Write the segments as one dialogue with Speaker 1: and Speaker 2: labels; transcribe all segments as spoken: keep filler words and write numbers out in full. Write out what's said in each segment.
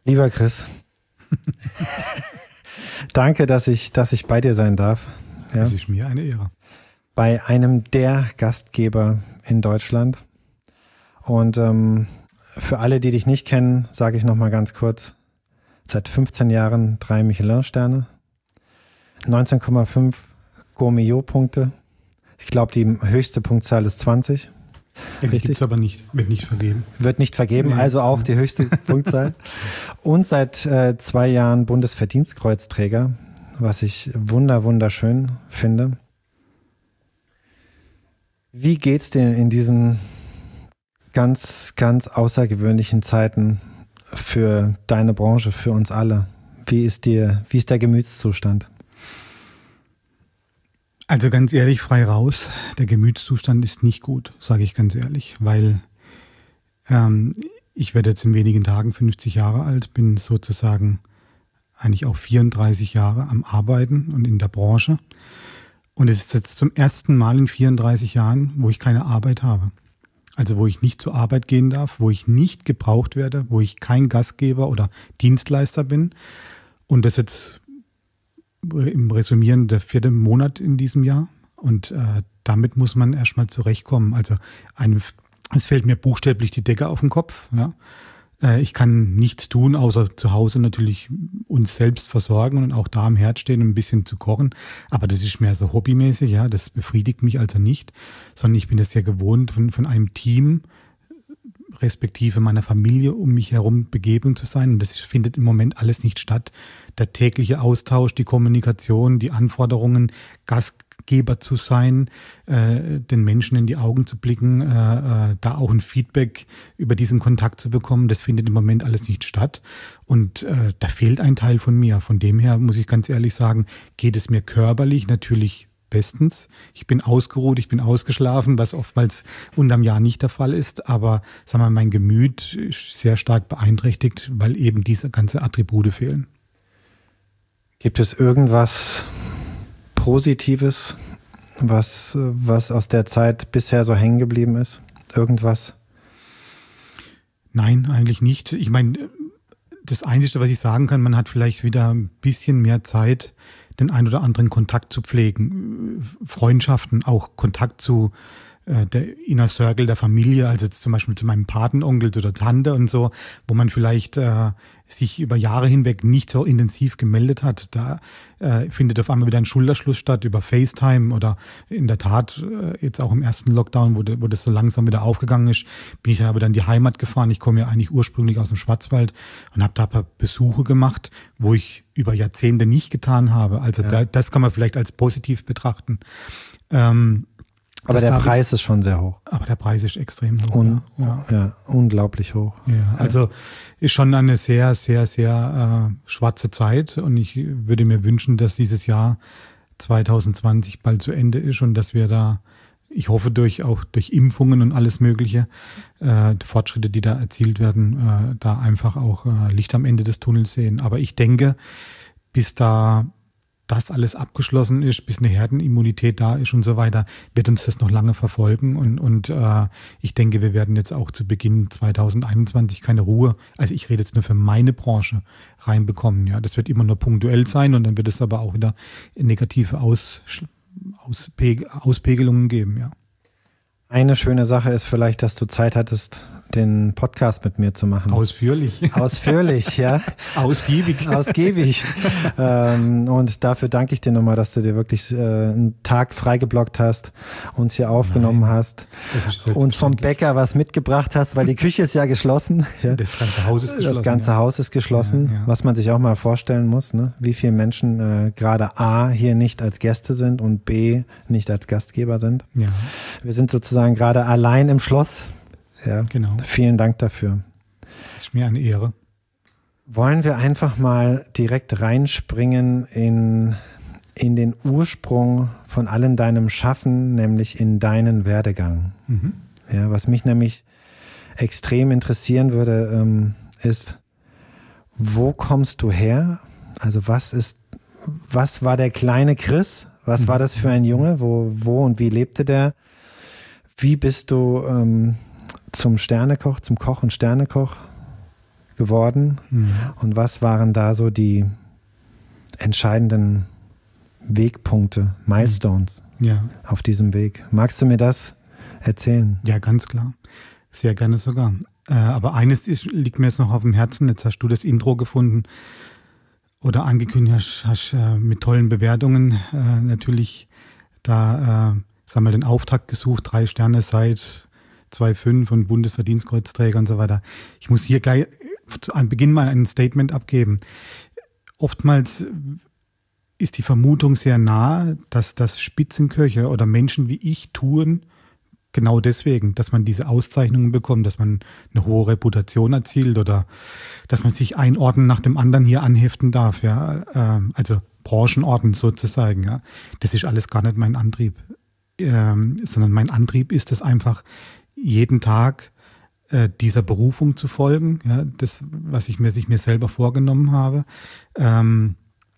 Speaker 1: Lieber Chris, danke, dass ich, dass ich bei dir sein darf.
Speaker 2: Ja. Das ist mir eine Ehre.
Speaker 1: Bei einem der Gastgeber in Deutschland. Und ähm, für alle, die dich nicht kennen, sage ich nochmal ganz kurz, seit fünfzehn Jahren drei Michelin-Sterne, neunzehn Komma fünf Gourmillot-Punkte. Ich glaube, die höchste Punktzahl ist zwanzig.
Speaker 2: Ja, die gibt es aber nicht, wird nicht vergeben.
Speaker 1: Wird nicht vergeben, nee. Also auch die höchste Punktzahl. Und seit äh, zwei Jahren Bundesverdienstkreuzträger, was ich wunder, wunderschön finde. Wie geht's dir in diesen ganz, ganz außergewöhnlichen Zeiten für deine Branche, für uns alle? Wie ist dir, wie ist der Gemütszustand?
Speaker 2: Also ganz ehrlich, frei raus, der Gemütszustand ist nicht gut, sage ich ganz ehrlich, weil ähm, ich werde jetzt in wenigen Tagen fünfzig Jahre alt, bin sozusagen eigentlich auch vierunddreißig Jahre am Arbeiten und in der Branche. Und es ist jetzt zum ersten Mal in vierunddreißig Jahren, wo ich keine Arbeit habe. Also wo ich nicht zur Arbeit gehen darf, wo ich nicht gebraucht werde, wo ich kein Gastgeber oder Dienstleister bin. Und das jetzt im Resümieren der vierte Monat in diesem Jahr. Und äh, damit muss man erstmal zurechtkommen. Also einem, es fällt mir buchstäblich die Decke auf den Kopf. Ja. Äh, ich kann nichts tun, außer zu Hause natürlich uns selbst versorgen und auch da am Herd stehen und ein bisschen zu kochen. Aber das ist mehr so hobbymäßig, ja. Das befriedigt mich also nicht, sondern ich bin es ja gewohnt, von, von einem Team respektive meiner Familie um mich herum begeben zu sein. Und das findet im Moment alles nicht statt. Der tägliche Austausch, die Kommunikation, die Anforderungen, Gastgeber zu sein, äh, den Menschen in die Augen zu blicken, äh, äh, da auch ein Feedback über diesen Kontakt zu bekommen, das findet im Moment alles nicht statt. Und äh, da fehlt ein Teil von mir. Von dem her muss ich ganz ehrlich sagen, geht es mir körperlich natürlich bestens. Ich bin ausgeruht, ich bin ausgeschlafen, was oftmals unterm Jahr nicht der Fall ist. Aber sagen wir, mein Gemüt ist sehr stark beeinträchtigt, weil eben diese ganzen Attribute fehlen.
Speaker 1: Gibt es irgendwas Positives, was, was aus der Zeit bisher so hängen geblieben ist? Irgendwas?
Speaker 2: Nein, eigentlich nicht. Ich meine, das Einzige, was ich sagen kann, man hat vielleicht wieder ein bisschen mehr Zeit, den ein oder anderen Kontakt zu pflegen, Freundschaften, auch Kontakt zu äh, der Inner Circle der Familie, also jetzt zum Beispiel zu meinem Patenonkel oder Tante und so, wo man vielleicht äh, sich über Jahre hinweg nicht so intensiv gemeldet hat. Da äh, findet auf einmal wieder ein Schulterschluss statt über FaceTime oder in der Tat äh, jetzt auch im ersten Lockdown, wo, de, wo das so langsam wieder aufgegangen ist, bin ich dann aber dann in die Heimat gefahren. Ich komme ja eigentlich ursprünglich aus dem Schwarzwald und habe da ein paar Besuche gemacht, wo ich über Jahrzehnte nicht getan habe. Also ja. da, das kann man vielleicht als positiv betrachten. Ähm,
Speaker 1: aber der Preis ist schon sehr hoch.
Speaker 2: Aber der Preis ist extrem hoch.
Speaker 1: Un, ja. ja, unglaublich hoch.
Speaker 2: Ja, also ist schon eine sehr, sehr, sehr äh, schwarze Zeit und ich würde mir wünschen, dass dieses Jahr zwanzig zwanzig bald zu Ende ist und dass wir da, ich hoffe durch auch durch Impfungen und alles Mögliche, äh, die Fortschritte, die da erzielt werden, äh, da einfach auch äh, Licht am Ende des Tunnels sehen. Aber ich denke, bis da das alles abgeschlossen ist, bis eine Herdenimmunität da ist und so weiter, wird uns das noch lange verfolgen. Und, und äh, ich denke, wir werden jetzt auch zu Beginn zwanzig einundzwanzig keine Ruhe, also ich rede jetzt nur für meine Branche, reinbekommen. Ja, das wird immer nur punktuell sein und dann wird es aber auch wieder negative Aus, Auspeg, Auspegelungen geben. Ja.
Speaker 1: Eine schöne Sache ist vielleicht, dass du Zeit hattest, den Podcast mit mir zu machen.
Speaker 2: Ausführlich.
Speaker 1: Ausführlich, ja.
Speaker 2: Ausgiebig.
Speaker 1: Ausgiebig. ähm, und dafür danke ich dir nochmal, dass du dir wirklich äh, einen Tag freigeblockt hast, uns hier aufgenommen Nein, hast, uns vom Bäcker was mitgebracht hast, weil die Küche ist ja geschlossen. Ja.
Speaker 2: Das ganze Haus ist geschlossen.
Speaker 1: Das ganze ja. Haus ist geschlossen, ja, ja. Was man sich auch mal vorstellen muss, ne? Wie viele Menschen äh, gerade A, hier nicht als Gäste sind und B, nicht als Gastgeber sind.
Speaker 2: Ja.
Speaker 1: Wir sind sozusagen gerade allein im Schloss. Ja,
Speaker 2: genau.
Speaker 1: Vielen Dank dafür.
Speaker 2: Das ist mir eine Ehre.
Speaker 1: Wollen wir einfach mal direkt reinspringen in, in den Ursprung von allem deinem Schaffen, nämlich in deinen Werdegang.
Speaker 2: Mhm.
Speaker 1: Ja, was mich nämlich extrem interessieren würde, ähm, ist, wo kommst du her? Also was ist, was war der kleine Chris? Was mhm. war das für ein Junge? Wo, wo und wie lebte der? Wie bist du ähm, zum Sternekoch, zum Koch und Sternekoch geworden? Mhm. Und was waren da so die entscheidenden Wegpunkte, Milestones
Speaker 2: ja.
Speaker 1: auf diesem Weg? Magst du mir das erzählen?
Speaker 2: Ja, ganz klar. Sehr gerne sogar. Äh, aber eines ist, liegt mir jetzt noch auf dem Herzen. Jetzt hast du das Intro gefunden oder angekündigt, hast, hast äh, mit tollen Bewertungen äh, natürlich da, äh, sagen wir, den Auftakt gesucht. Drei Sterne seit zwei Komma fünf und Bundesverdienstkreuzträger und so weiter. Ich muss hier gleich zu Beginn mal ein Statement abgeben. Oftmals ist die Vermutung sehr nah, dass das Spitzenköche oder Menschen wie ich tun, genau deswegen, dass man diese Auszeichnungen bekommt, dass man eine hohe Reputation erzielt oder dass man sich ein Orden nach dem anderen hier anheften darf, ja, also Branchenorden sozusagen, ja. Das ist alles gar nicht mein Antrieb, ähm, sondern mein Antrieb ist es einfach, jeden Tag äh, dieser Berufung zu folgen, ja, das, was ich mir, sich mir selber vorgenommen habe. Ähm,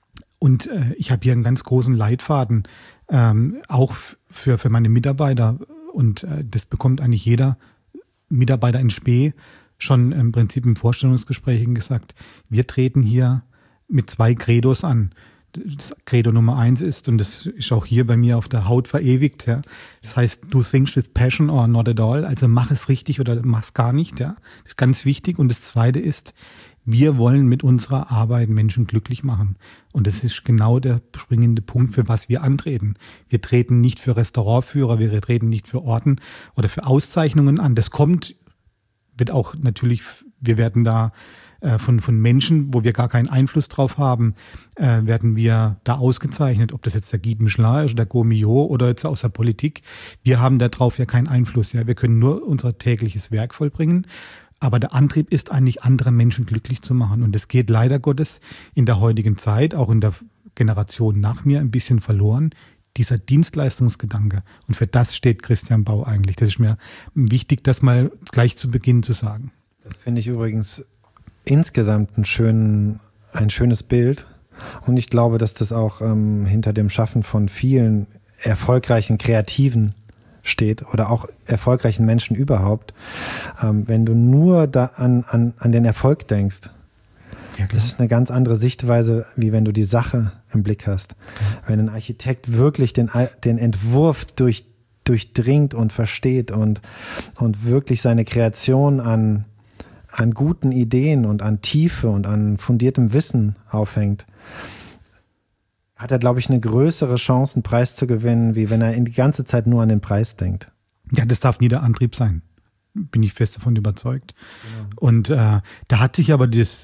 Speaker 2: und äh, ich habe hier einen ganz großen Leitfaden, ähm, auch f- für, für meine Mitarbeiter. Und äh, das bekommt eigentlich jeder Mitarbeiter in Spee schon im Prinzip im Vorstellungsgespräch gesagt. Wir treten hier mit zwei Credos an. Das Credo Nummer eins ist, und das ist auch hier bei mir auf der Haut verewigt, ja. Das heißt, do things with passion or not at all. Also mach es richtig oder mach es gar nicht, ja. Das ist ganz wichtig. Und das zweite ist, wir wollen mit unserer Arbeit Menschen glücklich machen. Und das ist genau der springende Punkt, für was wir antreten. Wir treten nicht für Restaurantführer, wir treten nicht für Orden oder für Auszeichnungen an. Das kommt, wird auch natürlich, wir werden da äh, von, von Menschen, wo wir gar keinen Einfluss drauf haben, äh, werden wir da ausgezeichnet, ob das jetzt der Guide Michelin ist oder der Gourmillot oder jetzt aus der Politik. Wir haben darauf ja keinen Einfluss. Ja. Wir können nur unser tägliches Werk vollbringen. Aber der Antrieb ist eigentlich, andere Menschen glücklich zu machen. Und das geht leider Gottes in der heutigen Zeit, auch in der Generation nach mir, ein bisschen verloren. Dieser Dienstleistungsgedanke. Und für das steht Christian Bau eigentlich. Das ist mir wichtig, das mal gleich zu Beginn zu sagen.
Speaker 1: Das finde ich übrigens insgesamt ein, schön, ein schönes Bild. Und ich glaube, dass das auch ähm, hinter dem Schaffen von vielen erfolgreichen Kreativen steht oder auch erfolgreichen Menschen überhaupt, ähm, wenn du nur da an, an, an den Erfolg denkst. Ja, das ist eine ganz andere Sichtweise, wie wenn du die Sache im Blick hast. Ja. Wenn ein Architekt wirklich den, den Entwurf durch, durchdringt und versteht und, und wirklich seine Kreation an, an guten Ideen und an Tiefe und an fundiertem Wissen aufhängt, hat er, glaube ich, eine größere Chance, einen Preis zu gewinnen, wie wenn er die ganze Zeit nur an den Preis denkt.
Speaker 2: Ja, das darf nie der Antrieb sein. Bin ich fest davon überzeugt. Genau. Und äh, da hat sich aber das,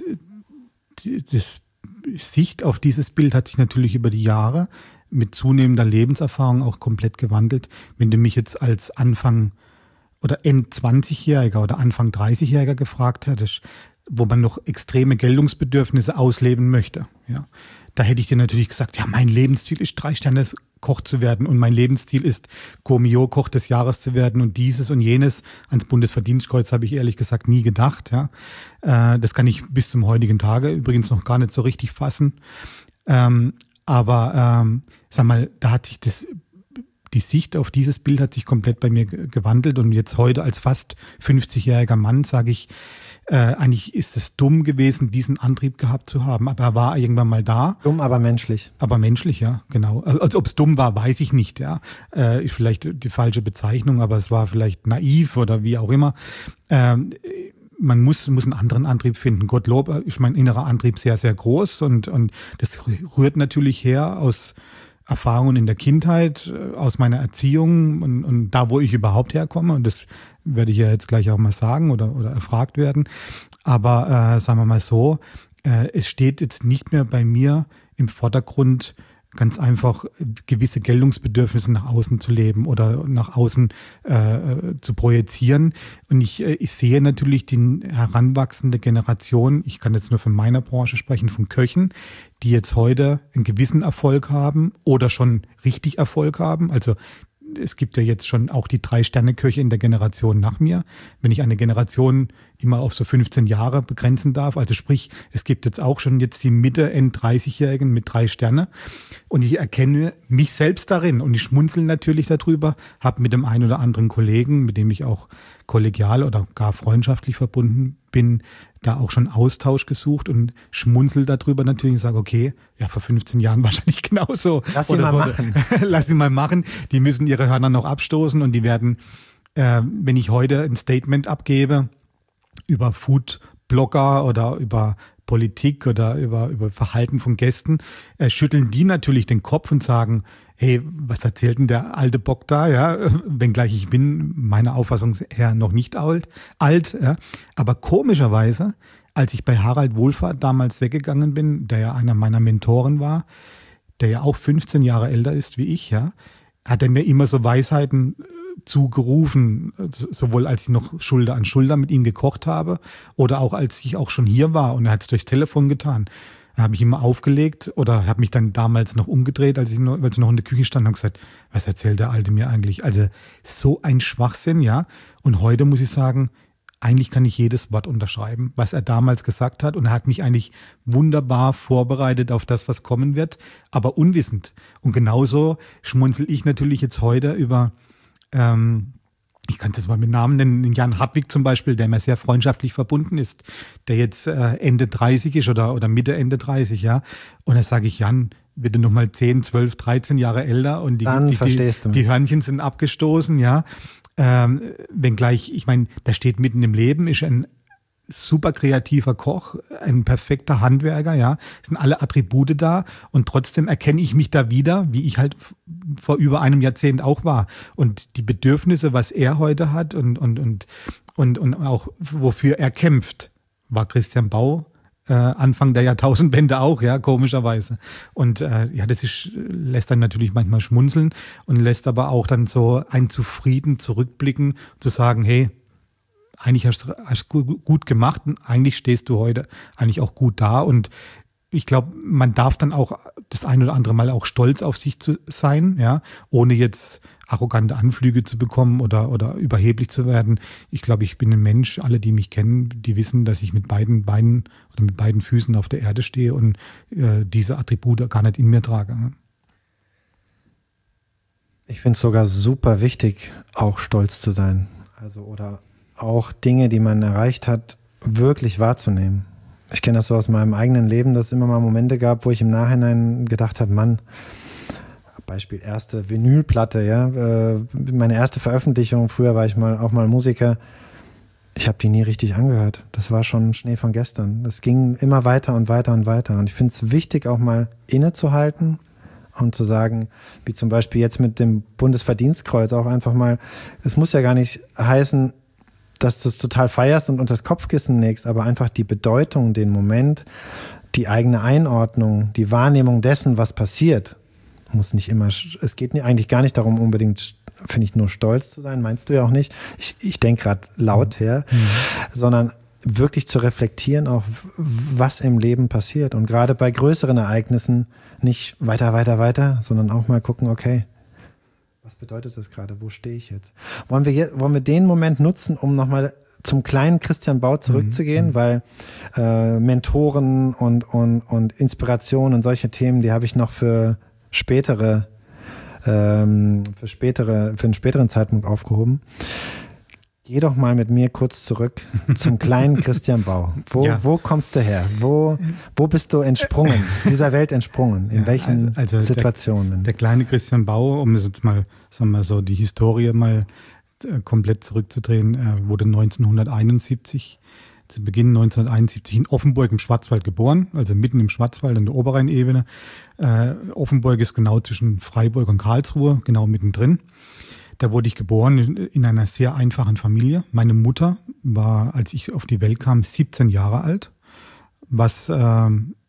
Speaker 2: das Sicht auf dieses Bild hat sich natürlich über die Jahre mit zunehmender Lebenserfahrung auch komplett gewandelt. Wenn du mich jetzt als Anfang oder End zwanzigjähriger oder Anfang dreißigjähriger gefragt hättest, wo man noch extreme Geltungsbedürfnisse ausleben möchte, ja, da hätte ich dir natürlich gesagt, ja, mein Lebensziel ist, drei Sterne Koch zu werden und mein Lebensziel ist, Gourmillot Koch des Jahres zu werden und dieses und jenes. Ans Bundesverdienstkreuz habe ich ehrlich gesagt nie gedacht. Ja. Äh, das kann ich bis zum heutigen Tage übrigens noch gar nicht so richtig fassen. Ähm, aber ähm, sag mal, da hat sich das, die Sicht auf dieses Bild hat sich komplett bei mir gewandelt und jetzt heute als fast fünfzigjähriger Mann sage ich, Äh, eigentlich ist es dumm gewesen, diesen Antrieb gehabt zu haben, aber er war irgendwann mal da.
Speaker 1: Dumm, aber menschlich.
Speaker 2: Aber menschlich, ja, genau. Also, also ob es dumm war, weiß ich nicht, ja. Äh, ist vielleicht die falsche Bezeichnung, aber es war vielleicht naiv oder wie auch immer. Ähm, man muss, muss einen anderen Antrieb finden. Gottlob ist mein innerer Antrieb sehr, sehr groß und, und das rührt natürlich her aus Erfahrungen in der Kindheit, aus meiner Erziehung und, und da, wo ich überhaupt herkomme. Und das werde ich ja jetzt gleich auch mal sagen oder, oder erfragt werden. Aber äh, sagen wir mal so, äh, es steht jetzt nicht mehr bei mir im Vordergrund, ganz einfach gewisse Geltungsbedürfnisse nach außen zu leben oder nach außen äh, zu projizieren. Und ich, ich sehe natürlich die heranwachsende Generation, ich kann jetzt nur von meiner Branche sprechen, von Köchen, die jetzt heute einen gewissen Erfolg haben oder schon richtig Erfolg haben. Also es gibt ja jetzt schon auch die Drei-Sterne-Köche in der Generation nach mir. Wenn ich eine Generation immer auf so fünfzehn Jahre begrenzen darf, also sprich, es gibt jetzt auch schon jetzt die Mitte-, End dreißigjährigen mit drei Sterne und ich erkenne mich selbst darin und ich schmunzel natürlich darüber, habe mit dem einen oder anderen Kollegen, mit dem ich auch kollegial oder gar freundschaftlich verbunden bin, da auch schon Austausch gesucht und schmunzel darüber natürlich und sage, okay, ja, vor fünfzehn Jahren wahrscheinlich genauso.
Speaker 1: Lass sie mal machen.
Speaker 2: Lass sie mal machen. Die müssen ihre Hörner noch abstoßen und die werden, äh, wenn ich heute ein Statement abgebe über Food-Blogger oder über Politik oder über, über Verhalten von Gästen, äh, schütteln die natürlich den Kopf und sagen, hey, was erzählt denn der alte Bock da, ja, wenngleich ich bin meiner Auffassung her noch nicht alt, alt, ja, aber komischerweise, als ich bei Harald Wohlfahrt damals weggegangen bin, der ja einer meiner Mentoren war, der ja auch fünfzehn Jahre älter ist wie ich, ja, hat er mir immer so Weisheiten zugerufen, sowohl als ich noch Schulter an Schulter mit ihm gekocht habe oder auch als ich auch schon hier war und er hat es durchs Telefon getan. Da habe ich immer aufgelegt oder habe mich dann damals noch umgedreht, als ich noch, als ich noch in der Küche stand und gesagt, was erzählt der Alte mir eigentlich? Also so ein Schwachsinn, ja. Und heute muss ich sagen, eigentlich kann ich jedes Wort unterschreiben, was er damals gesagt hat. Und er hat mich eigentlich wunderbar vorbereitet auf das, was kommen wird, aber unwissend. Und genauso schmunzel ich natürlich jetzt heute über ähm, ich kann es jetzt mal mit Namen nennen, Jan Hartwig zum Beispiel, der mir sehr freundschaftlich verbunden ist, der jetzt äh, Ende dreißig ist oder, oder Mitte, Ende dreißig, ja. Und da sage ich, Jan, wird noch mal zehn, zwölf, dreizehn Jahre älter und die,
Speaker 1: Dann
Speaker 2: die,
Speaker 1: verstehst
Speaker 2: die,
Speaker 1: du
Speaker 2: die Hörnchen sind abgestoßen, ja. Ähm, wenngleich, ich meine, der steht mitten im Leben, ist ein super kreativer Koch, ein perfekter Handwerker, ja, es sind alle Attribute da und trotzdem erkenne ich mich da wieder, wie ich halt vor über einem Jahrzehnt auch war. Und die Bedürfnisse, was er heute hat und, und, und, und, und auch wofür er kämpft, war Christian Bau äh, Anfang der Jahrtausendwende auch, ja, komischerweise. Und äh, ja, das ist, lässt dann natürlich manchmal schmunzeln und lässt aber auch dann so einen zufrieden zurückblicken, zu sagen, hey, eigentlich hast du es gut gemacht und eigentlich stehst du heute eigentlich auch gut da. Und ich glaube, man darf dann auch das ein oder andere Mal auch stolz auf sich zu sein, ja, ohne jetzt arrogante Anflüge zu bekommen oder, oder überheblich zu werden. Ich glaube, ich bin ein Mensch, alle, die mich kennen, die wissen, dass ich mit beiden Beinen oder mit beiden Füßen auf der Erde stehe und äh, diese Attribute gar nicht in mir trage.
Speaker 1: Ich finde es sogar super wichtig, auch stolz zu sein. Also, oder auch Dinge, die man erreicht hat, wirklich wahrzunehmen. Ich kenne das so aus meinem eigenen Leben, dass es immer mal Momente gab, wo ich im Nachhinein gedacht habe, Mann, Beispiel erste Vinylplatte, ja, äh, meine erste Veröffentlichung, früher war ich mal auch mal Musiker, ich habe die nie richtig angehört. Das war schon Schnee von gestern. Das ging immer weiter und weiter und weiter. Und ich finde es wichtig, auch mal innezuhalten und zu sagen, wie zum Beispiel jetzt mit dem Bundesverdienstkreuz auch einfach mal, es muss ja gar nicht heißen, dass du es total feierst und unter das Kopfkissen legst, aber einfach die Bedeutung, den Moment, die eigene Einordnung, die Wahrnehmung dessen, was passiert, muss nicht immer, es geht eigentlich gar nicht darum, unbedingt, finde ich, nur stolz zu sein, meinst du ja auch nicht. Ich, ich denke gerade laut her, mhm. sondern wirklich zu reflektieren, auch was im Leben passiert. Und gerade bei größeren Ereignissen nicht weiter, weiter, weiter, sondern auch mal gucken, okay, was bedeutet das gerade? Wo stehe ich jetzt? Wollen wir, jetzt, wollen wir den Moment nutzen, um nochmal zum kleinen Christian Bau zurückzugehen? Mhm. Weil äh, Mentoren und, und, und Inspiration und solche Themen, die habe ich noch für spätere, ähm, für spätere, für einen späteren Zeitpunkt aufgehoben. Geh doch mal mit mir kurz zurück zum kleinen Christian Bau. Wo, ja. wo kommst du her? Wo, wo bist du entsprungen, dieser Welt entsprungen? In ja, welchen also, also Situationen?
Speaker 2: Der, der kleine Christian Bau, um das jetzt mal, sagen wir so, die Historie mal äh, komplett zurückzudrehen, er wurde neunzehnhunderteinundsiebzig, zu Beginn neunzehnhunderteinundsiebzig in Offenburg im Schwarzwald geboren, also mitten im Schwarzwald an der Oberrheinebene. Äh, Offenburg ist genau zwischen Freiburg und Karlsruhe, genau mittendrin. Da wurde ich geboren in einer sehr einfachen Familie. Meine Mutter war, als ich auf die Welt kam, siebzehn Jahre alt, was äh,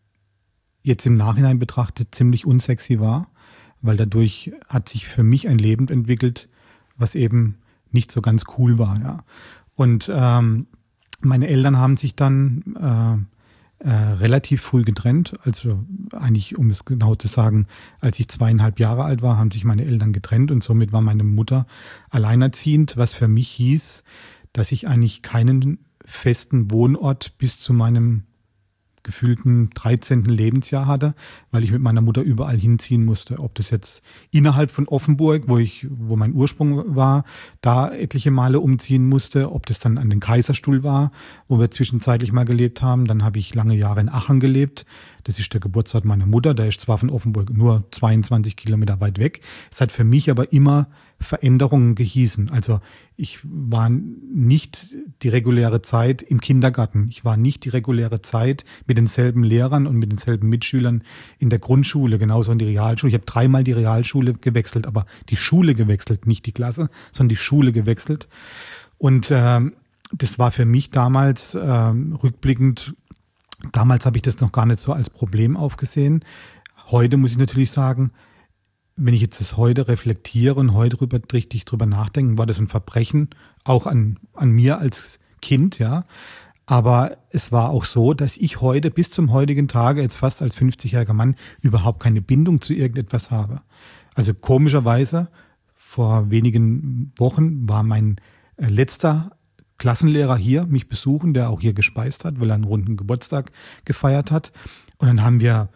Speaker 2: jetzt im Nachhinein betrachtet ziemlich unsexy war, weil dadurch hat sich für mich ein Leben entwickelt, was eben nicht so ganz cool war. Ja. Und ähm, meine Eltern haben sich dann äh, Äh, relativ früh getrennt, also eigentlich, um es genau zu sagen, als ich zweieinhalb Jahre alt war, haben sich meine Eltern getrennt und somit war meine Mutter alleinerziehend, was für mich hieß, dass ich eigentlich keinen festen Wohnort bis zu meinem gefühlten dreizehnten Lebensjahr hatte, weil ich mit meiner Mutter überall hinziehen musste. Ob das jetzt innerhalb von Offenburg, wo ich, wo mein Ursprung war, da etliche Male umziehen musste, ob das dann an den Kaiserstuhl war, wo wir zwischenzeitlich mal gelebt haben. Dann habe ich lange Jahre in Aachen gelebt. Das ist der Geburtsort meiner Mutter. Der ist zwar von Offenburg nur zweiundzwanzig Kilometer weit weg. Es hat für mich aber immer Veränderungen gehießen. Also ich war nicht die reguläre Zeit im Kindergarten. Ich war nicht die reguläre Zeit mit denselben Lehrern und mit denselben Mitschülern in der Grundschule, genauso in die Realschule. Ich habe dreimal die Realschule gewechselt, aber die Schule gewechselt, nicht die Klasse, sondern die Schule gewechselt. Und ähm, das war für mich damals ähm, rückblickend, damals habe ich das noch gar nicht so als Problem aufgesehen. Heute muss ich natürlich sagen, wenn ich jetzt das heute reflektiere und heute drüber, richtig drüber nachdenke, war das ein Verbrechen, auch an, an mir als Kind, ja. Aber es war auch so, dass ich heute bis zum heutigen Tage, jetzt fast als fünfzigjähriger Mann, überhaupt keine Bindung zu irgendetwas habe. Also komischerweise, vor wenigen Wochen war mein äh, letzter Klassenlehrer hier mich besuchen, der auch hier gespeist hat, weil er einen runden Geburtstag gefeiert hat. Und dann haben wir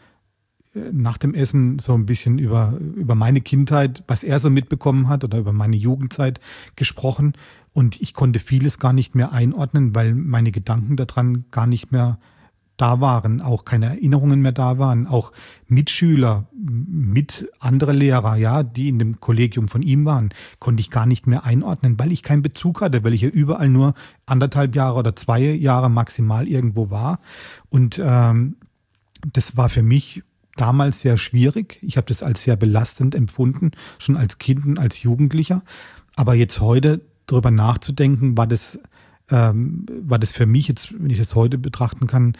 Speaker 2: nach dem Essen so ein bisschen über, über meine Kindheit, was er so mitbekommen hat oder über meine Jugendzeit gesprochen. Und ich konnte vieles gar nicht mehr einordnen, weil meine Gedanken daran gar nicht mehr da waren, auch keine Erinnerungen mehr da waren, auch Mitschüler, mit andere Lehrer, ja, die in dem Kollegium von ihm waren, konnte ich gar nicht mehr einordnen, weil ich keinen Bezug hatte, weil ich ja überall nur anderthalb Jahre oder zwei Jahre maximal irgendwo war. Und ähm, das war für mich damals sehr schwierig. Ich habe das als sehr belastend empfunden, schon als Kind und als Jugendlicher. Aber jetzt heute darüber nachzudenken, war das, ähm, war das für mich jetzt, wenn ich das heute betrachten kann,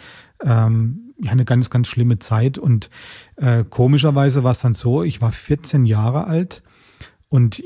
Speaker 2: ähm, ja, eine ganz, ganz schlimme Zeit. Und äh, komischerweise war es dann so, ich war vierzehn Jahre alt und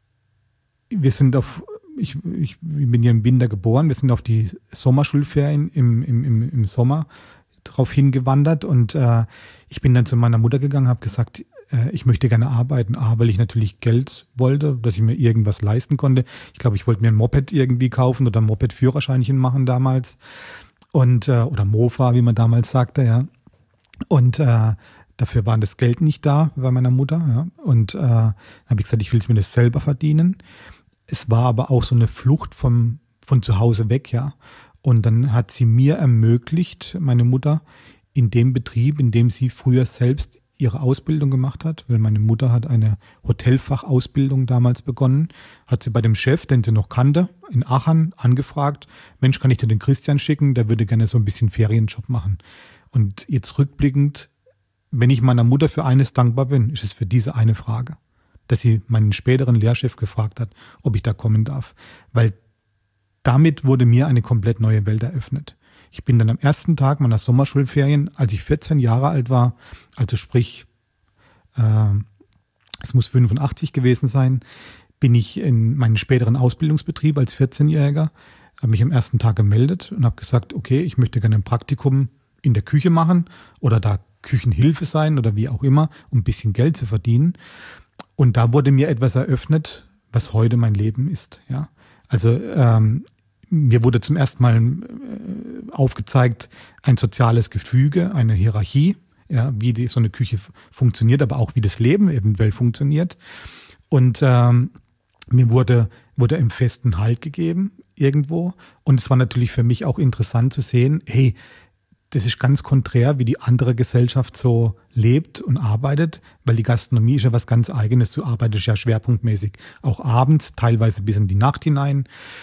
Speaker 2: wir sind auf, ich, ich bin ja im Winter geboren, wir sind auf die Sommerschulferien im, im, im, im Sommer drauf hingewandert und äh, ich bin dann zu meiner Mutter gegangen, habe gesagt, äh, ich möchte gerne arbeiten. A, weil ich natürlich Geld wollte, dass ich mir irgendwas leisten konnte. Ich glaube, ich wollte mir ein Moped irgendwie kaufen oder ein Moped-Führerscheinchen machen damals. Und, äh, oder Mofa, wie man damals sagte, ja. Und äh, dafür war das Geld nicht da bei meiner Mutter. Ja. Und äh, dann habe ich gesagt, ich will es mir das selber verdienen. Es war aber auch so eine Flucht vom, von zu Hause weg, ja. Und dann hat sie mir ermöglicht, meine Mutter, in dem Betrieb, in dem sie früher selbst ihre Ausbildung gemacht hat, weil meine Mutter hat eine Hotelfachausbildung damals begonnen, hat sie bei dem Chef, den sie noch kannte, in Aachen angefragt, Mensch, kann ich dir den Christian schicken, der würde gerne so ein bisschen Ferienjob machen. Und jetzt rückblickend, wenn ich meiner Mutter für eines dankbar bin, ist es für diese eine Frage, dass sie meinen späteren Lehrchef gefragt hat, ob ich da kommen darf, weil damit wurde mir eine komplett neue Welt eröffnet. Ich bin dann am ersten Tag meiner Sommerschulferien, als ich vierzehn Jahre alt war, also sprich, äh, es muss fünfundachtzig gewesen sein, bin ich in meinen späteren Ausbildungsbetrieb als vierzehnjähriger, habe mich am ersten Tag gemeldet und habe gesagt, okay, ich möchte gerne ein Praktikum in der Küche machen oder da Küchenhilfe sein oder wie auch immer, um ein bisschen Geld zu verdienen. Und da wurde mir etwas eröffnet, was heute mein Leben ist, ja. Also ähm, mir wurde zum ersten Mal äh, aufgezeigt, ein soziales Gefüge, eine Hierarchie, ja, wie die, so eine Küche f- funktioniert, aber auch wie das Leben eventuell funktioniert. Und ähm, mir wurde, wurde im festen Halt gegeben irgendwo. Und es war natürlich für mich auch interessant zu sehen, hey, das ist ganz konträr, wie die andere Gesellschaft so lebt und arbeitet, weil die Gastronomie ist ja was ganz Eigenes. Du arbeitest ja schwerpunktmäßig auch abends, teilweise bis in die Nacht hinein.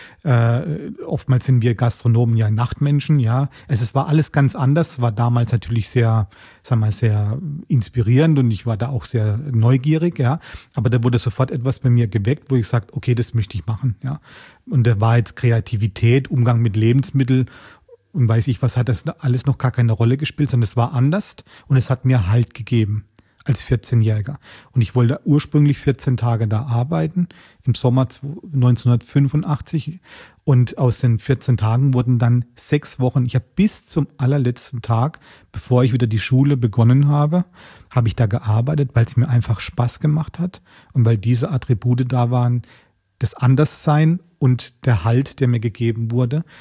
Speaker 2: Äh, oftmals sind wir Gastronomen ja Nachtmenschen, ja. Es, es war alles ganz anders, war damals natürlich sehr, sag mal, sehr inspirierend und ich war da auch sehr neugierig, ja. Aber da wurde sofort etwas bei mir geweckt, wo ich sagte, okay, das möchte ich machen, ja. Und da war jetzt Kreativität, Umgang mit Lebensmitteln und weiß ich was, hat das alles noch gar keine Rolle gespielt, sondern es war anders und es hat mir Halt gegeben als vierzehnjähriger. Und ich wollte ursprünglich vierzehn Tage da arbeiten, im Sommer neunzehnhundertfünfundachtzig. Und aus den vierzehn Tagen wurden dann sechs Wochen. Ich habe bis zum allerletzten Tag, bevor ich wieder die Schule begonnen habe, habe ich da gearbeitet, weil es mir einfach Spaß gemacht hat und weil diese Attribute da waren, das Anderssein und der Halt, der mir gegeben wurde.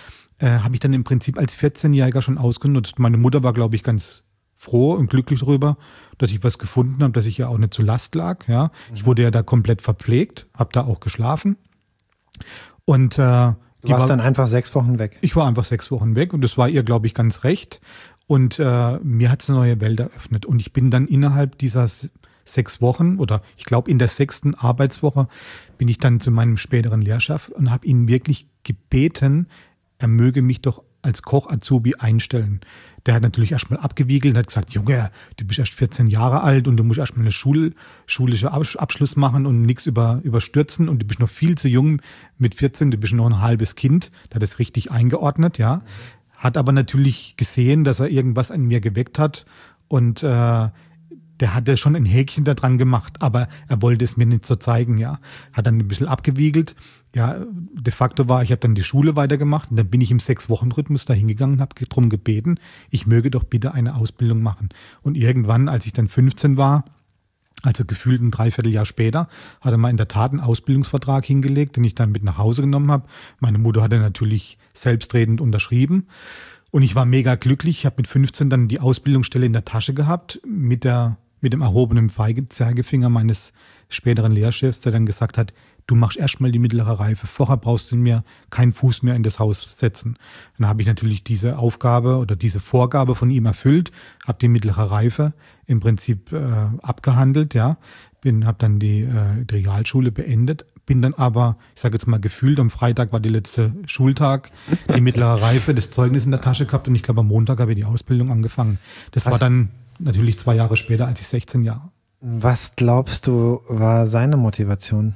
Speaker 2: äh, habe ich dann im Prinzip als vierzehnjähriger schon ausgenutzt. Meine Mutter war, glaube ich, ganz froh und glücklich darüber, dass ich was gefunden habe, dass ich ja auch nicht zur Last lag. Ja. Mhm. Ich wurde ja da komplett verpflegt, habe da auch geschlafen. Und äh,
Speaker 1: Du warst war, dann einfach sechs Wochen weg.
Speaker 2: Ich war einfach sechs Wochen weg und das war ihr, glaube ich, ganz recht. Und äh, mir hat es eine neue Welt eröffnet. Und ich bin dann innerhalb dieser sechs Wochen oder ich glaube in der sechsten Arbeitswoche bin ich dann zu meinem späteren Lehrchef und habe ihn wirklich gebeten, er möge mich doch als Koch-Azubi einstellen. Der hat natürlich erstmal abgewiegelt und hat gesagt, Junge, du bist erst vierzehn Jahre alt und du musst erstmal einen Schul, schulischen Abschluss machen und nichts über, überstürzen und du bist noch viel zu jung mit vierzehn, du bist noch ein halbes Kind. Der hat das richtig eingeordnet, ja. Hat aber natürlich gesehen, dass er irgendwas an mir geweckt hat und äh, der hatte schon ein Häkchen da dran gemacht, aber er wollte es mir nicht so zeigen, ja. Hat dann ein bisschen abgewiegelt. Ja, de facto war, ich habe dann die Schule weitergemacht und dann bin ich im Sechs-Wochen-Rhythmus da hingegangen und habe darum gebeten, ich möge doch bitte eine Ausbildung machen. Und irgendwann, als ich dann fünfzehn war, also gefühlt ein Dreivierteljahr später, hat er mal in der Tat einen Ausbildungsvertrag hingelegt, den ich dann mit nach Hause genommen habe. Meine Mutter hat er natürlich selbstredend unterschrieben. Und ich war mega glücklich. Ich habe mit fünfzehn dann die Ausbildungsstelle in der Tasche gehabt, mit, der, mit dem erhobenen Zeigefinger meines späteren Lehrchefs, der dann gesagt hat, du machst erstmal die mittlere Reife, vorher brauchst du mir keinen Fuß mehr in das Haus setzen. Dann habe ich natürlich diese Aufgabe oder diese Vorgabe von ihm erfüllt, habe die mittlere Reife im Prinzip äh, abgehandelt, ja, bin, habe dann die, äh, die Realschule beendet, bin dann aber, ich sage jetzt mal gefühlt, am Freitag war der letzte Schultag, die mittlere Reife, das Zeugnis in der Tasche gehabt und ich glaube am Montag habe ich die Ausbildung angefangen. Das Was? war dann natürlich zwei Jahre später, als ich sechzehn Jahre.
Speaker 1: Was glaubst du, war seine Motivation?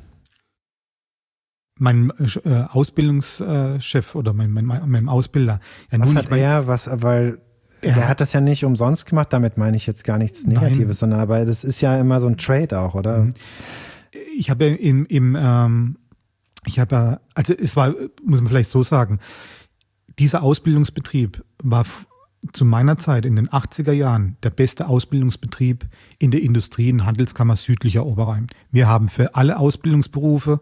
Speaker 2: Mein äh, Ausbildungschef oder mein, mein, mein Ausbilder.
Speaker 1: Ja, was nun hat er, was, weil er der hat das ja nicht umsonst gemacht, damit meine ich jetzt gar nichts Negatives, nein. sondern aber das ist ja immer so ein Trade auch, oder?
Speaker 2: Ich habe im, im ähm, ich habe, also es war, muss man vielleicht so sagen, dieser Ausbildungsbetrieb war f- zu meiner Zeit in den achtziger Jahren der beste Ausbildungsbetrieb in der Industrie- und Handelskammer südlicher Oberrhein. Wir haben für alle Ausbildungsberufe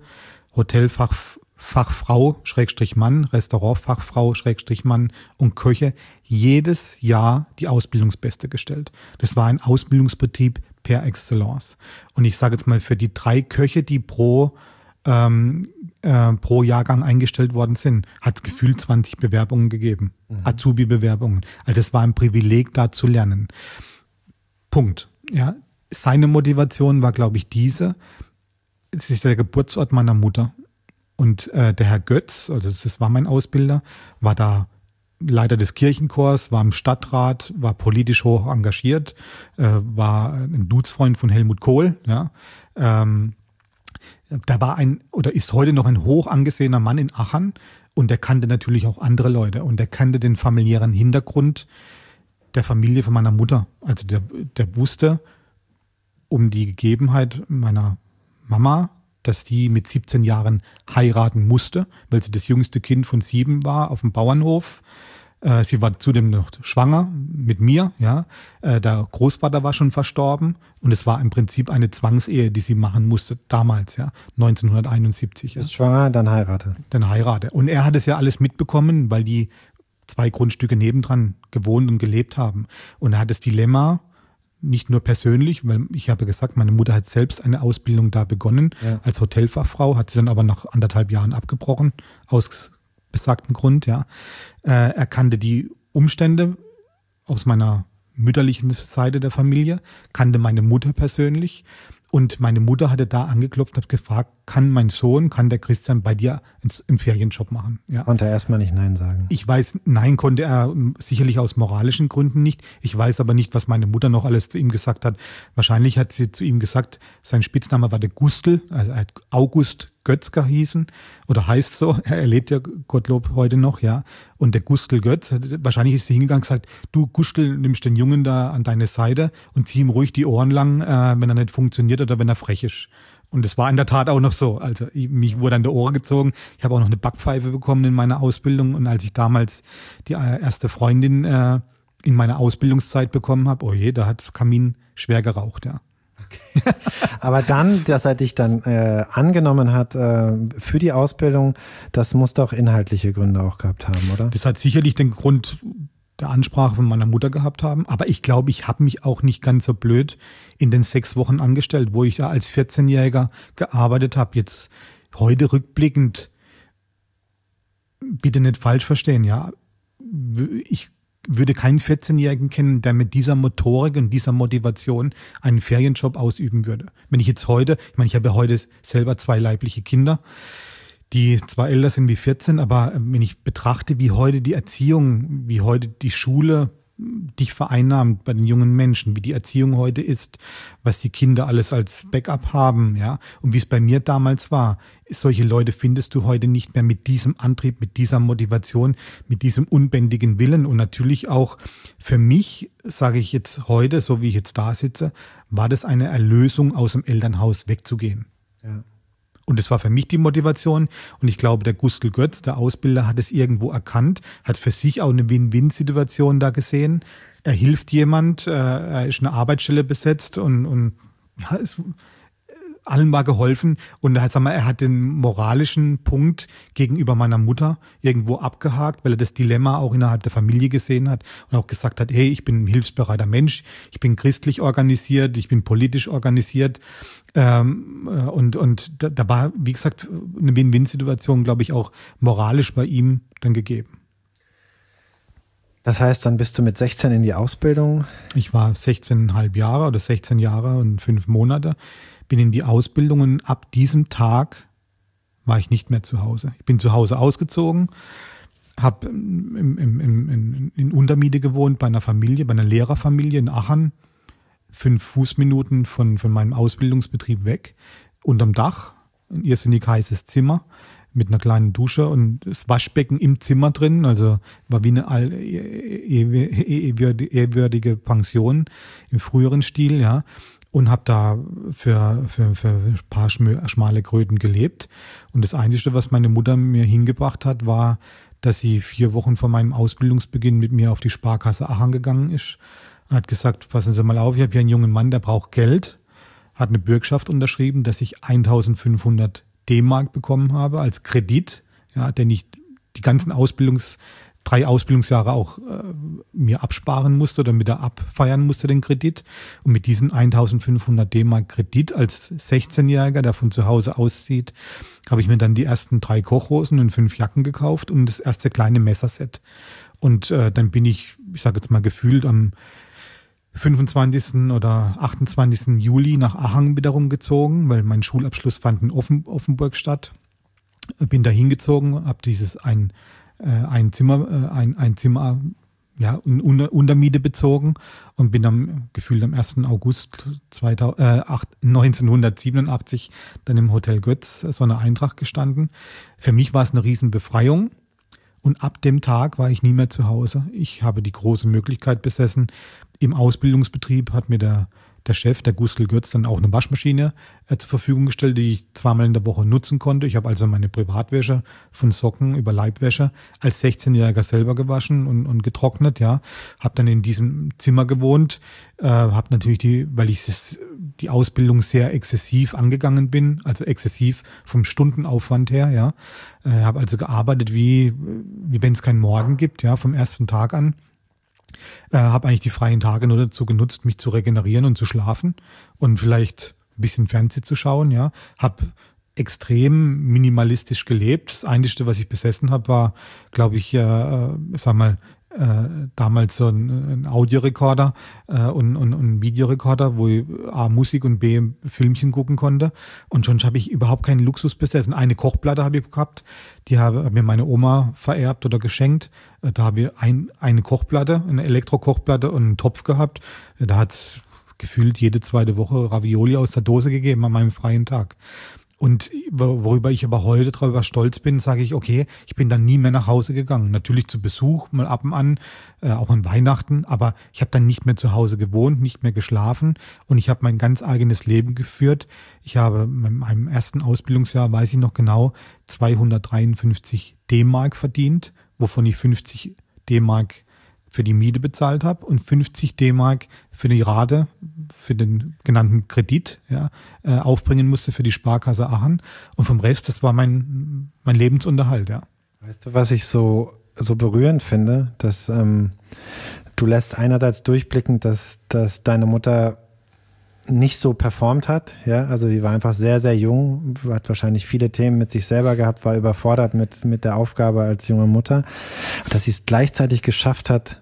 Speaker 2: Hotelfachfrau, Schrägstrich Mann, Restaurantfachfrau, Schrägstrich Mann und Köche jedes Jahr die Ausbildungsbeste gestellt. Das war ein Ausbildungsbetrieb per Excellence. Und ich sage jetzt mal, für die drei Köche, die pro, ähm, äh, pro Jahrgang eingestellt worden sind, hat es gefühlt zwanzig Bewerbungen gegeben, mhm. Azubi-Bewerbungen. Also es war ein Privileg, da zu lernen. Punkt. Ja. Seine Motivation war, glaube ich, diese. Es ist der Geburtsort meiner Mutter. Und äh, der Herr Götz, also das war mein Ausbilder, war da Leiter des Kirchenchors, war im Stadtrat, war politisch hoch engagiert, äh, war ein Duzfreund von Helmut Kohl. Ja. Ähm, da war ein, oder ist heute noch ein hoch angesehener Mann in Achern und der kannte natürlich auch andere Leute und der kannte den familiären Hintergrund der Familie von meiner Mutter. Also der, der wusste um die Gegebenheit meiner Mama, dass die mit siebzehn Jahren heiraten musste, weil sie das jüngste Kind von sieben war auf dem Bauernhof. Äh, sie war zudem noch schwanger mit mir. Ja. Äh, der Großvater war schon verstorben und es war im Prinzip eine Zwangsehe, die sie machen musste damals, ja, neunzehnhunderteinundsiebzig.
Speaker 1: Ist ja. schwanger, dann heirate.
Speaker 2: Dann heirate. Und er hat es ja alles mitbekommen, weil die zwei Grundstücke nebendran gewohnt und gelebt haben. Und er hat das Dilemma, nicht nur persönlich, weil ich habe gesagt, meine Mutter hat selbst eine Ausbildung da begonnen ja. als Hotelfachfrau, hat sie dann aber nach anderthalb Jahren abgebrochen, aus besagtem Grund. Ja. Äh, er kannte die Umstände aus meiner mütterlichen Seite der Familie, kannte meine Mutter persönlich und meine Mutter hatte da angeklopft und hat gefragt, kann mein Sohn, kann der Christian bei dir einen Ferienjob machen? Ja.
Speaker 1: Konnte er erstmal nicht Nein sagen?
Speaker 2: Ich weiß, nein, konnte er sicherlich aus moralischen Gründen nicht. Ich weiß aber nicht, was meine Mutter noch alles zu ihm gesagt hat. Wahrscheinlich hat sie zu ihm gesagt, sein Spitzname war der Gustl, also er hat August Götz gehießen oder heißt so. Er lebt ja Gottlob heute noch, ja. Und der Gustl Götz, wahrscheinlich ist sie hingegangen und gesagt, du Gustl, nimmst den Jungen da an deine Seite und zieh ihm ruhig die Ohren lang, äh, wenn er nicht funktioniert oder wenn er frech ist. Und es war in der Tat auch noch so. Also ich, mich wurde an der Ohr gezogen. Ich habe auch noch eine Backpfeife bekommen in meiner Ausbildung. Und als ich damals die erste Freundin äh, in meiner Ausbildungszeit bekommen habe, oh je, da hat das Kamin schwer geraucht, ja.
Speaker 1: Okay. Aber dann, dass er dich dann äh, angenommen hat äh, für die Ausbildung, das muss doch inhaltliche Gründe auch gehabt haben, oder?
Speaker 2: Das hat sicherlich den Grund der Ansprache von meiner Mutter gehabt haben. Aber ich glaube, ich habe mich auch nicht ganz so blöd in den sechs Wochen angestellt, wo ich da als vierzehnjähriger gearbeitet habe. Jetzt heute rückblickend, bitte nicht falsch verstehen, ja. Ich würde keinen vierzehnjährigen kennen, der mit dieser Motorik und dieser Motivation einen Ferienjob ausüben würde. Wenn ich jetzt heute, ich meine, ich habe ja heute selber zwei leibliche Kinder, die zwar älter sind wie vierzehn, aber wenn ich betrachte, wie heute die Erziehung, wie heute die Schule dich vereinnahmt bei den jungen Menschen, wie die Erziehung heute ist, was die Kinder alles als Backup haben, ja, und wie es bei mir damals war. Solche Leute findest du heute nicht mehr mit diesem Antrieb, mit dieser Motivation, mit diesem unbändigen Willen. Und natürlich auch für mich, sage ich jetzt heute, so wie ich jetzt da sitze, war das eine Erlösung, aus dem Elternhaus wegzugehen.
Speaker 1: Ja.
Speaker 2: Und das war für mich die Motivation. Und ich glaube, der Gustl Götz, der Ausbilder, hat es irgendwo erkannt, hat für sich auch eine Win-Win-Situation da gesehen. Er hilft jemand, äh, er ist eine Arbeitsstelle besetzt und, und ja, es, allen war geholfen. Und er hat, sag mal, er hat den moralischen Punkt gegenüber meiner Mutter irgendwo abgehakt, weil er das Dilemma auch innerhalb der Familie gesehen hat und auch gesagt hat, hey, ich bin ein hilfsbereiter Mensch, ich bin christlich organisiert, ich bin politisch organisiert. Ähm, und und da, da war, wie gesagt, eine Win-Win-Situation, glaube ich, auch moralisch bei ihm dann gegeben.
Speaker 1: Das heißt, dann bist du mit sechzehn in die Ausbildung?
Speaker 2: Ich war sechzehneinhalb Jahre oder sechzehn Jahre und fünf Monate, bin in die Ausbildung und ab diesem Tag war ich nicht mehr zu Hause. Ich bin zu Hause ausgezogen, habe im, im, im, in, in Untermiete gewohnt bei einer Familie, bei einer Lehrerfamilie in Aachen, fünf Fußminuten von, von meinem Ausbildungsbetrieb weg, unterm Dach, ein irrsinnig heißes Zimmer mit einer kleinen Dusche und das Waschbecken im Zimmer drin, also war wie eine all, ehrwürdige Pension im früheren Stil, ja, und habe da für, für, für ein paar schmale Kröten gelebt. Und das Einzige, was meine Mutter mir hingebracht hat, war, dass sie vier Wochen vor meinem Ausbildungsbeginn mit mir auf die Sparkasse Aachen gegangen ist und hat gesagt, passen Sie mal auf, ich habe hier einen jungen Mann, der braucht Geld, hat eine Bürgschaft unterschrieben, dass ich eintausendfünfhundert D-Mark bekommen habe als Kredit, ja, den ich die ganzen Ausbildungs, drei Ausbildungsjahre auch äh, mir absparen musste oder mit er abfeiern musste, den Kredit. Und mit diesen eintausendfünfhundert D-Mark Kredit als sechzehnjähriger, der von zu Hause auszieht, habe ich mir dann die ersten drei Kochhosen und fünf Jacken gekauft und das erste kleine Messerset. Und äh, dann bin ich, ich sage jetzt mal gefühlt, am fünfundzwanzigsten oder achtundzwanzigsten Juli nach Aachen wiederum gezogen, weil mein Schulabschluss fand in Offen, Offenburg statt. Bin da hingezogen, habe dieses ein, äh, ein Zimmer, äh, ein, ein Zimmer ja, in Unter, Untermiete bezogen und bin am gefühlt am ersten August neunzehnhundertsiebenundachtzig dann im Hotel Götz, so eine Eintracht gestanden. Für mich war es eine Riesenbefreiung. Und ab dem Tag war ich nie mehr zu Hause. Ich habe die große Möglichkeit besessen. Im Ausbildungsbetrieb hat mir der, der Chef, der Gustl Götz, dann auch eine Waschmaschine äh, zur Verfügung gestellt, die ich zweimal in der Woche nutzen konnte. Ich habe also meine Privatwäsche von Socken über Leibwäsche als sechzehnjähriger selber gewaschen und, und getrocknet. Ja, habe dann in diesem Zimmer gewohnt, äh, habe natürlich die, weil ich das, die Ausbildung sehr exzessiv angegangen bin, also exzessiv vom Stundenaufwand her. Ja, äh, habe also gearbeitet wie wie wenn es keinen Morgen gibt. Ja, vom ersten Tag an. Äh, habe eigentlich die freien Tage nur dazu genutzt, mich zu regenerieren und zu schlafen und vielleicht ein bisschen Fernsehen zu schauen. Ja, habe extrem minimalistisch gelebt. Das Einzige, was ich besessen habe, war, glaube ich, äh, sag mal, äh, damals so ein, ein Audiorekorder äh, und, und, und ein Videorekorder, wo ich A, Musik und B, Filmchen gucken konnte. Und schon habe ich überhaupt keinen Luxus besessen. Eine Kochplatte habe ich gehabt, die habe hat mir meine Oma vererbt oder geschenkt. Äh, da habe ich ein, eine Kochplatte, eine Elektrokochplatte und einen Topf gehabt. Äh, da hat es gefühlt jede zweite Woche Ravioli aus der Dose gegeben an meinem freien Tag. Und worüber ich aber heute darüber stolz bin, sage ich, okay, ich bin dann nie mehr nach Hause gegangen. Natürlich zu Besuch, mal ab und an, äh, auch an Weihnachten, aber ich habe dann nicht mehr zu Hause gewohnt, nicht mehr geschlafen und ich habe mein ganz eigenes Leben geführt. Ich habe in meinem ersten Ausbildungsjahr, weiß ich noch genau, zweihundertdreiundfünfzig D-Mark verdient, wovon ich fünfzig D-Mark für die Miete bezahlt habe und fünfzig D-Mark für die Rate für den genannten Kredit ja, äh, aufbringen musste für die Sparkasse Aachen. Und vom Rest, das war mein, mein Lebensunterhalt. Ja.
Speaker 1: Weißt du, was ich so, so berührend finde? Dass ähm, du lässt einerseits durchblicken, dass, dass deine Mutter nicht so performt hat, ja, also die war einfach sehr, sehr jung, hat wahrscheinlich viele Themen mit sich selber gehabt, war überfordert mit, mit der Aufgabe als junge Mutter, dass sie es gleichzeitig geschafft hat,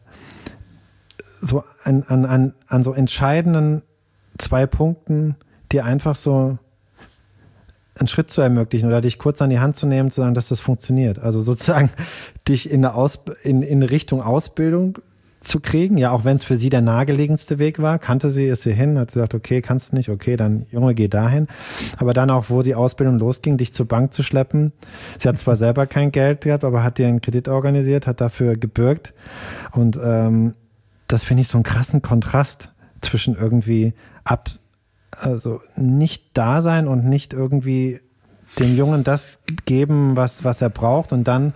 Speaker 1: so an, an, an, an so entscheidenden zwei Punkten dir einfach so einen Schritt zu ermöglichen oder dich kurz an die Hand zu nehmen, zu sagen, dass das funktioniert. Also sozusagen dich in eine Aus, in, in Richtung Ausbildung zu kriegen, ja, auch wenn es für sie der nahegelegenste Weg war, kannte sie, ist sie hin, hat sie gesagt, okay, kannst nicht, okay, dann Junge, geh dahin. Aber dann auch, wo die Ausbildung losging, dich zur Bank zu schleppen. Sie hat zwar selber kein Geld gehabt, aber hat dir einen Kredit organisiert, hat dafür gebürgt. Und ähm, das finde ich so einen krassen Kontrast zwischen irgendwie ab, also nicht da sein und nicht irgendwie dem Jungen das geben, was, was er braucht und dann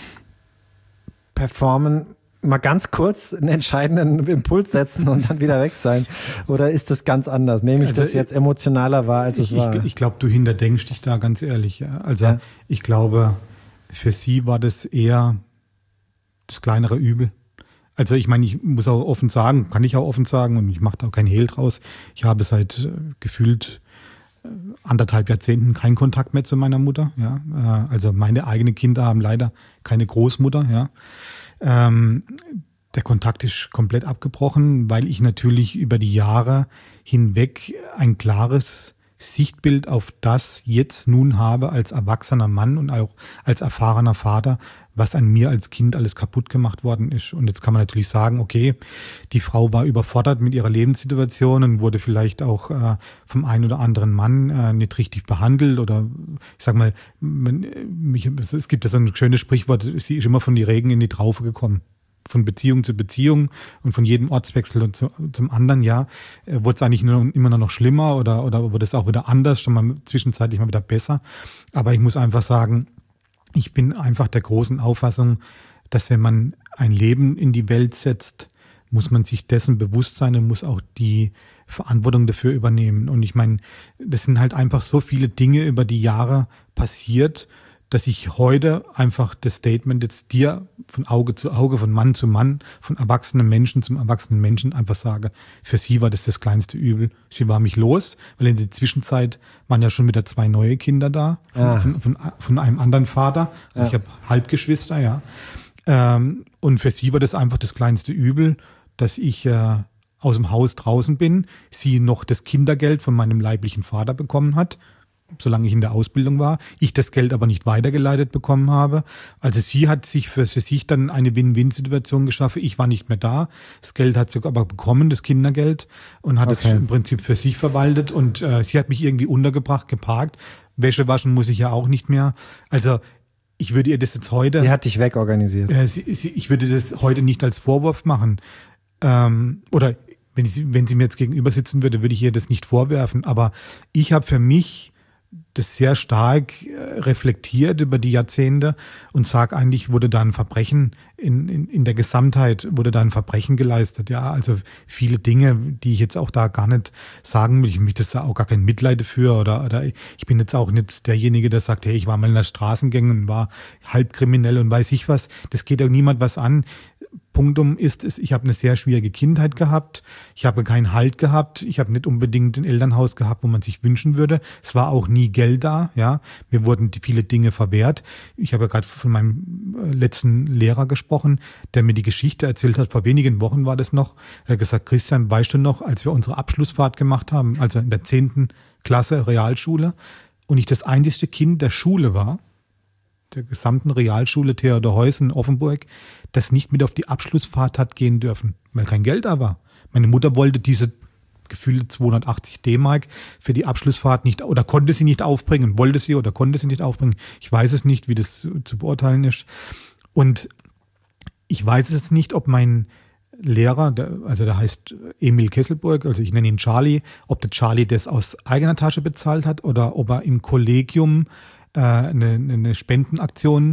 Speaker 1: performen, mal ganz kurz einen entscheidenden Impuls setzen und dann wieder weg sein? Oder ist das ganz anders? Nehme ich also das jetzt emotionaler wahr, als
Speaker 2: ich,
Speaker 1: es war?
Speaker 2: Ich, ich glaube, du hinterdenkst dich da ganz ehrlich. Ja. Also ja. Ich glaube, für sie war das eher das kleinere Übel. Also ich meine, ich muss auch offen sagen, kann ich auch offen sagen und ich mache da auch kein Hehl draus. Ich habe seit äh, gefühlt äh, anderthalb Jahrzehnten keinen Kontakt mehr zu meiner Mutter. Ja. Äh, also meine eigenen Kinder haben leider keine Großmutter, ja. Ähm, der Kontakt ist komplett abgebrochen, weil ich natürlich über die Jahre hinweg ein klares Sichtbild auf das jetzt nun habe als erwachsener Mann und auch als erfahrener Vater, was an mir als Kind alles kaputt gemacht worden ist. Und jetzt kann man natürlich sagen, okay, die Frau war überfordert mit ihrer Lebenssituation und wurde vielleicht auch äh, vom einen oder anderen Mann äh, nicht richtig behandelt oder ich sag mal, man, mich, es gibt ja so ein schönes Sprichwort, sie ist immer von die Regen in die Traufe gekommen. Von Beziehung zu Beziehung und von jedem Ortswechsel und zu, zum anderen Jahr äh, wurde es eigentlich nur, immer noch schlimmer oder, oder wurde es auch wieder anders, schon mal zwischenzeitlich mal wieder besser. Aber ich muss einfach sagen, ich bin einfach der großen Auffassung, dass wenn man ein Leben in die Welt setzt, muss man sich dessen bewusst sein und muss auch die Verantwortung dafür übernehmen. Und ich meine, das sind halt einfach so viele Dinge über die Jahre passiert, dass ich heute einfach das Statement jetzt dir von Auge zu Auge, von Mann zu Mann, von erwachsenen Menschen zum erwachsenen Menschen einfach sage, für sie war das das kleinste Übel. Sie war mich los, weil in der Zwischenzeit waren ja schon wieder zwei neue Kinder da, von, ah. von, von, von einem anderen Vater. Also ja. Ich habe Halbgeschwister, ja. Ähm, und für sie war das einfach das kleinste Übel, dass ich äh, aus dem Haus draußen bin, sie noch das Kindergeld von meinem leiblichen Vater bekommen hat, solange ich in der Ausbildung war, ich das Geld aber nicht weitergeleitet bekommen habe. Also sie hat sich für, für sich dann eine Win-Win-Situation geschaffen. Ich war nicht mehr da. Das Geld hat sie aber bekommen, das Kindergeld, und hat okay. es im Prinzip für sich verwaltet. Und äh, sie hat mich irgendwie untergebracht, geparkt. Wäsche waschen muss ich ja auch nicht mehr. Also ich würde ihr das jetzt heute...
Speaker 1: Sie hat dich wegorganisiert.
Speaker 2: Äh, sie, sie, ich würde das heute nicht als Vorwurf machen. Ähm, oder wenn, ich, wenn sie mir jetzt gegenüber sitzen würde, würde ich ihr das nicht vorwerfen. Aber ich habe für mich das sehr stark reflektiert über die Jahrzehnte und sage, eigentlich wurde da ein Verbrechen in, in, in der Gesamtheit, wurde da ein Verbrechen geleistet. Ja, also viele Dinge, die ich jetzt auch da gar nicht sagen will. Ich möchte da auch gar kein Mitleid dafür oder, oder ich bin jetzt auch nicht derjenige, der sagt, hey, ich war mal in der Straßengang und war halbkriminell und weiß ich was. Das geht ja niemand was an. Punktum ist es, ich habe eine sehr schwierige Kindheit gehabt. Ich habe keinen Halt gehabt. Ich habe nicht unbedingt ein Elternhaus gehabt, wo man sich wünschen würde. Es war auch nie Geld da. Ja, mir wurden die viele Dinge verwehrt. Ich habe ja gerade von meinem letzten Lehrer gesprochen, der mir die Geschichte erzählt hat. Vor wenigen Wochen war das noch. Er hat gesagt, Christian, weißt du noch, als wir unsere Abschlussfahrt gemacht haben, also in der zehnten Klasse Realschule, und ich das einzigste Kind der Schule war, der gesamten Realschule Theodor Heuss in Offenburg, das nicht mit auf die Abschlussfahrt hat gehen dürfen, weil kein Geld da war. Meine Mutter wollte diese gefühlte zweihundertachtzig D-Mark für die Abschlussfahrt nicht, oder konnte sie nicht aufbringen, wollte sie oder konnte sie nicht aufbringen. Ich weiß es nicht, wie das zu beurteilen ist. Und ich weiß es nicht, ob mein Lehrer, der, also der heißt Emil Kesselburg, also ich nenne ihn Charlie, ob der Charlie das aus eigener Tasche bezahlt hat oder ob er im Kollegium eine, eine Spendenaktion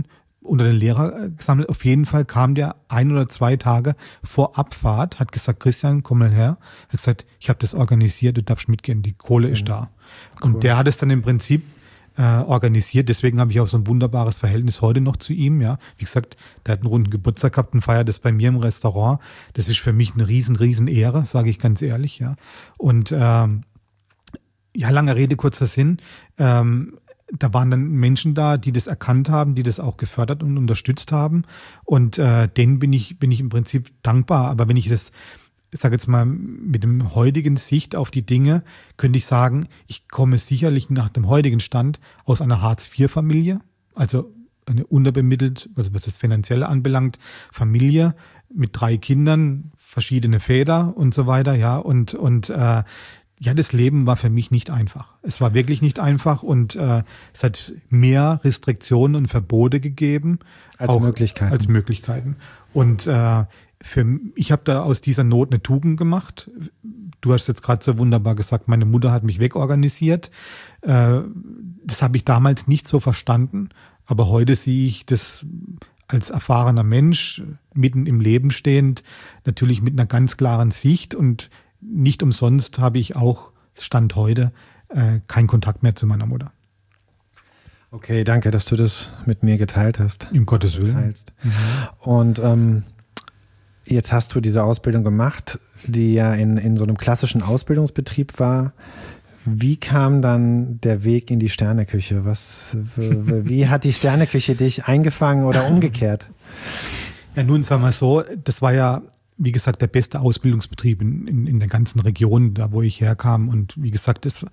Speaker 2: unter den Lehrer gesammelt. Auf jeden Fall kam der ein oder zwei Tage vor Abfahrt, hat gesagt, Christian, komm mal her. Hat gesagt, ich habe das organisiert, du darfst mitgehen, die Kohle ist da. Cool. Und der hat es dann im Prinzip äh, organisiert. Deswegen habe ich auch so ein wunderbares Verhältnis heute noch zu ihm. Ja, wie gesagt, der hat einen runden Geburtstag gehabt und feiert das bei mir im Restaurant. Das ist für mich eine riesen, riesen Ehre, sage ich ganz ehrlich. Ja, und ähm, ja, lange Rede, kurzer Sinn. Ähm, Da waren dann Menschen da, die das erkannt haben, die das auch gefördert und unterstützt haben. Und äh, denen bin ich, bin ich im Prinzip dankbar. Aber wenn ich das, ich sage jetzt mal, mit dem heutigen Sicht auf die Dinge, könnte ich sagen, ich komme sicherlich nach dem heutigen Stand aus einer Hartz vier Familie, also eine unterbemittelt, also was das Finanzielle anbelangt, Familie mit drei Kindern, verschiedene Väter und so weiter, ja. Und, und äh, ja, das Leben war für mich nicht einfach. Es war wirklich nicht einfach und äh, es hat mehr Restriktionen und Verbote gegeben.
Speaker 1: Als
Speaker 2: auch
Speaker 1: Möglichkeiten.
Speaker 2: Als Möglichkeiten. Und äh, für, ich habe da aus dieser Not eine Tugend gemacht. Du hast jetzt gerade so wunderbar gesagt, meine Mutter hat mich wegorganisiert. Äh, das habe ich damals nicht so verstanden, aber heute sehe ich das als erfahrener Mensch, mitten im Leben stehend, natürlich mit einer ganz klaren Sicht. Und nicht umsonst habe ich auch, Stand heute, äh, keinen Kontakt mehr zu meiner Mutter.
Speaker 1: Okay, danke, dass du das mit mir geteilt hast.
Speaker 2: Um Gottes Willen.
Speaker 1: Mhm. Und ähm, jetzt hast du diese Ausbildung gemacht, die ja in, in so einem klassischen Ausbildungsbetrieb war. Wie kam dann der Weg in die Sterneküche? Was, wie hat die Sterneküche dich eingefangen oder umgekehrt?
Speaker 2: Ja, nun sagen wir so, das war ja, wie gesagt, der beste Ausbildungsbetrieb in, in, in der ganzen Region, da wo ich herkam. Und wie gesagt, das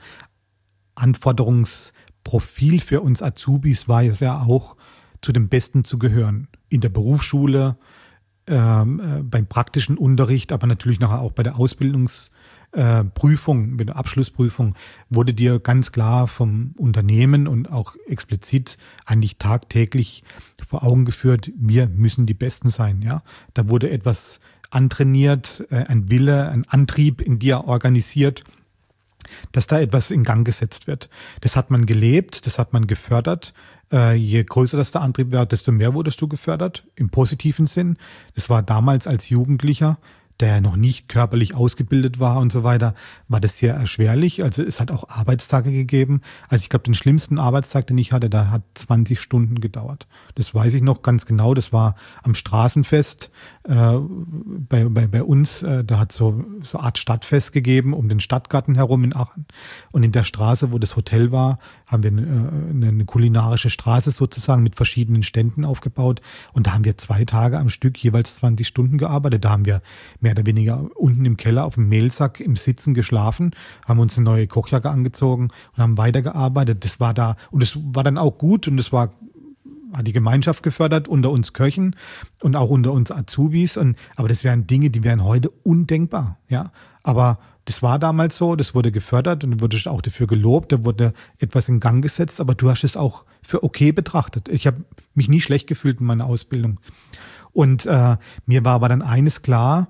Speaker 2: Anforderungsprofil für uns Azubis war es ja auch, zu den Besten zu gehören. In der Berufsschule, ähm, äh, beim praktischen Unterricht, aber natürlich nachher auch bei der Ausbildungsprüfung, äh, bei der Abschlussprüfung, wurde dir ganz klar vom Unternehmen und auch explizit eigentlich tagtäglich vor Augen geführt, wir müssen die Besten sein. Ja? Da wurde etwas antrainiert, äh, ein Wille, ein Antrieb in dir organisiert, dass da etwas in Gang gesetzt wird. Das hat man gelebt, das hat man gefördert. Äh, je größer das der Antrieb war, desto mehr wurdest du gefördert, im positiven Sinn. Das war damals als Jugendlicher, der noch nicht körperlich ausgebildet war und so weiter, war das sehr erschwerlich. Also es hat auch Arbeitstage gegeben. Also ich glaube, den schlimmsten Arbeitstag, den ich hatte, da hat zwanzig Stunden gedauert. Das weiß ich noch ganz genau. Das war am Straßenfest äh, bei, bei, bei uns. Äh, da hat so so eine Art Stadtfest gegeben, um den Stadtgarten herum in Aachen. Und in der Straße, wo das Hotel war, haben wir eine, eine kulinarische Straße sozusagen mit verschiedenen Ständen aufgebaut. Und da haben wir zwei Tage am Stück jeweils zwanzig Stunden gearbeitet. Da haben wir mehr oder weniger unten im Keller auf dem Mehlsack im Sitzen geschlafen, haben uns eine neue Kochjacke angezogen und haben weitergearbeitet. Das war da, und es war dann auch gut und es war, hat die Gemeinschaft gefördert unter uns Köchen und auch unter uns Azubis. Und, aber das wären Dinge, die wären heute undenkbar. Ja, aber das war damals so, das wurde gefördert und wurde auch dafür gelobt, da wurde etwas in Gang gesetzt, aber du hast es auch für okay betrachtet. Ich habe mich nie schlecht gefühlt in meiner Ausbildung. Und äh, mir war aber dann eines klar,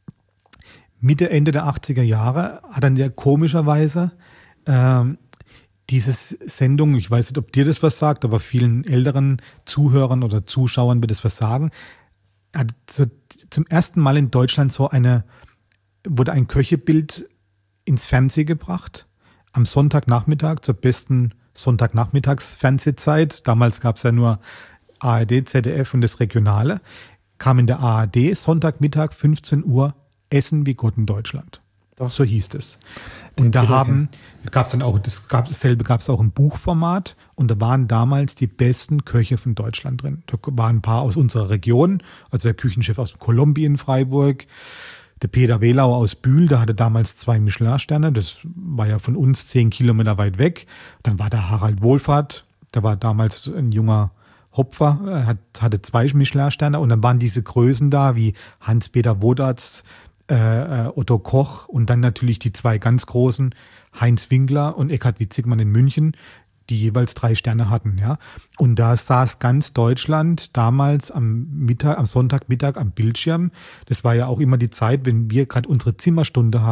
Speaker 2: Mitte, Ende der achtziger Jahre hat dann ja komischerweise ähm, diese Sendung, ich weiß nicht, ob dir das was sagt, aber vielen älteren Zuhörern oder Zuschauern wird das was sagen, hat so zum ersten Mal in Deutschland so eine, wurde ein Köchebild ins Fernsehen gebracht, am Sonntagnachmittag, zur besten Sonntagnachmittags-Fernsehzeit. Damals gab es ja nur A R D, Z D F und das Regionale. Kam in der A R D, Sonntagmittag, fünfzehn Uhr, Essen wie Gott in Deutschland. Doch. So hieß es. Und Den da haben, gab es dann auch, das gab, dasselbe gab es auch im Buchformat und da waren damals die besten Köche von Deutschland drin. Da waren ein paar aus unserer Region, also der Küchenchef aus Kolumbi in Freiburg, der Peter Wehlau aus Bühl, der hatte damals zwei Michelin-Sterne, das war ja von uns zehn Kilometer weit weg. Dann war der Harald Wohlfahrt, der war damals ein junger Hopfer, hat, hatte zwei Michelin-Sterne und dann waren diese Größen da wie Hans-Peter Wodarz, äh, Otto Koch und dann natürlich die zwei ganz großen, Heinz Winkler und Eckhard Witzigmann in München, die jeweils drei Sterne hatten. Ja. Und da saß ganz Deutschland damals am Mittag, am Sonntagmittag am Bildschirm. Das war ja auch immer die Zeit, wenn wir gerade unsere Zimmerstunde haben,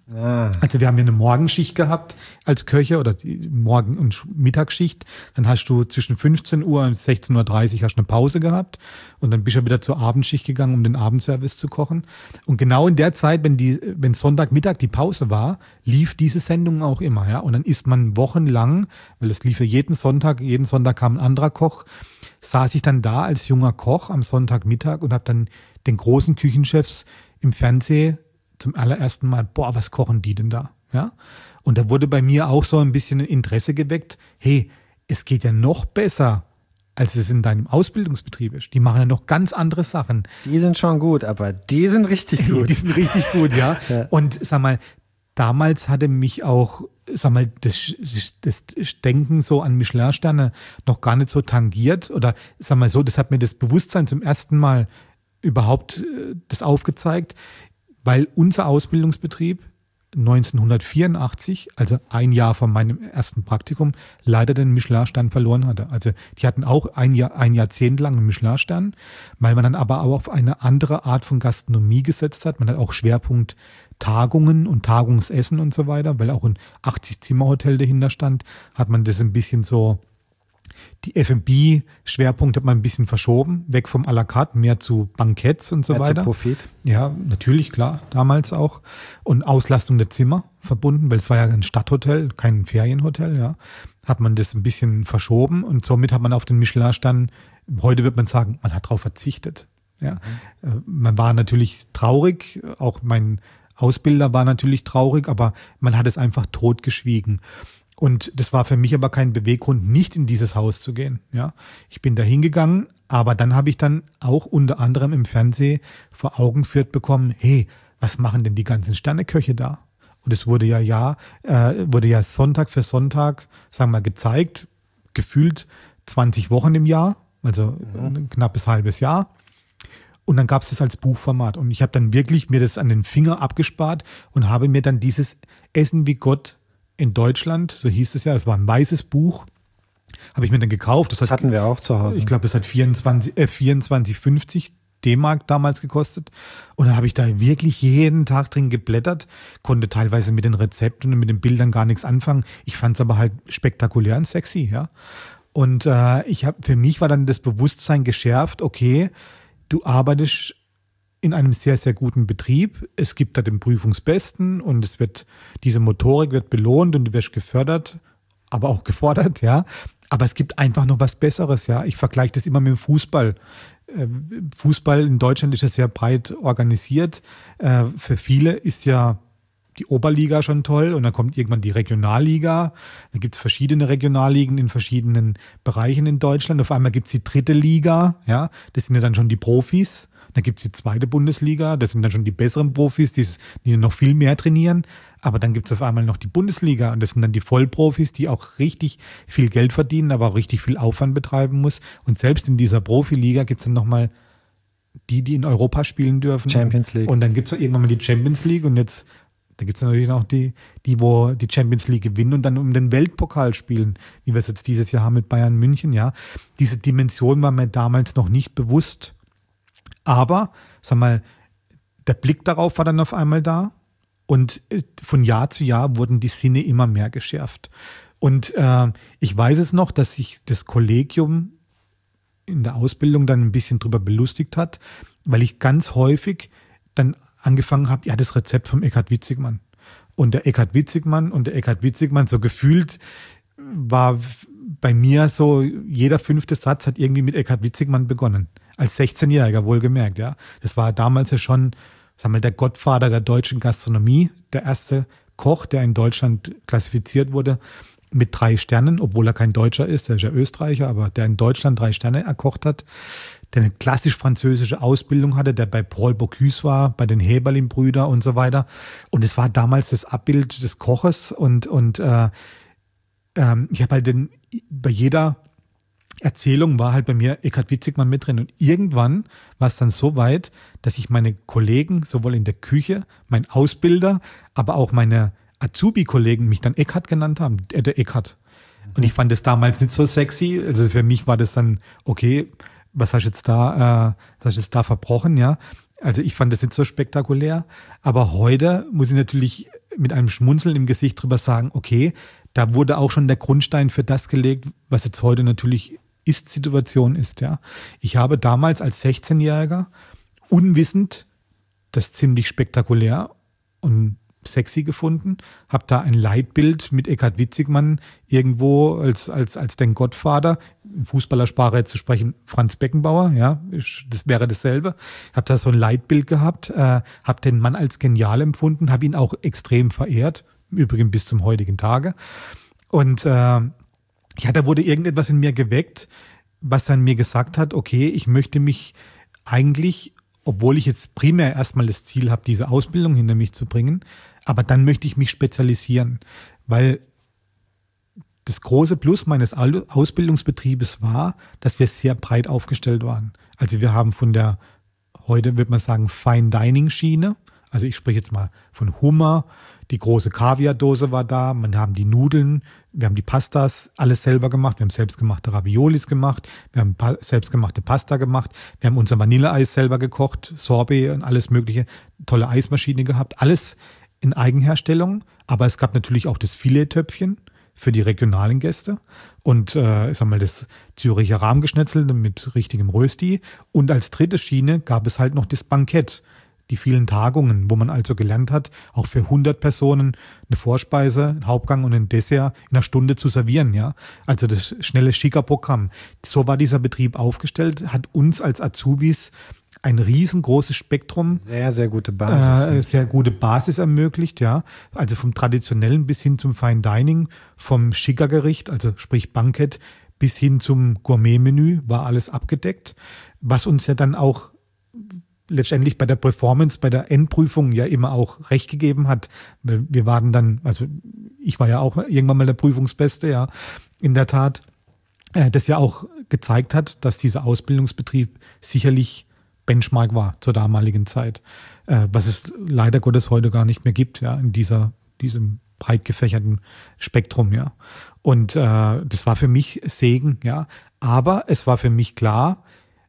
Speaker 1: Ah.
Speaker 2: Also wir haben ja eine Morgenschicht gehabt als Köche oder die Morgen- und Mittagsschicht. Dann hast du zwischen fünfzehn Uhr und sechzehn Uhr dreißig hast eine Pause gehabt und dann bist du wieder zur Abendschicht gegangen, um den Abendservice zu kochen. Und genau in der Zeit, wenn die, wenn Sonntagmittag die Pause war, lief diese Sendung auch immer. Ja? Und dann ist man wochenlang, weil es lief ja jeden Sonntag, jeden Sonntag kam ein anderer Koch, saß ich dann da als junger Koch am Sonntagmittag und habe dann den großen Küchenchefs im Fernsehen zum allerersten Mal, boah, was kochen die denn da? Ja? Und da wurde bei mir auch so ein bisschen Interesse geweckt, hey, es geht ja noch besser, als es in deinem Ausbildungsbetrieb ist. Die machen ja noch ganz andere Sachen.
Speaker 1: Die sind schon gut, aber die sind richtig gut.
Speaker 2: Die sind richtig gut, ja. ja. Und sag mal, damals hatte mich auch, sag mal, das, das Denken so an Michelin-Sterne noch gar nicht so tangiert. Oder sag mal so, das hat mir das Bewusstsein zum ersten Mal überhaupt äh, das aufgezeigt, weil unser Ausbildungsbetrieb neunzehnhundertvierundachtzig, also ein Jahr von meinem ersten Praktikum, leider den Michelin-Stern verloren hatte. Also die hatten auch ein, Jahr, ein Jahrzehnt lang einen Michelin-Stern, weil man dann aber auch auf eine andere Art von Gastronomie gesetzt hat. Man hat auch Schwerpunkt Tagungen und Tagungsessen und so weiter, weil auch ein achtzig-Zimmer-Hotel dahinter stand, hat man das ein bisschen so, die F und B-Schwerpunkt hat man ein bisschen verschoben, weg vom à la carte, mehr zu Banketts und so
Speaker 1: mehr
Speaker 2: weiter.
Speaker 1: Zu Profit.
Speaker 2: Ja, natürlich, klar, damals auch. Und Auslastung der Zimmer verbunden, weil es war ja ein Stadthotel, kein Ferienhotel, ja. Hat man das ein bisschen verschoben und somit hat man auf den Michelin-Stern, heute wird man sagen, man hat darauf verzichtet. Ja. Mhm. Man war natürlich traurig, auch mein Ausbilder war natürlich traurig, aber man hat es einfach totgeschwiegen. Und das war für mich aber kein Beweggrund, nicht in dieses Haus zu gehen. Ja, ich bin da hingegangen, aber dann habe ich dann auch unter anderem im Fernsehen vor Augen geführt bekommen, hey, was machen denn die ganzen Sterneköche da? Und es wurde ja, ja, äh, wurde ja Sonntag für Sonntag, sagen wir mal, gezeigt, gefühlt zwanzig Wochen im Jahr, also ja. ein knappes halbes Jahr. Und dann gab es das als Buchformat. Und ich habe dann wirklich mir das an den Finger abgespart und habe mir dann dieses Essen wie Gott in Deutschland, so hieß es ja, es war ein weißes Buch, habe ich mir dann gekauft. Das,
Speaker 1: das
Speaker 2: hat,
Speaker 1: hatten wir auch zu Hause.
Speaker 2: Ich glaube, das hat vierundzwanzig, äh, vierundzwanzig fünfzig D-Mark damals gekostet. Und da habe ich da wirklich jeden Tag drin geblättert, konnte teilweise mit den Rezepten und mit den Bildern gar nichts anfangen. Ich fand es aber halt spektakulär und sexy, ja. Und äh, ich habe, für mich war dann das Bewusstsein geschärft, okay, du arbeitest in einem sehr, sehr guten Betrieb. Es gibt da den Prüfungsbesten und es wird, diese Motorik wird belohnt und du wirst gefördert, aber auch gefordert, ja. Aber es gibt einfach noch was Besseres, ja. Ich vergleiche das immer mit dem Fußball. Fußball in Deutschland ist ja sehr breit organisiert. Für viele ist ja die Oberliga schon toll und dann kommt irgendwann die Regionalliga. Da gibt es verschiedene Regionalligen in verschiedenen Bereichen in Deutschland. Auf einmal gibt es die dritte Liga, ja. Das sind ja dann schon die Profis. Dann gibt es die zweite Bundesliga, das sind dann schon die besseren Profis, die, die noch viel mehr trainieren. Aber dann gibt es auf einmal noch die Bundesliga und das sind dann die Vollprofis, die auch richtig viel Geld verdienen, aber auch richtig viel Aufwand betreiben muss. Und selbst in dieser Profiliga gibt es dann nochmal die, die in Europa spielen dürfen.
Speaker 1: Champions League.
Speaker 2: Und dann gibt es irgendwann mal die Champions League und jetzt, da gibt es natürlich noch die, die, wo die Champions League gewinnen und dann um den Weltpokal spielen, wie wir es jetzt dieses Jahr haben mit Bayern München, ja. Diese Dimension war mir damals noch nicht bewusst. Aber, sag mal, der Blick darauf war dann auf einmal da und von Jahr zu Jahr wurden die Sinne immer mehr geschärft. Und äh, ich weiß es noch, dass sich das Kollegium in der Ausbildung dann ein bisschen drüber belustigt hat, weil ich ganz häufig dann angefangen habe, ja, das Rezept vom Eckhard Witzigmann. Und der Eckhard Witzigmann und der Eckhard Witzigmann, so gefühlt war bei mir so, jeder fünfte Satz hat irgendwie mit Eckhard Witzigmann begonnen. Als sechzehnjähriger wohlgemerkt, ja. Das war damals ja schon, sagen wir, der Gottvater der deutschen Gastronomie, der erste Koch, der in Deutschland klassifiziert wurde mit drei Sternen, obwohl er kein Deutscher ist, der ist ja Österreicher, aber der in Deutschland drei Sterne erkocht hat, der eine klassisch französische Ausbildung hatte, der bei Paul Bocuse war, bei den Heberlin-Brüder und so weiter. Und es war damals das Abbild des Koches und, und äh, ähm, ich habe halt den, bei jeder Erzählung war halt bei mir Eckhard Witzigmann mit drin. Und irgendwann war es dann so weit, dass ich meine Kollegen, sowohl in der Küche, mein Ausbilder, aber auch meine Azubi-Kollegen mich dann Eckhard genannt haben, äh, der Eckhard. Mhm. Und ich fand das damals nicht so sexy. Also für mich war das dann, okay, was hast du jetzt da, äh, was hast du jetzt da verbrochen, ja? Also ich fand das nicht so spektakulär. Aber heute muss ich natürlich mit einem Schmunzeln im Gesicht drüber sagen, okay, da wurde auch schon der Grundstein für das gelegt, was jetzt heute natürlich Ist-Situation ist. Ja. Ich habe damals als sechzehnjähriger unwissend das ziemlich spektakulär und sexy gefunden, habe da ein Leitbild mit Eckhard Witzigmann irgendwo als, als, als den Gottvater, in Fußballersprache zu sprechen, Franz Beckenbauer, ja, das wäre dasselbe. Habe da so ein Leitbild gehabt, äh, habe den Mann als genial empfunden, habe ihn auch extrem verehrt, im Übrigen bis zum heutigen Tage. Und äh, ja, da wurde irgendetwas in mir geweckt, was dann mir gesagt hat, okay, ich möchte mich eigentlich, obwohl ich jetzt primär erstmal das Ziel habe, diese Ausbildung hinter mich zu bringen, aber dann möchte ich mich spezialisieren, weil das große Plus meines Ausbildungsbetriebes war, dass wir sehr breit aufgestellt waren. Also wir haben von der, heute würde man sagen, Fine Dining Schiene, also ich spreche jetzt mal von Hummer, die große Kaviardose war da, wir haben die Nudeln, wir haben die Pastas alles selber gemacht, wir haben selbstgemachte Raviolis gemacht, wir haben pa- selbstgemachte Pasta gemacht, wir haben unser Vanilleeis selber gekocht, Sorbet und alles mögliche, tolle Eismaschine gehabt, alles in Eigenherstellung, aber es gab natürlich auch das Filettöpfchen für die regionalen Gäste und äh, ich sag mal das Züricher Rahmgeschnetzel mit richtigem Rösti und als dritte Schiene gab es halt noch das Bankett, die vielen Tagungen, wo man also gelernt hat, auch für hundert Personen eine Vorspeise, einen Hauptgang und ein Dessert in einer Stunde zu servieren, ja. Also das schnelle Schicker-Programm. So war dieser Betrieb aufgestellt, hat uns als Azubis ein riesengroßes Spektrum,
Speaker 1: sehr, sehr gute Basis,
Speaker 2: äh, sehr gute Basis ermöglicht, ja. Also vom Traditionellen bis hin zum Fine Dining, vom Schickergericht, also sprich Bankett, bis hin zum Gourmet-Menü war alles abgedeckt, was uns ja dann auch letztendlich bei der Performance, bei der Endprüfung ja immer auch recht gegeben hat. Weil wir waren dann, also ich war ja auch irgendwann mal der Prüfungsbeste, ja, in der Tat, äh, das ja auch gezeigt hat, dass dieser Ausbildungsbetrieb sicherlich Benchmark war zur damaligen Zeit, äh, was es leider Gottes heute gar nicht mehr gibt, ja, in dieser, diesem breit gefächerten Spektrum, ja. Und äh, das war für mich Segen, ja. Aber es war für mich klar,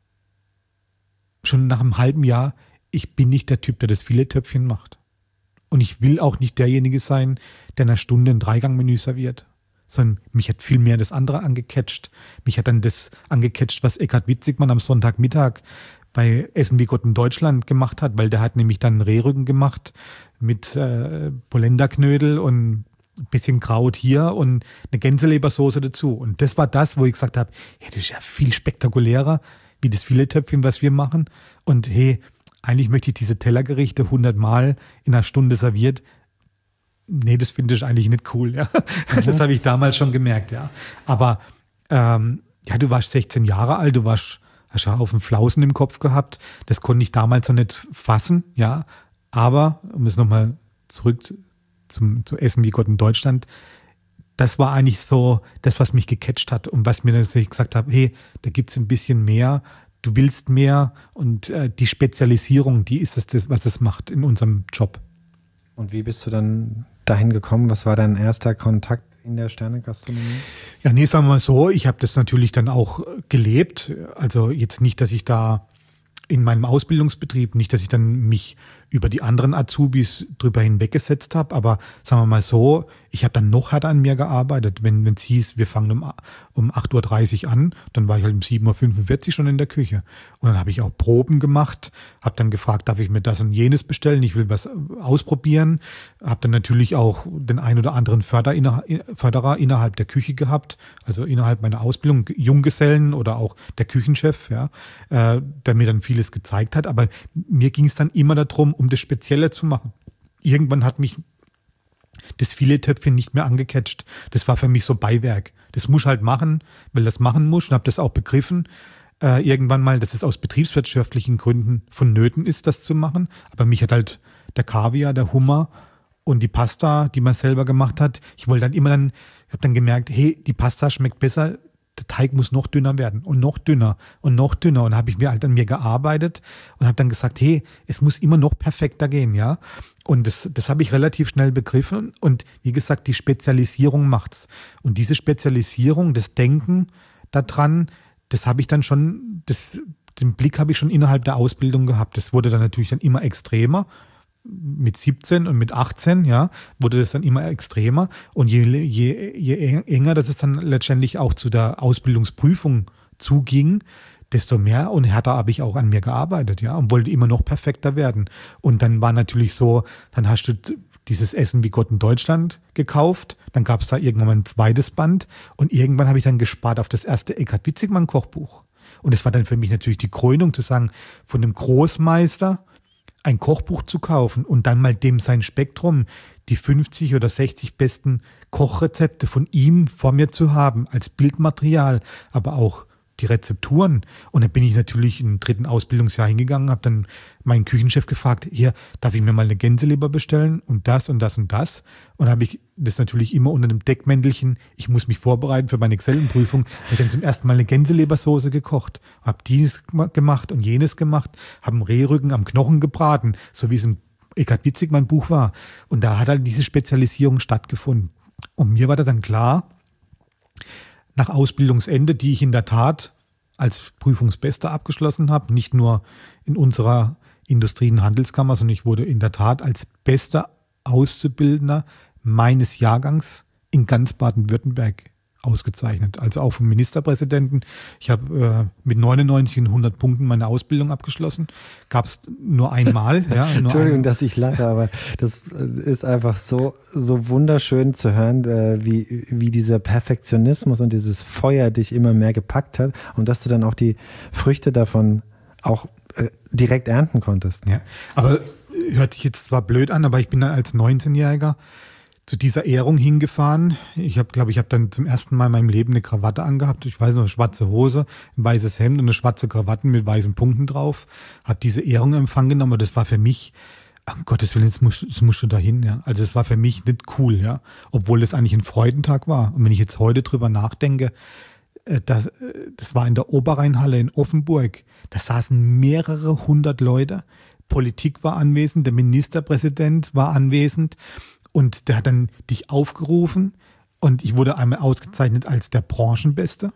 Speaker 2: schon nach einem halben Jahr, ich bin nicht der Typ, der das Filettöpfchen macht. Und ich will auch nicht derjenige sein, der in einer Stunde ein Dreigangmenü serviert. Sondern mich hat viel mehr das andere angecatcht. Mich hat dann das angecatcht, was Eckhard Witzigmann am Sonntagmittag bei Essen wie Gott in Deutschland gemacht hat, weil der hat nämlich dann einen Rehrücken gemacht mit äh, Polenta-Knödel und ein bisschen Kraut hier und eine Gänselebersoße dazu. Und das war das, wo ich gesagt habe, hey, das ist ja viel spektakulärer wie das Filettöpfchen, was wir machen. Und hey, eigentlich möchte ich diese Tellergerichte hundertmal in einer Stunde serviert. Nee, das finde ich eigentlich nicht cool. Ja. Mhm. Das habe ich damals schon gemerkt, ja. Aber ähm, ja, du warst sechzehn Jahre alt, du warst, hast ja auf dem Flausen im Kopf gehabt. Das konnte ich damals noch nicht fassen, ja. Aber, um es nochmal zurück zum, zu Essen wie Gott in Deutschland, das war eigentlich so das, was mich gecatcht hat und was mir natürlich gesagt hat, hey, da gibt es ein bisschen mehr, du willst mehr und äh, die Spezialisierung, die ist es, das, was es macht in unserem Job.
Speaker 1: Und wie bist du dann dahin gekommen? Was war dein erster Kontakt in der Sternegastronomie?
Speaker 2: Ja, nee, sagen wir mal so, ich habe das natürlich dann auch gelebt. Also jetzt nicht, dass ich da in meinem Ausbildungsbetrieb, nicht, dass ich dann mich über die anderen Azubis drüber hinweggesetzt habe, aber sagen wir mal so, ich habe dann noch härter an mir gearbeitet. Wenn es hieß, wir fangen um, um acht Uhr dreißig an, dann war ich halt um sieben Uhr fünfundvierzig schon in der Küche. Und dann habe ich auch Proben gemacht, habe dann gefragt, darf ich mir das und jenes bestellen, ich will was ausprobieren. Habe dann natürlich auch den ein oder anderen Förder inner, Förderer innerhalb der Küche gehabt, also innerhalb meiner Ausbildung, Junggesellen oder auch der Küchenchef, ja, äh, der mir dann vieles gezeigt hat. Aber mir ging es dann immer darum, um das Spezielle zu machen. Irgendwann hat mich das Filettöpfchen nicht mehr angecatcht. Das war für mich so Beiwerk. Das muss ich halt machen, weil das machen muss. Und habe das auch begriffen, äh, irgendwann mal, dass es aus betriebswirtschaftlichen Gründen vonnöten ist, das zu machen. Aber mich hat halt der Kaviar, der Hummer und die Pasta, die man selber gemacht hat, ich wollte dann immer dann, ich habe dann gemerkt, hey, die Pasta schmeckt besser, der Teig muss noch dünner werden und noch dünner und noch dünner. Und habe ich mir halt an mir gearbeitet und habe dann gesagt, hey, es muss immer noch perfekter gehen, ja. Und das, das habe ich relativ schnell begriffen. Und wie gesagt, die Spezialisierung macht's. Und diese Spezialisierung, das Denken daran, das habe ich dann schon, das, den Blick habe ich schon innerhalb der Ausbildung gehabt. Das wurde dann natürlich dann immer extremer. mit siebzehn und mit achtzehn, ja, wurde das dann immer extremer. Und je, je, je enger das es dann letztendlich auch zu der Ausbildungsprüfung zuging, desto mehr und härter habe ich auch an mir gearbeitet, ja, und wollte immer noch perfekter werden. Und dann war natürlich so, dann hast du dieses Essen wie Gott in Deutschland gekauft, dann gab es da irgendwann mal ein zweites Band und irgendwann habe ich dann gespart auf das erste Eckhard Witzigmann Kochbuch. Und es war dann für mich natürlich die Krönung zu sagen, von einem Großmeister ein Kochbuch zu kaufen und dann mal dem sein Spektrum, die fünfzig oder sechzig besten Kochrezepte von ihm vor mir zu haben, als Bildmaterial, aber auch die Rezepturen. Und dann bin ich natürlich im dritten Ausbildungsjahr hingegangen, habe dann meinen Küchenchef gefragt, hier, darf ich mir mal eine Gänseleber bestellen und das und das und das. Und dann habe ich das natürlich immer unter dem Deckmäntelchen, ich muss mich vorbereiten für meine Excellenprüfung, habe dann zum ersten Mal eine Gänselebersoße gekocht, habe dies gemacht und jenes gemacht, habe einen Rehrücken am Knochen gebraten, so wie es im Eckhard Witzigmann Buch war. Und da hat halt diese Spezialisierung stattgefunden. Und mir war da dann klar, nach Ausbildungsende, die ich in der Tat als Prüfungsbester abgeschlossen habe, nicht nur in unserer Industrie- und Handelskammer, sondern ich wurde in der Tat als bester Auszubildender meines Jahrgangs in ganz Baden-Württemberg ausgezeichnet. Also auch vom Ministerpräsidenten. Ich habe äh, mit neunundneunzig und hundert Punkten meine Ausbildung abgeschlossen. Gab es nur einmal. Ja, nur
Speaker 1: Entschuldigung,
Speaker 2: ein
Speaker 1: dass ich lache, aber das ist einfach so, so wunderschön zu hören, äh, wie, wie dieser Perfektionismus und dieses Feuer dich immer mehr gepackt hat und dass du dann auch die Früchte davon auch äh, direkt ernten konntest.
Speaker 2: Ja, aber hört sich jetzt zwar blöd an, aber ich bin dann als neunzehnjähriger zu dieser Ehrung hingefahren. Ich habe, glaube ich, habe dann zum ersten Mal in meinem Leben eine Krawatte angehabt. Ich weiß noch, eine schwarze Hose, ein weißes Hemd und eine schwarze Krawatte mit weißen Punkten drauf. Habe diese Ehrung in Empfang genommen. Und das war für mich, um Gottes Willen, jetzt musst, jetzt musst du dahin. Ja. Also es war für mich nicht cool, ja, obwohl das eigentlich ein Freudentag war. Und wenn ich jetzt heute drüber nachdenke, das, das war in der Oberrheinhalle in Offenburg. Da saßen mehrere hundert Leute. Politik war anwesend, der Ministerpräsident war anwesend. Und der hat dann dich aufgerufen und ich wurde einmal ausgezeichnet als der Branchenbeste.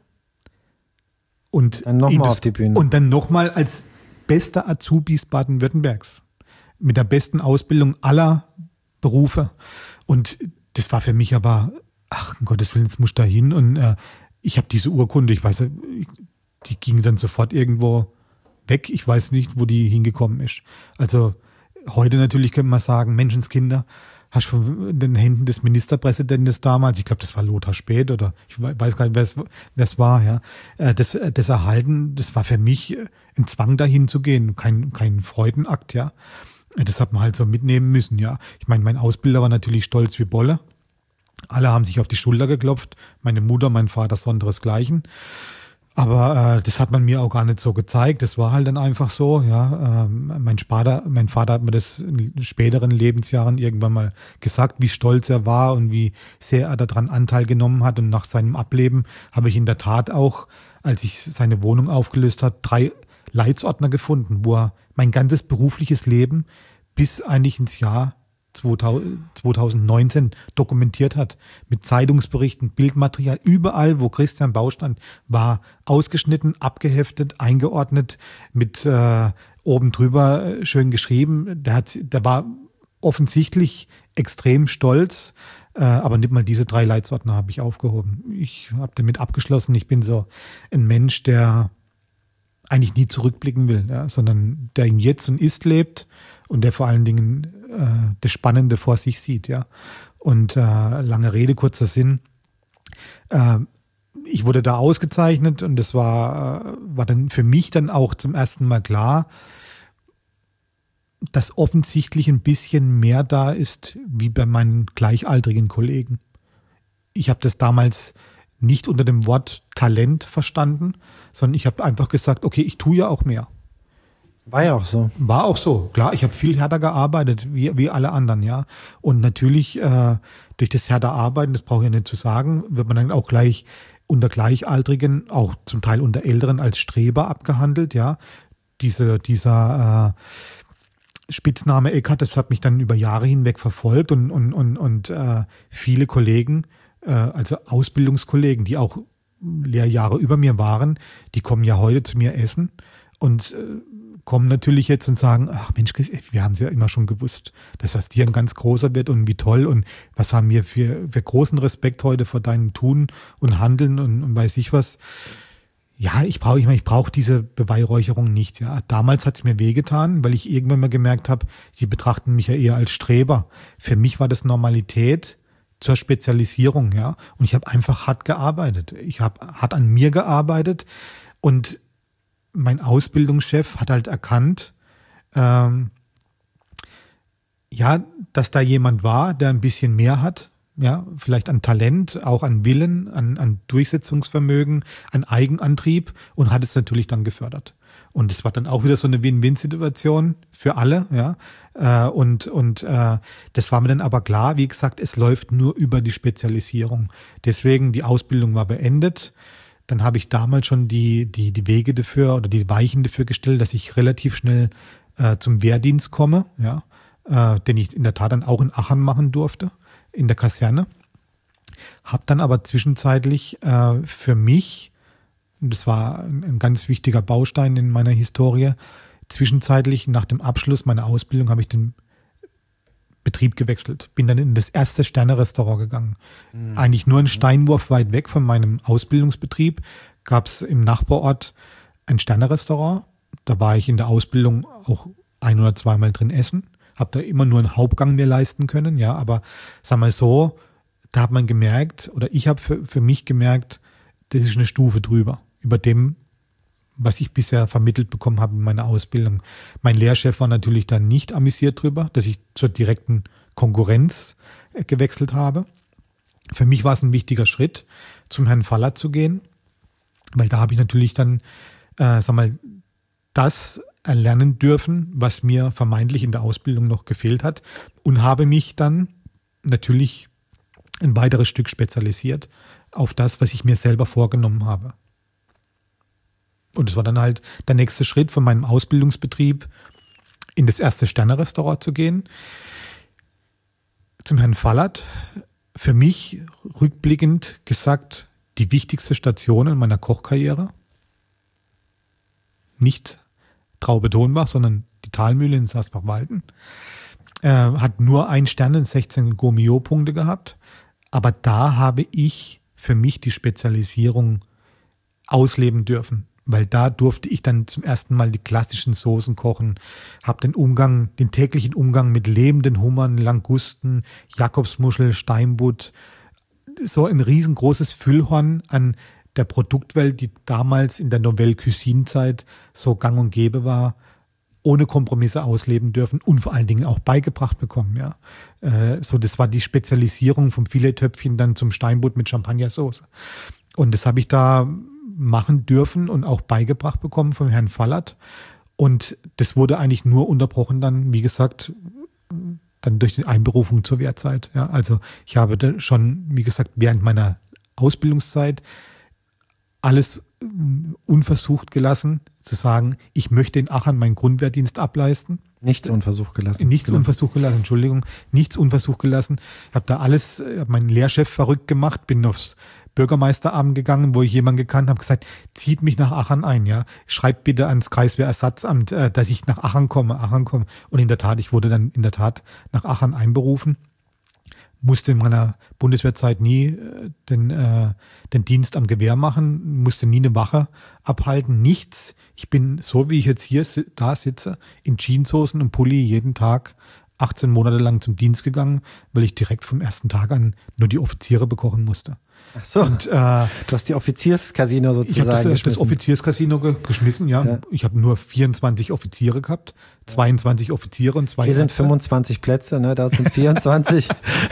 Speaker 2: Und
Speaker 1: dann nochmal auf die Bühne.
Speaker 2: Und dann nochmal als bester Azubis Baden-Württembergs. Mit der besten Ausbildung aller Berufe. Und das war für mich aber, ach, um Gottes Willen, jetzt muss ich da hin. Und äh, ich habe diese Urkunde, ich weiß, die ging dann sofort irgendwo weg. Ich weiß nicht, wo die hingekommen ist. Also heute natürlich könnte man sagen, Menschenskinder, hast du von den Händen des Ministerpräsidenten damals, ich glaube, das war Lothar Späth oder ich weiß gar nicht, wer es war, ja, das, das erhalten, das war für mich ein Zwang, dahin zu gehen, kein, kein Freudenakt, ja. Das hat man halt so mitnehmen müssen, ja. Ich meine, mein Ausbilder war natürlich stolz wie Bolle. Alle haben sich auf die Schulter geklopft. Meine Mutter, mein Vater, sonderesgleichen. Aber äh, das hat man mir auch gar nicht so gezeigt. Das war halt dann einfach so, ja. Ähm, mein, Vater, mein Vater hat mir das in späteren Lebensjahren irgendwann mal gesagt, wie stolz er war und wie sehr er daran Anteil genommen hat. Und nach seinem Ableben habe ich in der Tat auch, als ich seine Wohnung aufgelöst hat, drei Leitsordner gefunden, wo er mein ganzes berufliches Leben bis eigentlich ins Jahr zweitausendneunzehn dokumentiert hat. Mit Zeitungsberichten, Bildmaterial, überall, wo Christian Bau stand, war ausgeschnitten, abgeheftet, eingeordnet, mit äh, oben drüber schön geschrieben. Der, hat, der war offensichtlich extrem stolz, äh, aber nicht mal diese drei Leitsordner habe ich aufgehoben. Ich habe damit abgeschlossen. Ich bin so ein Mensch, der eigentlich nie zurückblicken will, ja, sondern der im Jetzt und Ist lebt und der vor allen Dingen äh, das Spannende vor sich sieht, ja. Und äh, lange Rede, kurzer Sinn. Äh, ich wurde da ausgezeichnet und das war, äh, war dann für mich dann auch zum ersten Mal klar, dass offensichtlich ein bisschen mehr da ist, wie bei meinen gleichaltrigen Kollegen. Ich habe das damals nicht unter dem Wort Talent verstanden, sondern ich habe einfach gesagt, okay, ich tue ja auch mehr.
Speaker 1: War ja auch so.
Speaker 2: War auch so. Klar, ich habe viel härter gearbeitet, wie, wie alle anderen, ja. Und natürlich äh, durch das härter Arbeiten, das brauche ich ja nicht zu sagen, wird man dann auch gleich unter Gleichaltrigen, auch zum Teil unter Älteren als Streber abgehandelt, ja. Diese, dieser äh, Spitzname Eckhard, das hat mich dann über Jahre hinweg verfolgt und, und, und, und äh, viele Kollegen, äh, also Ausbildungskollegen, die auch Lehrjahre über mir waren, die kommen ja heute zu mir essen und äh, kommen natürlich jetzt und sagen, ach Mensch, wir haben es ja immer schon gewusst, dass das Tier ein ganz großer wird und wie toll und was haben wir für, für großen Respekt heute vor deinem Tun und Handeln und, und weiß ich was. Ja, ich brauche ich, mein, ich brauche diese Beweihräucherung nicht. Ja. Damals hat es mir wehgetan, weil ich irgendwann mal gemerkt habe, die betrachten mich ja eher als Streber. Für mich war das Normalität zur Spezialisierung, ja. Und ich habe einfach hart gearbeitet. Ich habe hart an mir gearbeitet und mein Ausbildungschef hat halt erkannt, ähm, ja, dass da jemand war, der ein bisschen mehr hat, ja, vielleicht an Talent, auch an Willen, an, an Durchsetzungsvermögen, an Eigenantrieb und hat es natürlich dann gefördert. Und es war dann auch wieder so eine Win-Win-Situation für alle, ja. Äh, und und äh, das war mir dann aber klar, wie gesagt, es läuft nur über die Spezialisierung. Deswegen, die Ausbildung war beendet. Dann habe ich damals schon die, die, die Wege dafür oder die Weichen dafür gestellt, dass ich relativ schnell äh, zum Wehrdienst komme, ja, äh, den ich in der Tat dann auch in Aachen machen durfte, in der Kaserne. Habe dann aber zwischenzeitlich äh, für mich, das war ein, ein ganz wichtiger Baustein in meiner Historie, zwischenzeitlich nach dem Abschluss meiner Ausbildung habe ich den Betrieb gewechselt. Bin dann in das erste Sterne-Restaurant gegangen. Mhm. Eigentlich nur einen Steinwurf weit weg von meinem Ausbildungsbetrieb gab es im Nachbarort ein Sterne-Restaurant. Da war ich in der Ausbildung auch ein- oder zweimal drin essen. Habe da immer nur einen Hauptgang mir leisten können. Ja, aber sag mal so, da hat man gemerkt, oder ich habe für, für mich gemerkt, das ist eine Stufe drüber, über dem, was ich bisher vermittelt bekommen habe in meiner Ausbildung. Mein Lehrchef war natürlich dann nicht amüsiert drüber, dass ich zur direkten Konkurrenz gewechselt habe. Für mich war es ein wichtiger Schritt, zum Herrn Faller zu gehen, weil da habe ich natürlich dann, äh, sag mal, das erlernen dürfen, was mir vermeintlich in der Ausbildung noch gefehlt hat und habe mich dann natürlich ein weiteres Stück spezialisiert auf das, was ich mir selber vorgenommen habe. Und es war dann halt der nächste Schritt von meinem Ausbildungsbetrieb, in das erste Sterne-Restaurant zu gehen. Zum Herrn Fallert, für mich rückblickend gesagt, die wichtigste Station in meiner Kochkarriere. Nicht Traube Tonbach, sondern die Talmühle in Sassbach-Walden. Äh, hat nur ein Stern und sechzehn Gourmillot-Punkte gehabt. Aber da habe ich für mich die Spezialisierung ausleben dürfen. Weil da durfte ich dann zum ersten Mal die klassischen Soßen kochen, habe den Umgang, den täglichen Umgang mit lebenden Hummern, Langusten, Jakobsmuschel, Steinbutt, so ein riesengroßes Füllhorn an der Produktwelt, die damals in der Nouvelle Cuisine-Zeit so gang und gäbe war, ohne Kompromisse ausleben dürfen und vor allen Dingen auch beigebracht bekommen. Ja. Äh, so, das war die Spezialisierung vom Filettöpfchen dann zum Steinbutt mit Champagnersoße. Und das habe ich da machen dürfen und auch beigebracht bekommen vom Herrn Fallert. Und das wurde eigentlich nur unterbrochen dann, wie gesagt, dann durch die Einberufung zur Wehrzeit. Ja, also ich habe da schon, wie gesagt, während meiner Ausbildungszeit alles unversucht gelassen, zu sagen, ich möchte in Aachen meinen Grundwehrdienst ableisten.
Speaker 1: Nichts unversucht gelassen.
Speaker 2: Nichts
Speaker 1: genau.
Speaker 2: unversucht gelassen, Entschuldigung. Nichts unversucht gelassen. Ich habe da alles, hab meinen Lehrchef verrückt gemacht, bin aufs Bürgermeisteramt gegangen, wo ich jemanden gekannt habe, gesagt, zieht mich nach Aachen ein, ja. Schreibt bitte ans Kreiswehrersatzamt, äh, dass ich nach Aachen komme, Aachen komme. Und in der Tat, ich wurde dann in der Tat nach Aachen einberufen. Musste in meiner Bundeswehrzeit nie äh, den, äh, den Dienst am Gewehr machen, musste nie eine Wache abhalten, nichts. Ich bin, so wie ich jetzt hier da sitze, in Jeanshosen und Pulli jeden Tag achtzehn Monate lang zum Dienst gegangen, weil ich direkt vom ersten Tag an nur die Offiziere bekochen musste.
Speaker 1: Ach so, und, äh, du hast die Offizierscasino sozusagen
Speaker 2: ich habe das,
Speaker 1: das
Speaker 2: Offizierscasino ge geschmissen, ja. ja. Ich habe nur vierundzwanzig Offiziere gehabt, zweiundzwanzig Offiziere und zwei
Speaker 1: Hier sind fünfundzwanzig Plätze, ne? Da sind vierundzwanzig.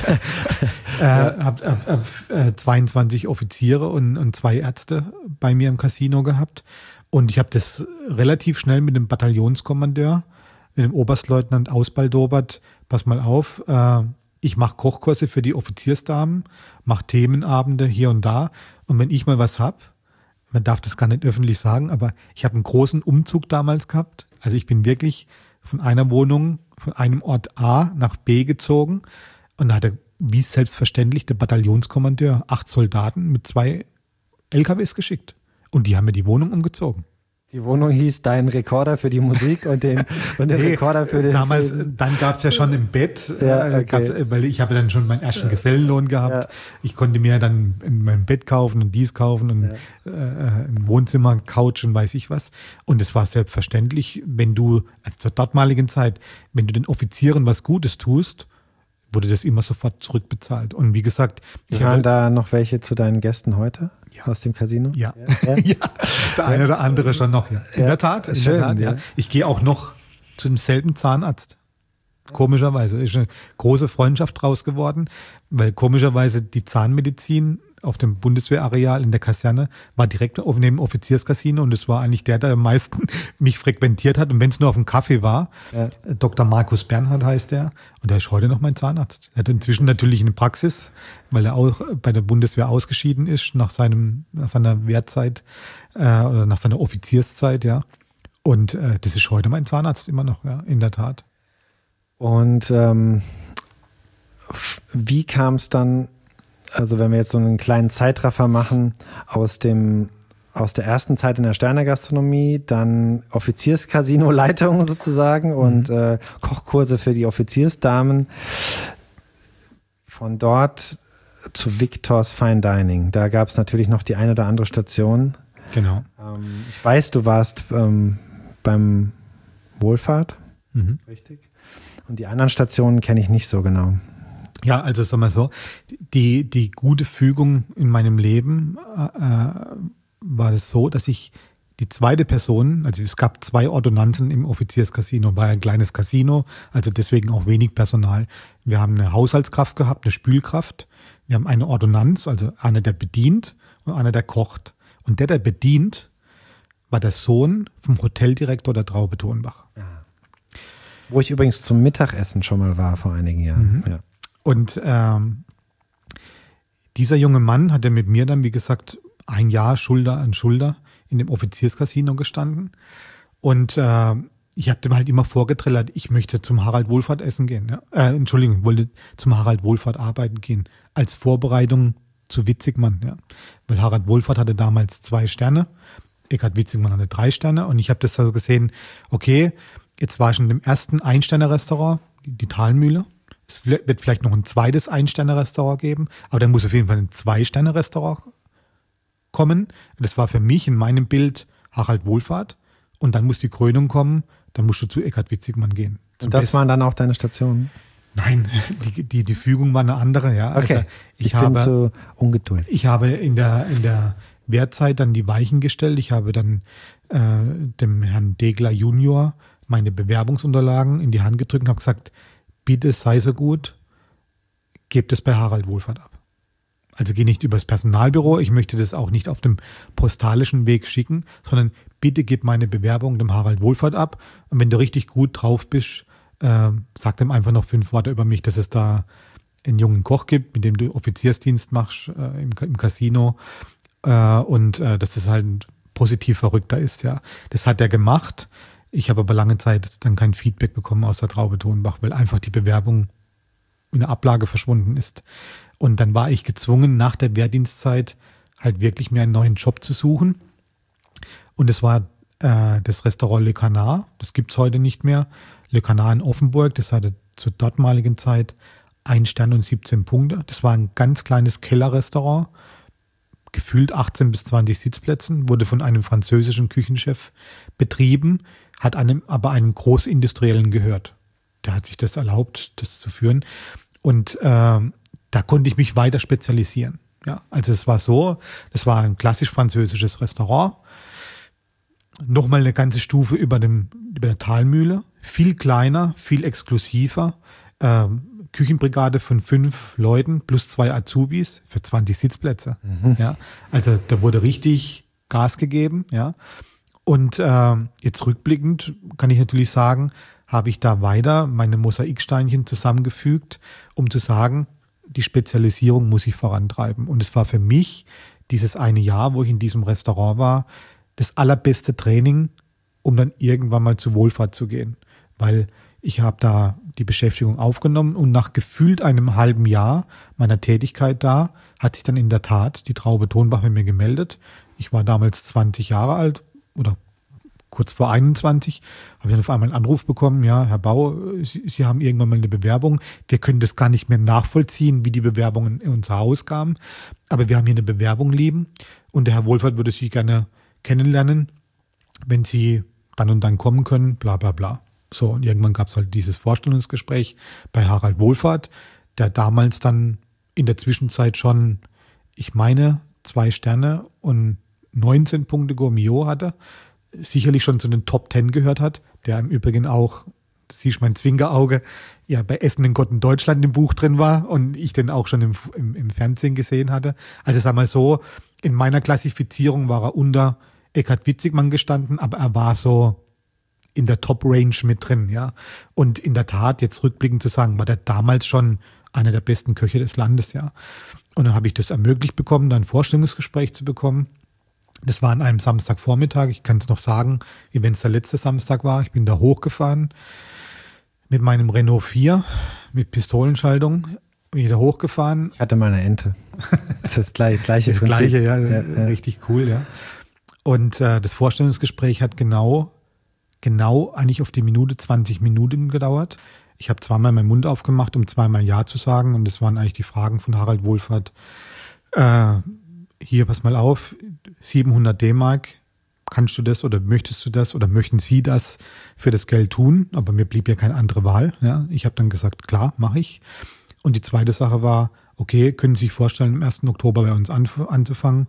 Speaker 2: äh, habe hab, hab, äh, zweiundzwanzig Offiziere und, und zwei Ärzte bei mir im Casino gehabt. Und ich habe das relativ schnell mit dem Bataillonskommandeur, mit dem Oberstleutnant Ausbaldobert, pass mal auf, äh, ich mache Kochkurse für die Offiziersdamen, mache Themenabende hier und da. Und wenn ich mal was habe, man darf das gar nicht öffentlich sagen, aber ich habe einen großen Umzug damals gehabt. Also ich bin wirklich von einer Wohnung, von einem Ort A nach B gezogen. Und da hatte, wie selbstverständlich, der Bataillonskommandeur acht Soldaten mit zwei L K Ws geschickt. Und die haben mir die Wohnung umgezogen.
Speaker 1: Die Wohnung hieß Dein Rekorder für die Musik und den, und den
Speaker 2: nee,
Speaker 1: Rekorder für den...
Speaker 2: Damals,
Speaker 1: für den,
Speaker 2: dann gab es ja schon im Bett,
Speaker 1: ja,
Speaker 2: äh,
Speaker 1: okay.
Speaker 2: gab's, weil ich habe dann schon meinen ersten Gesellenlohn gehabt.
Speaker 1: Ja.
Speaker 2: Ich konnte mir dann in meinem Bett kaufen und dies kaufen und
Speaker 1: Ja.
Speaker 2: äh, ein Wohnzimmer, Couch und weiß ich was. Und es war selbstverständlich, wenn du, also zur dortmaligen Zeit, wenn du den Offizieren was Gutes tust, wurde das immer sofort zurückbezahlt. Und wie gesagt, ich
Speaker 1: Hören
Speaker 2: habe
Speaker 1: da noch welche zu deinen Gästen heute
Speaker 2: Ja.
Speaker 1: aus dem Casino?
Speaker 2: Ja,
Speaker 1: Ja.
Speaker 2: ja, der eine oder andere schon noch. Ja. In
Speaker 1: Ja.
Speaker 2: der Tat, in
Speaker 1: Schön,
Speaker 2: der Tat, ja.
Speaker 1: ja.
Speaker 2: Ich gehe auch noch zu demselben Zahnarzt. Komischerweise ist eine große Freundschaft draus geworden, weil komischerweise die Zahnmedizin auf dem Bundeswehrareal in der Kaserne war direkt auf neben dem Offizierscasino und es war eigentlich der, der am meisten mich frequentiert hat. Und wenn es nur auf dem Kaffee war,
Speaker 1: Ja.
Speaker 2: Doktor Markus Bernhard heißt der und der ist heute noch mein Zahnarzt. Er hat inzwischen natürlich eine Praxis, weil er auch bei der Bundeswehr ausgeschieden ist nach seinem nach seiner Wehrzeit äh, oder nach seiner Offizierszeit, ja. Und äh, das ist heute mein Zahnarzt immer noch, ja, in der Tat.
Speaker 1: Und ähm, f- wie kam es dann, also wenn wir jetzt so einen kleinen Zeitraffer machen, aus dem aus der ersten Zeit in der Sternegastronomie, dann Offizierscasino-Leitung sozusagen und
Speaker 2: Mhm.
Speaker 1: äh, Kochkurse für die Offiziersdamen. Von dort zu Victor's Fine Dining. Da gab es natürlich noch die eine oder andere Station.
Speaker 2: Genau.
Speaker 1: Ähm, ich weiß, du warst ähm, beim Wohlfahrt,
Speaker 2: Mhm.
Speaker 1: richtig? Und die anderen Stationen kenne ich nicht so genau.
Speaker 2: Ja, also sag mal so, die, die gute Fügung in meinem Leben äh, war es so, dass ich die zweite Person, also es gab zwei Ordonnanzen im Offizierscasino, war ein kleines Casino, also deswegen auch wenig Personal. Wir haben eine Haushaltskraft gehabt, eine Spülkraft. Wir haben eine Ordonnanz, also einer, der bedient und einer, der kocht. Und der, der bedient, war der Sohn vom Hoteldirektor der Traube Tonbach.
Speaker 1: Wo ich übrigens zum Mittagessen schon mal war vor einigen Jahren.
Speaker 2: Mhm.
Speaker 1: Ja.
Speaker 2: Und ähm, dieser junge Mann hat ja mit mir dann, wie gesagt, ein Jahr Schulter an Schulter in dem Offizierscasino gestanden. Und äh, ich habe dem halt immer vorgetrellert, ich möchte zum Harald Wohlfahrt essen gehen. Ja? Äh, Entschuldigung, ich wollte zum Harald Wohlfahrt arbeiten gehen. Als Vorbereitung zu Witzigmann. Ja? Weil Harald Wohlfahrt hatte damals zwei Sterne. Eckhard Witzigmann hatte drei Sterne. Und ich habe das so gesehen, okay, jetzt war ich in dem ersten Ein-Sterne-Restaurant, die, die Talmühle. Es wird vielleicht noch ein zweites Ein-Sterne-Restaurant geben, aber dann muss auf jeden Fall ein Zwei-Sterne-Restaurant kommen. Das war für mich in meinem Bild Harald Wohlfahrt. Und dann muss die Krönung kommen, dann musst du zu Eckhard Witzigmann gehen. Zum
Speaker 1: Und das
Speaker 2: Besten.
Speaker 1: waren dann auch deine Stationen?
Speaker 2: Nein, die, die, die Fügung war eine andere, ja.
Speaker 1: Okay,
Speaker 2: Also ich,
Speaker 1: ich,
Speaker 2: habe,
Speaker 1: bin so ungeduldig.
Speaker 2: ich habe in der, in der Wehrzeit dann die Weichen gestellt. Ich habe dann äh, dem Herrn Degler Junior meine Bewerbungsunterlagen in die Hand gedrückt und habe gesagt, bitte sei so gut, gebt es bei Harald Wohlfahrt ab. Also geh nicht übers Personalbüro, ich möchte das auch nicht auf dem postalischen Weg schicken, sondern bitte gib meine Bewerbung dem Harald Wohlfahrt ab. Und wenn du richtig gut drauf bist, äh, sag dem einfach noch fünf Worte über mich, dass es da einen jungen Koch gibt, mit dem du Offiziersdienst machst äh, im, im Casino äh, und äh, dass es halt ein positiv Verrückter ist. Ja, das hat er gemacht. Ich habe aber lange Zeit dann kein Feedback bekommen aus der Traube Tonbach, weil einfach die Bewerbung in der Ablage verschwunden ist. Und dann war ich gezwungen, nach der Wehrdienstzeit halt wirklich mir einen neuen Job zu suchen. Und es war äh, das Restaurant Le Canard. Das gibt es heute nicht mehr. Le Canard in Offenburg, das hatte zur dortmaligen Zeit ein Stern und siebzehn Punkte. Das war ein ganz kleines Kellerrestaurant, gefühlt achtzehn bis zwanzig Sitzplätzen, wurde von einem französischen Küchenchef betrieben, hat einem, aber einem Großindustriellen gehört. Der hat sich das erlaubt, das zu führen. Und äh, da konnte ich mich weiter spezialisieren. Ja, also es war so, das war ein klassisch französisches Restaurant. Nochmal eine ganze Stufe über, dem, über der Talmühle. Viel kleiner, viel exklusiver. Ähm, Küchenbrigade von fünf Leuten plus zwei Azubis für zwanzig Sitzplätze. Mhm. Ja, also da wurde richtig Gas gegeben. Ja. Und äh, jetzt rückblickend kann ich natürlich sagen, habe ich da weiter meine Mosaiksteinchen zusammengefügt, um zu sagen, die Spezialisierung muss ich vorantreiben. Und es war für mich dieses eine Jahr, wo ich in diesem Restaurant war, das allerbeste Training, um dann irgendwann mal zur Wohlfahrt zu gehen. Weil ich habe da die Beschäftigung aufgenommen und nach gefühlt einem halben Jahr meiner Tätigkeit da hat sich dann in der Tat die Traube Tonbach mit mir gemeldet. Ich war damals zwanzig Jahre alt oder kurz vor einundzwanzig, habe ich dann auf einmal einen Anruf bekommen, ja, Herr Bau, Sie, Sie haben irgendwann mal eine Bewerbung. Wir können das gar nicht mehr nachvollziehen, wie die Bewerbungen in unser Haus kamen. Aber wir haben hier eine Bewerbung liegen und der Herr Wohlfahrt würde Sie gerne kennenlernen, wenn Sie dann und dann kommen können, bla bla bla. So, und irgendwann gab es halt dieses Vorstellungsgespräch bei Harald Wohlfahrt, der damals dann in der Zwischenzeit schon, ich meine, zwei Sterne und neunzehn Punkte Gourmillot hatte, sicherlich schon zu den Top Ten gehört hat, der im Übrigen auch, das siehst du mein Zwinkerauge, ja bei Essen in Gott in Deutschland im Buch drin war und ich den auch schon im, im, im Fernsehen gesehen hatte. Also sag mal so, in meiner Klassifizierung war er unter Eckhard Witzigmann gestanden, aber er war so in der Top-Range mit drin, ja. Und in der Tat, jetzt rückblickend zu sagen, war der damals schon einer der besten Köche des Landes, ja. Und dann habe ich das ermöglicht bekommen, da ein Vorstellungsgespräch zu bekommen. Das war an einem Samstagvormittag, ich kann es noch sagen, wie wenn es der letzte Samstag war. Ich bin da hochgefahren mit meinem Renault vier mit Pistolenschaltung, bin ich da hochgefahren.
Speaker 1: Ich hatte mal eine Ente. Das ist das gleiche, gleiche
Speaker 2: das
Speaker 1: Prinzip.
Speaker 2: Gleiche, ja,
Speaker 1: ja, ja.
Speaker 2: Richtig cool, ja. Und äh, das Vorstellungsgespräch hat genau, genau eigentlich auf die Minute zwanzig Minuten gedauert. Ich habe zweimal meinen Mund aufgemacht, um zweimal Ja zu sagen. Und das waren eigentlich die Fragen von Harald Wohlfahrt. Äh, hier, pass mal auf, siebenhundert D-Mark, kannst du das oder möchtest du das oder möchten Sie das für das Geld tun? Aber mir blieb ja keine andere Wahl. Ja. Ich habe dann gesagt, klar, mache ich. Und die zweite Sache war, okay, können Sie sich vorstellen, am ersten Oktober bei uns anf- anzufangen?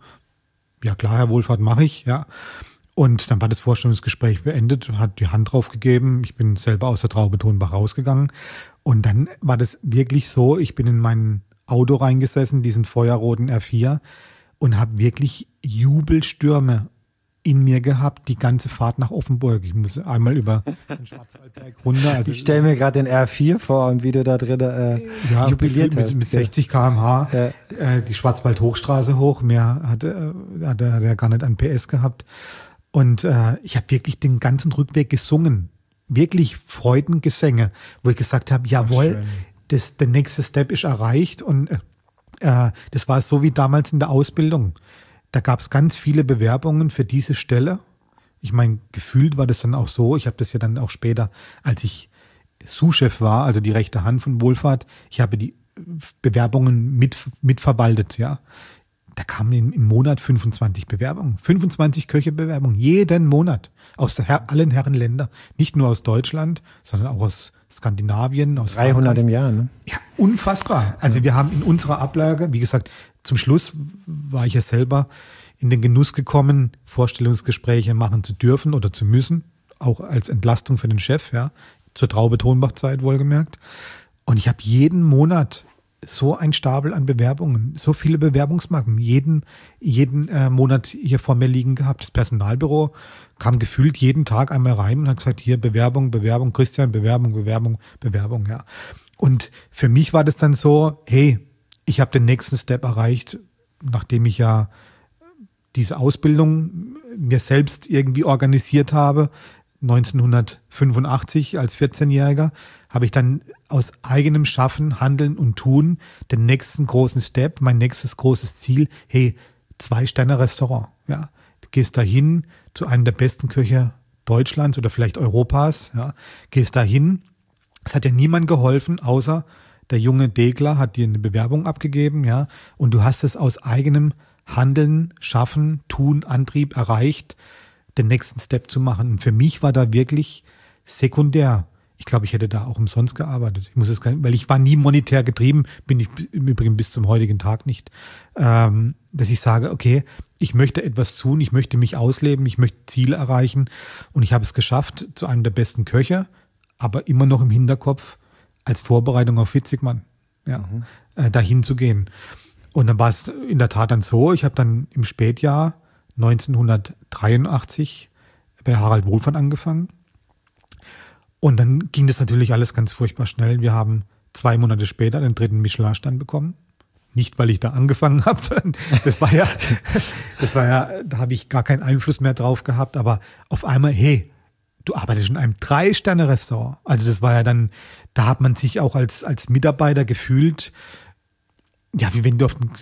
Speaker 2: Ja klar, Herr Wohlfahrt, mache ich, ja. Und dann war das Vorstellungsgespräch beendet, hat die Hand drauf gegeben. Ich bin selber aus der Traube Tonbach rausgegangen. Und dann war das wirklich so, ich bin in mein Auto reingesessen, diesen feuerroten R vier, und habe wirklich Jubelstürme in mir gehabt, die ganze Fahrt nach Offenburg. Ich muss einmal über den Schwarzwaldberg runter. Also
Speaker 1: ich stelle mir gerade den R vier vor und wie du da drin äh,
Speaker 2: ja,
Speaker 1: jubiliert
Speaker 2: mit,
Speaker 1: hast.
Speaker 2: Mit sechzig Kilometer pro Stunde
Speaker 1: ja.
Speaker 2: äh, die Schwarzwald-Hochstraße hoch. Mehr hatte, äh, hatte er ja gar nicht an P S gehabt. Und äh, ich habe wirklich den ganzen Rückweg gesungen. Wirklich Freudengesänge, wo ich gesagt habe, jawohl, das, der nächste Step ist erreicht. Und äh, das war so wie damals in der Ausbildung. Da gab es ganz viele Bewerbungen für diese Stelle. Ich meine, gefühlt war das dann auch so. Ich habe das ja dann auch später, als ich Sous-Chef war, also die rechte Hand von Wohlfahrt, ich habe die Bewerbungen mit, mitverwaltet, ja. Da kamen im, im Monat fünfundzwanzig Bewerbungen. fünfundzwanzig Köchebewerbungen, jeden Monat. Aus der Her- allen Herrenländern. Nicht nur aus Deutschland, sondern auch aus Skandinavien, aus
Speaker 1: dreihundert
Speaker 2: Frankreich.
Speaker 1: Im Jahr, ne?
Speaker 2: Ja, unfassbar. Also wir haben in unserer Ablage, wie gesagt, zum Schluss war ich ja selber in den Genuss gekommen, Vorstellungsgespräche machen zu dürfen oder zu müssen. Auch als Entlastung für den Chef, ja. Zur Traube-Tonbach-Zeit wohlgemerkt. Und ich habe jeden Monat so ein Stapel an Bewerbungen, so viele Bewerbungsmarken, jeden, jeden äh, Monat hier vor mir liegen gehabt. Das Personalbüro kam gefühlt jeden Tag einmal rein und hat gesagt, hier Bewerbung, Bewerbung, Christian, Bewerbung, Bewerbung, Bewerbung, ja. Und für mich war das dann so, hey, ich habe den nächsten Step erreicht, nachdem ich ja diese Ausbildung mir selbst irgendwie organisiert habe. neunzehnhundertfünfundachtzig als vierzehnjähriger habe ich dann aus eigenem Schaffen, Handeln und Tun den nächsten großen Step, mein nächstes großes Ziel, hey, Zwei-Sterne-Restaurant. Ja. Du gehst dahin zu einem der besten Köche Deutschlands oder vielleicht Europas. Ja. Gehst dahin. Es hat ja niemand geholfen, außer der junge Degler hat dir eine Bewerbung abgegeben. Ja. Und du hast es aus eigenem Handeln, Schaffen, Tun, Antrieb erreicht, den nächsten Step zu machen. Und für mich war da wirklich sekundär. Ich glaube, ich hätte da auch umsonst gearbeitet. Ich muss es gar nicht, weil ich war nie monetär getrieben, bin ich im Übrigen bis zum heutigen Tag nicht, ähm, dass ich sage, okay, ich möchte etwas tun, ich möchte mich ausleben, ich möchte Ziele erreichen und ich habe es geschafft, zu einem der besten Köche, aber immer noch im Hinterkopf als Vorbereitung auf Witzigmann, ja, mhm. äh, dahin zu gehen. Und dann war es in der Tat dann so, ich habe dann im Spätjahr neunzehnhundertdreiundachtzig bei Harald Wohlfahrt angefangen. Und dann ging das natürlich alles ganz furchtbar schnell. Wir haben zwei Monate später den dritten Michelin-Stern bekommen. Nicht, weil ich da angefangen habe, sondern das war ja, das war ja, da habe ich gar keinen Einfluss mehr drauf gehabt. Aber auf einmal, hey, du arbeitest in einem Drei-Sterne-Restaurant. Also das war ja dann, da hat man sich auch als, als Mitarbeiter gefühlt, ja, wie wenn du auf den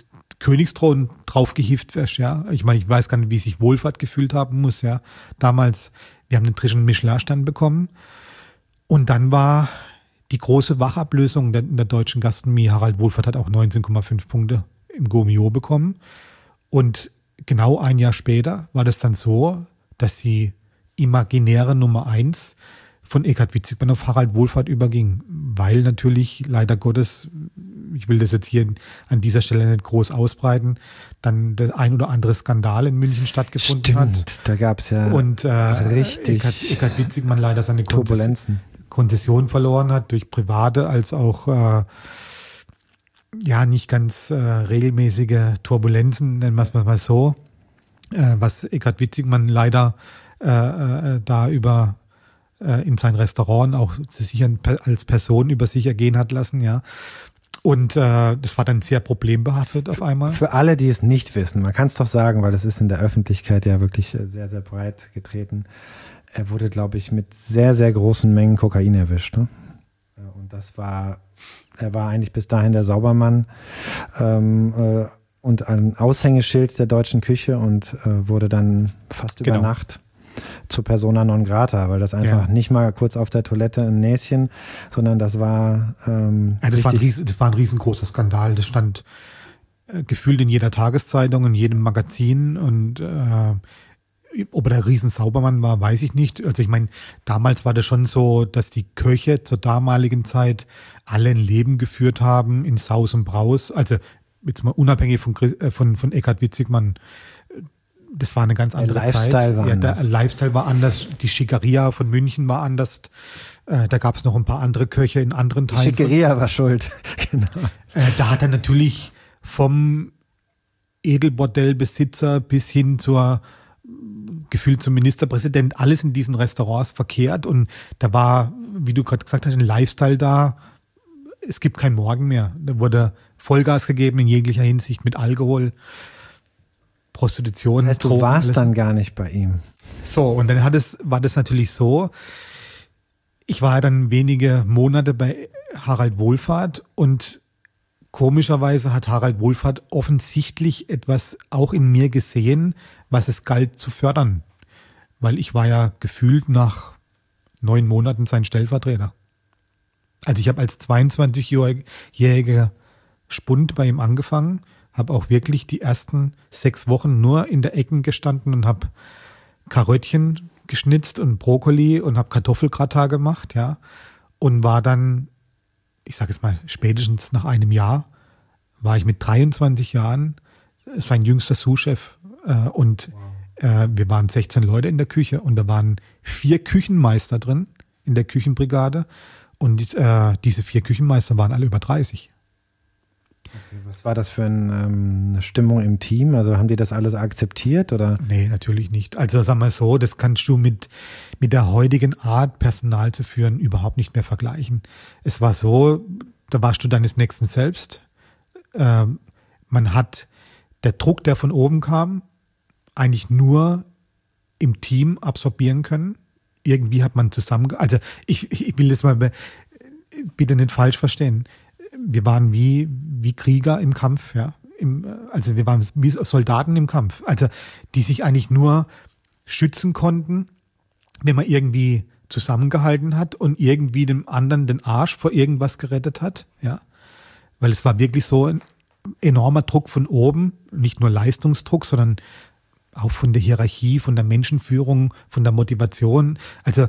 Speaker 2: Königsthron draufgehievt wärst, ja. Ich meine, ich weiß gar nicht, wie sich Wohlfahrt gefühlt haben muss, ja. Damals, Wir haben den dritten Michelin-Stern bekommen. Und dann war die große Wachablösung der, der deutschen Gastronomie. Harald Wohlfahrt hat auch neunzehn Komma fünf Punkte im Gourmillot bekommen. Und genau ein Jahr später war das dann so, dass die imaginäre Nummer eins von Eckhard Witzigmann auf Harald Wohlfahrt überging. Weil natürlich, leider Gottes, ich will das jetzt hier an dieser Stelle nicht groß ausbreiten, dann der ein oder andere Skandal in München stattgefunden
Speaker 1: Stimmt,
Speaker 2: hat.
Speaker 1: Da gab es ja
Speaker 2: und, äh,
Speaker 1: richtig
Speaker 2: Eckhard, Eckhard Witzigmann leider seine
Speaker 1: Turbulenzen.
Speaker 2: Konzession verloren hat, durch private als auch äh, ja nicht ganz äh, regelmäßige Turbulenzen, nennen wir es mal so, äh, was Eckhard Witzigmann leider äh, äh, da über äh, in sein Restaurant auch zu sich als Person über sich ergehen hat lassen, ja. Und äh, das war dann sehr problembehaftet auf einmal.
Speaker 1: Für alle, die es nicht wissen, man kann es doch sagen, weil das ist in der Öffentlichkeit ja wirklich sehr, sehr breit getreten. Er wurde, glaube ich, mit sehr, sehr großen Mengen Kokain erwischt. Ne? Und das war, er war eigentlich bis dahin der Saubermann ähm, äh, und ein Aushängeschild der deutschen Küche und äh, wurde dann fast über
Speaker 2: genau.
Speaker 1: Nacht zur Persona non grata, weil das einfach
Speaker 2: ja.
Speaker 1: nicht mal kurz auf der Toilette ein Näschen, sondern das war ähm,
Speaker 2: ja, das, war ein ries- das war ein riesengroßer Skandal. Das stand äh, gefühlt in jeder Tageszeitung, in jedem Magazin und äh, ob er der Riesensaubermann war, weiß ich nicht. Also ich meine, damals war das schon so, dass die Köche zur damaligen Zeit alle ein Leben geführt haben in Saus und Braus. Also jetzt mal unabhängig von, von, von Eckhard Witzigmann. Das war eine ganz andere
Speaker 1: der Lifestyle
Speaker 2: Zeit.
Speaker 1: War
Speaker 2: ja,
Speaker 1: anders.
Speaker 2: Der Lifestyle war anders. Die Schickeria von München war anders. Äh, da gab es noch ein paar andere Köche in anderen Teilen.
Speaker 1: Die Schickeria war schuld. Genau.
Speaker 2: Äh, da hat er natürlich vom Edelbordellbesitzer bis hin zur gefühlt zum Ministerpräsident, alles in diesen Restaurants verkehrt und da war, wie du gerade gesagt hast, ein Lifestyle da. Es gibt kein Morgen mehr. Da wurde Vollgas gegeben in jeglicher Hinsicht mit Alkohol, Prostitution.
Speaker 1: Das heißt, du
Speaker 2: Drogen,
Speaker 1: warst
Speaker 2: alles.
Speaker 1: dann gar nicht bei ihm.
Speaker 2: So, und dann hat es, war das natürlich so, ich war dann wenige Monate bei Harald Wohlfahrt und komischerweise hat Harald Wohlfahrt offensichtlich etwas auch in mir gesehen, was es galt zu fördern. Weil ich war ja gefühlt nach neun Monaten sein Stellvertreter. Also ich habe als zweiundzwanzigjähriger Spund bei ihm angefangen, habe auch wirklich die ersten sechs Wochen nur in der Ecken gestanden und habe Karöttchen geschnitzt und Brokkoli und habe Kartoffelgratin gemacht, ja. Und war dann, ich sage jetzt mal, spätestens nach einem Jahr, war ich mit dreiundzwanzig Jahren sein jüngster Sous-Chef. Äh, und wow. äh, wir waren sechzehn Leute in der Küche und da waren vier Küchenmeister drin in der Küchenbrigade. Und äh, diese vier Küchenmeister waren alle über dreißig.
Speaker 1: Okay, was war das für ein, ähm, eine Stimmung im Team? Also haben die das alles akzeptiert? Oder?
Speaker 2: Nee, natürlich nicht. Also sagen wir so, das kannst du mit, mit der heutigen Art, Personal zu führen, überhaupt nicht mehr vergleichen. Es war so, da warst du deines Nächsten selbst. Ähm, man hat der Druck, der von oben kam, eigentlich nur im Team absorbieren können. Irgendwie hat man zusammen, also ich, ich will das mal bitte nicht falsch verstehen. Wir waren wie, wie Krieger im Kampf, ja. Im, also wir waren wie Soldaten im Kampf, also die sich eigentlich nur schützen konnten, wenn man irgendwie zusammengehalten hat und irgendwie dem anderen den Arsch vor irgendwas gerettet hat, ja. Weil es war wirklich so ein enormer Druck von oben, nicht nur Leistungsdruck, sondern auch von der Hierarchie, von der Menschenführung, von der Motivation. Also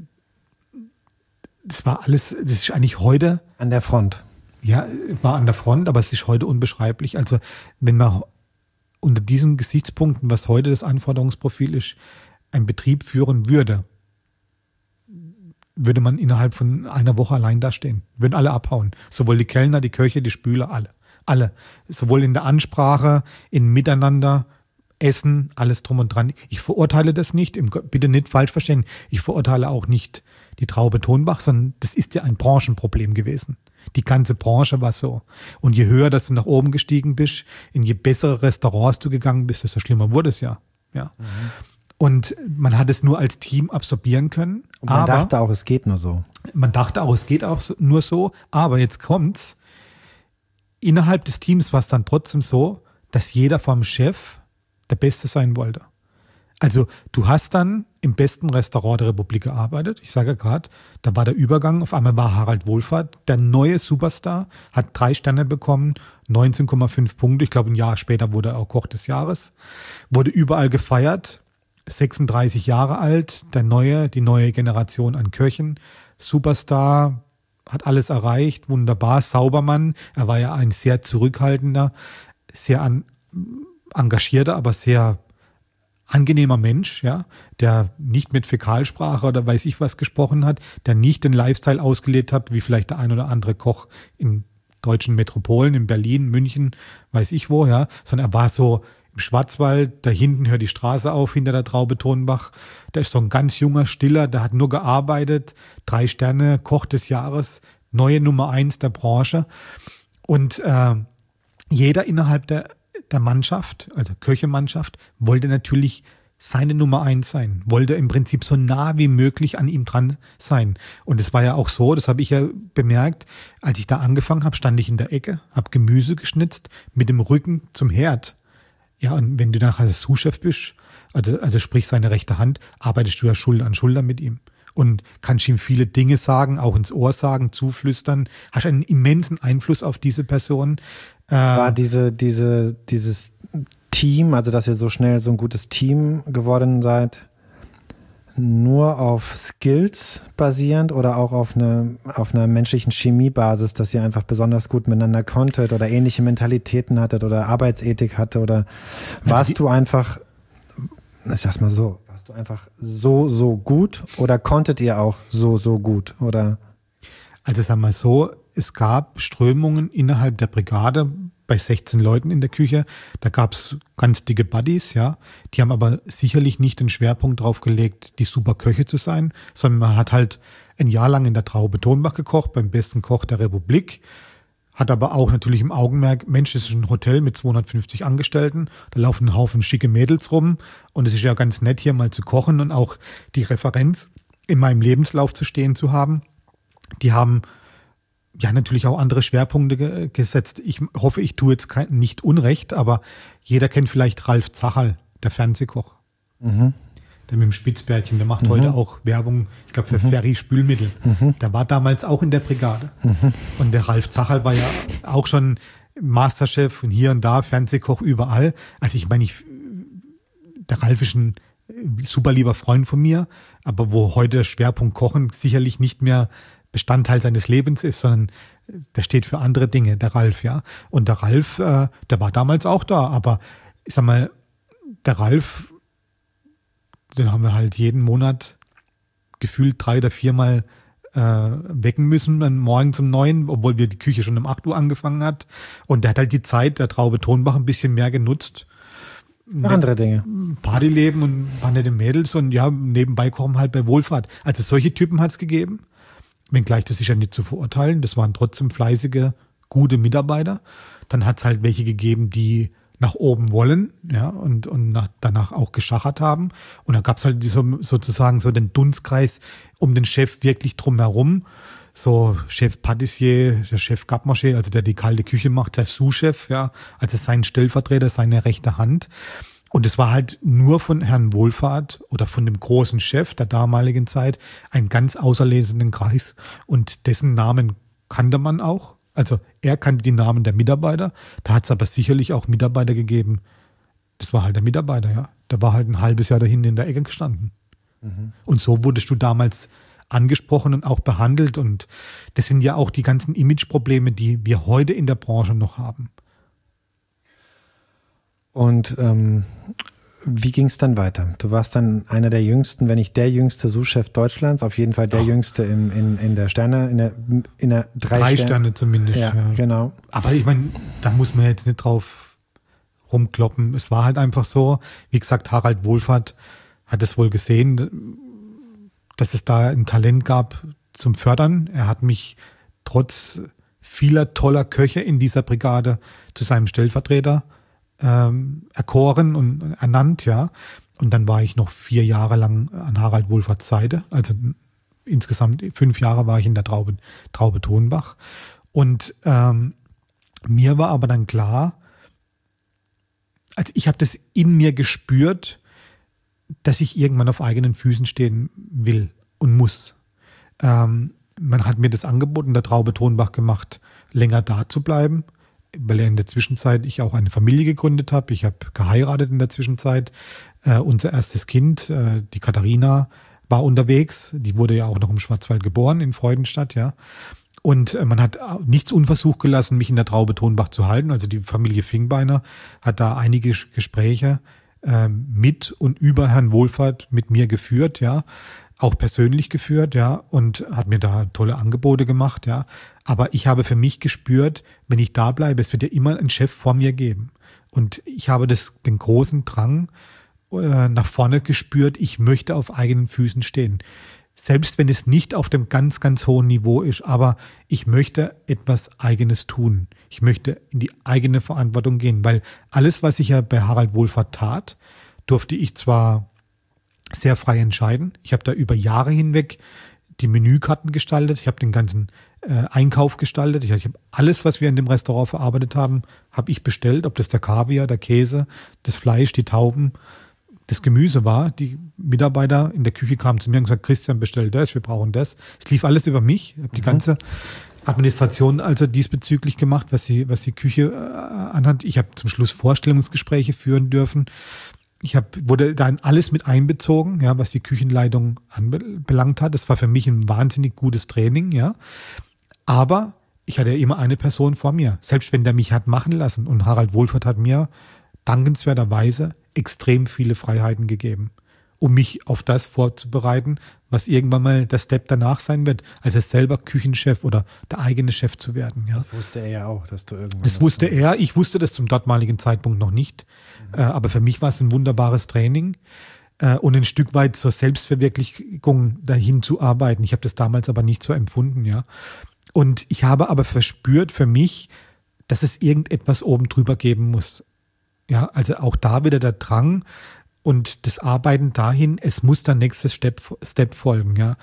Speaker 2: das war alles, das ist eigentlich heute...
Speaker 1: An der Front.
Speaker 2: Ja, war an der Front, aber es ist heute unbeschreiblich. Also wenn man unter diesen Gesichtspunkten, was heute das Anforderungsprofil ist, einen Betrieb führen würde, würde man innerhalb von einer Woche allein dastehen. Würden alle abhauen. Sowohl die Kellner, die Köche, die Spüler, alle. Alle. Sowohl in der Ansprache, in Miteinander, Essen, alles drum und dran. Ich verurteile das nicht, bitte nicht falsch verstehen. Ich verurteile auch nicht die Traube Tonbach, sondern das ist ja ein Branchenproblem gewesen. Die ganze Branche war so. Und je höher, dass du nach oben gestiegen bist, in je bessere Restaurants du gegangen bist, desto schlimmer wurde es ja. ja. Mhm. Und man hat es nur als Team absorbieren können.
Speaker 1: Und man aber dachte auch, es geht nur so.
Speaker 2: Man dachte auch, es geht auch so, nur so. Aber jetzt kommt's. Innerhalb des Teams war es dann trotzdem so, dass jeder vom Chef der Beste sein wollte. Also du hast dann im besten Restaurant der Republik gearbeitet. Ich sage ja gerade, da war der Übergang. Auf einmal war Harald Wohlfahrt der neue Superstar, hat drei Sterne bekommen, neunzehn Komma fünf Punkte. Ich glaube, ein Jahr später wurde er auch Koch des Jahres. Wurde überall gefeiert. sechsunddreißig Jahre alt, der neue, die neue Generation an Köchen. Superstar, hat alles erreicht, wunderbar, Saubermann. Er war ja ein sehr zurückhaltender, sehr an, engagierter, aber sehr angenehmer Mensch, ja, der nicht mit Fäkalsprache oder weiß ich was gesprochen hat, der nicht den Lifestyle ausgelebt hat, wie vielleicht der ein oder andere Koch in deutschen Metropolen, in Berlin, München, weiß ich wo, ja, sondern er war so im Schwarzwald, da hinten hört die Straße auf, hinter der Traube Tonbach. Der ist so ein ganz junger, stiller, der hat nur gearbeitet, drei Sterne, Koch des Jahres, neue Nummer eins der Branche. Und äh, jeder innerhalb der, der Mannschaft, also Köchemannschaft, wollte natürlich seine Nummer eins sein, wollte im Prinzip so nah wie möglich an ihm dran sein. Und es war ja auch so, das habe ich ja bemerkt, als ich da angefangen habe, stand ich in der Ecke, habe Gemüse geschnitzt mit dem Rücken zum Herd. Ja, und wenn du nachher Sous-Chef bist, also, also sprich seine rechte Hand, arbeitest du ja Schulter an Schulter mit ihm und kannst ihm viele Dinge sagen, auch ins Ohr sagen, zuflüstern, hast einen immensen Einfluss auf diese Person.
Speaker 1: Äh, War diese, diese, dieses Team, also dass ihr so schnell so ein gutes Team geworden seid, nur auf Skills basierend oder auch auf, eine, auf einer menschlichen Chemiebasis, dass ihr einfach besonders gut miteinander konntet oder ähnliche Mentalitäten hattet oder Arbeitsethik hatte oder warst also du einfach, ich sag's mal so, warst du einfach so, so gut oder konntet ihr auch so, so gut? Oder?
Speaker 2: Also sag mal so, es gab Strömungen innerhalb der Brigade, bei sechzehn Leuten in der Küche, da gab es ganz dicke Buddies, ja. Die haben aber sicherlich nicht den Schwerpunkt drauf gelegt, die super Köche zu sein, sondern man hat halt ein Jahr lang in der Traube Tonbach gekocht, beim besten Koch der Republik, hat aber auch natürlich im Augenmerk, Mensch, das ist ein Hotel mit zweihundertfünfzig Angestellten, da laufen ein Haufen schicke Mädels rum und es ist ja ganz nett, hier mal zu kochen und auch die Referenz in meinem Lebenslauf zu stehen zu haben. Die haben ja natürlich auch andere Schwerpunkte ge- gesetzt. Ich hoffe, ich tue jetzt kein, nicht Unrecht, aber jeder kennt vielleicht Ralf Zacherl, der Fernsehkoch. Mhm. Der mit dem Spitzbärtchen, der macht mhm. heute auch Werbung, ich glaube für mhm. Ferry Spülmittel. Mhm. Der war damals auch in der Brigade. Mhm. Und der Ralf Zacherl war ja auch schon Masterchef und hier und da, Fernsehkoch überall. Also ich meine, ich, der Ralf ist ein super lieber Freund von mir, aber wo heute der Schwerpunkt Kochen sicherlich nicht mehr Bestandteil seines Lebens ist, sondern der steht für andere Dinge, der Ralf, ja. Und der Ralf, äh, der war damals auch da, aber ich sag mal, der Ralf, den haben wir halt jeden Monat gefühlt drei oder viermal äh, wecken müssen, dann morgens um neun, obwohl wir die Küche schon um acht Uhr angefangen hat. Und der hat halt die Zeit der Traube Tonbach ein bisschen mehr genutzt.
Speaker 1: Andere Dinge.
Speaker 2: Partyleben und ein paar nette Mädels und ja, nebenbei kochen halt bei Wohlfahrt. Also solche Typen hat es gegeben. Wenngleich, das ist ja nicht zu verurteilen, das waren trotzdem fleißige, gute Mitarbeiter. Dann hat es halt welche gegeben, die nach oben wollen, ja, und, und nach, danach auch geschachert haben. Und da gab es halt so, sozusagen so den Dunstkreis um den Chef wirklich drumherum. So Chef Patissier, der Chef Garde-Manger, also der die kalte Küche macht, der Sous-Chef, ja, also sein Stellvertreter, seine rechte Hand. Und es war halt nur von Herrn Wohlfahrt oder von dem großen Chef der damaligen Zeit ein ganz auserlesenen Kreis. Und dessen Namen kannte man auch. Also er kannte die Namen der Mitarbeiter. Da hat es aber sicherlich auch Mitarbeiter gegeben. Das war halt der Mitarbeiter, ja. Der war halt ein halbes Jahr dahin in der Ecke gestanden. Mhm. Und so wurdest du damals angesprochen und auch behandelt. Und das sind ja auch die ganzen Imageprobleme, die wir heute in der Branche noch haben.
Speaker 1: Und ähm, wie ging es dann weiter? Du warst dann einer der jüngsten, wenn nicht der jüngste Sous-Chef Deutschlands, auf jeden Fall der Ach. jüngste in, in, in der Sterne, in der, in der drei,
Speaker 2: drei Sterne. Sterne zumindest.
Speaker 1: Ja, ja, genau.
Speaker 2: Aber ich meine, da muss man jetzt nicht drauf rumkloppen. Es war halt einfach so, wie gesagt, Harald Wohlfahrt hat es wohl gesehen, dass es da ein Talent gab zum Fördern. Er hat mich trotz vieler toller Köche in dieser Brigade zu seinem Stellvertreter Ähm, erkoren und ernannt, ja. Und dann war ich noch vier Jahre lang an Harald Wohlfahrts Seite. Also insgesamt fünf Jahre war ich in der Traube, Traube Tonbach. Und ähm, mir war aber dann klar, also ich habe das in mir gespürt, dass ich irgendwann auf eigenen Füßen stehen will und muss. Ähm, man hat mir das Angebot in der Traube Tonbach gemacht, länger da zu bleiben, weil in der Zwischenzeit ich auch eine Familie gegründet habe. Ich habe geheiratet in der Zwischenzeit. Äh, unser erstes Kind, äh, die Katharina, war unterwegs. Die wurde ja auch noch im Schwarzwald geboren, in Freudenstadt, ja. Und äh, man hat nichts unversucht gelassen, mich in der Traube Tonbach zu halten. Also die Familie Fingbeiner hat da einige Gespräche äh, mit und über Herrn Wohlfahrt mit mir geführt, ja. Auch persönlich geführt, ja, und hat mir da tolle Angebote gemacht, ja. Aber ich habe für mich gespürt, wenn ich da bleibe, es wird ja immer einen Chef vor mir geben. Und ich habe das, den großen Drang äh, nach vorne gespürt, ich möchte auf eigenen Füßen stehen. Selbst wenn es nicht auf dem ganz, ganz hohen Niveau ist, aber ich möchte etwas Eigenes tun. Ich möchte in die eigene Verantwortung gehen, weil alles, was ich ja bei Harald Wohlfahrt tat, durfte ich zwar sehr frei entscheiden. Ich habe da über Jahre hinweg die Menükarten gestaltet. Ich habe den ganzen äh, Einkauf gestaltet. Ich, ich habe alles, was wir in dem Restaurant verarbeitet haben, habe ich bestellt. Ob das der Kaviar, der Käse, das Fleisch, die Tauben, das Gemüse war. Die Mitarbeiter in der Küche kamen zu mir und gesagt, Christian, bestell das, wir brauchen das. Es lief alles über mich. Ich habe mhm. die ganze Administration also diesbezüglich gemacht, was die, was die Küche äh, anhat. Ich habe zum Schluss Vorstellungsgespräche führen dürfen. Ich hab, wurde da in alles mit einbezogen, ja, was die Küchenleitung anbelangt hat. Das war für mich ein wahnsinnig gutes Training, ja. Aber ich hatte ja immer eine Person vor mir, selbst wenn der mich hat machen lassen. Und Harald Wohlfahrt hat mir dankenswerterweise extrem viele Freiheiten gegeben, um mich auf das vorzubereiten, was irgendwann mal der Step danach sein wird, als es selber Küchenchef oder der eigene Chef zu werden. Ja.
Speaker 1: Das wusste er ja auch, dass du irgendwann...
Speaker 2: Das wusste er, ich wusste das zum dortmaligen Zeitpunkt noch nicht. Mhm. Äh, aber für mich war es ein wunderbares Training äh, und ein Stück weit zur Selbstverwirklichung dahin zu arbeiten. Ich habe das damals aber nicht so empfunden. Ja. Und ich habe aber verspürt für mich, dass es irgendetwas oben drüber geben muss. Ja, also auch da wieder der Drang und das Arbeiten dahin, es muss der nächste Step, Step folgen. Ja.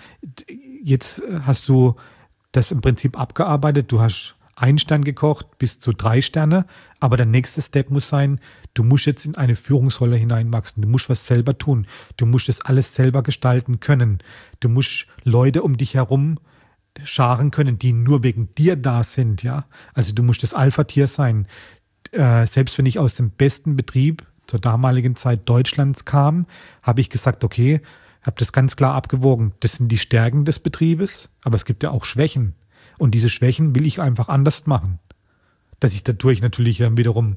Speaker 2: Jetzt hast du das im Prinzip abgearbeitet, du hast einen Stern gekocht bis zu drei Sterne, aber der nächste Step muss sein, du musst jetzt in eine Führungsrolle hineinwachsen, du musst was selber tun, du musst das alles selber gestalten können, du musst Leute um dich herum scharen können, die nur wegen dir da sind. Ja. Also du musst das Alpha-Tier sein. Äh, selbst wenn ich aus dem besten Betrieb zur damaligen Zeit Deutschlands kam, habe ich gesagt, okay, habe das ganz klar abgewogen. Das sind die Stärken des Betriebes, aber es gibt ja auch Schwächen. Und diese Schwächen will ich einfach anders machen. Dass ich dadurch natürlich dann wiederum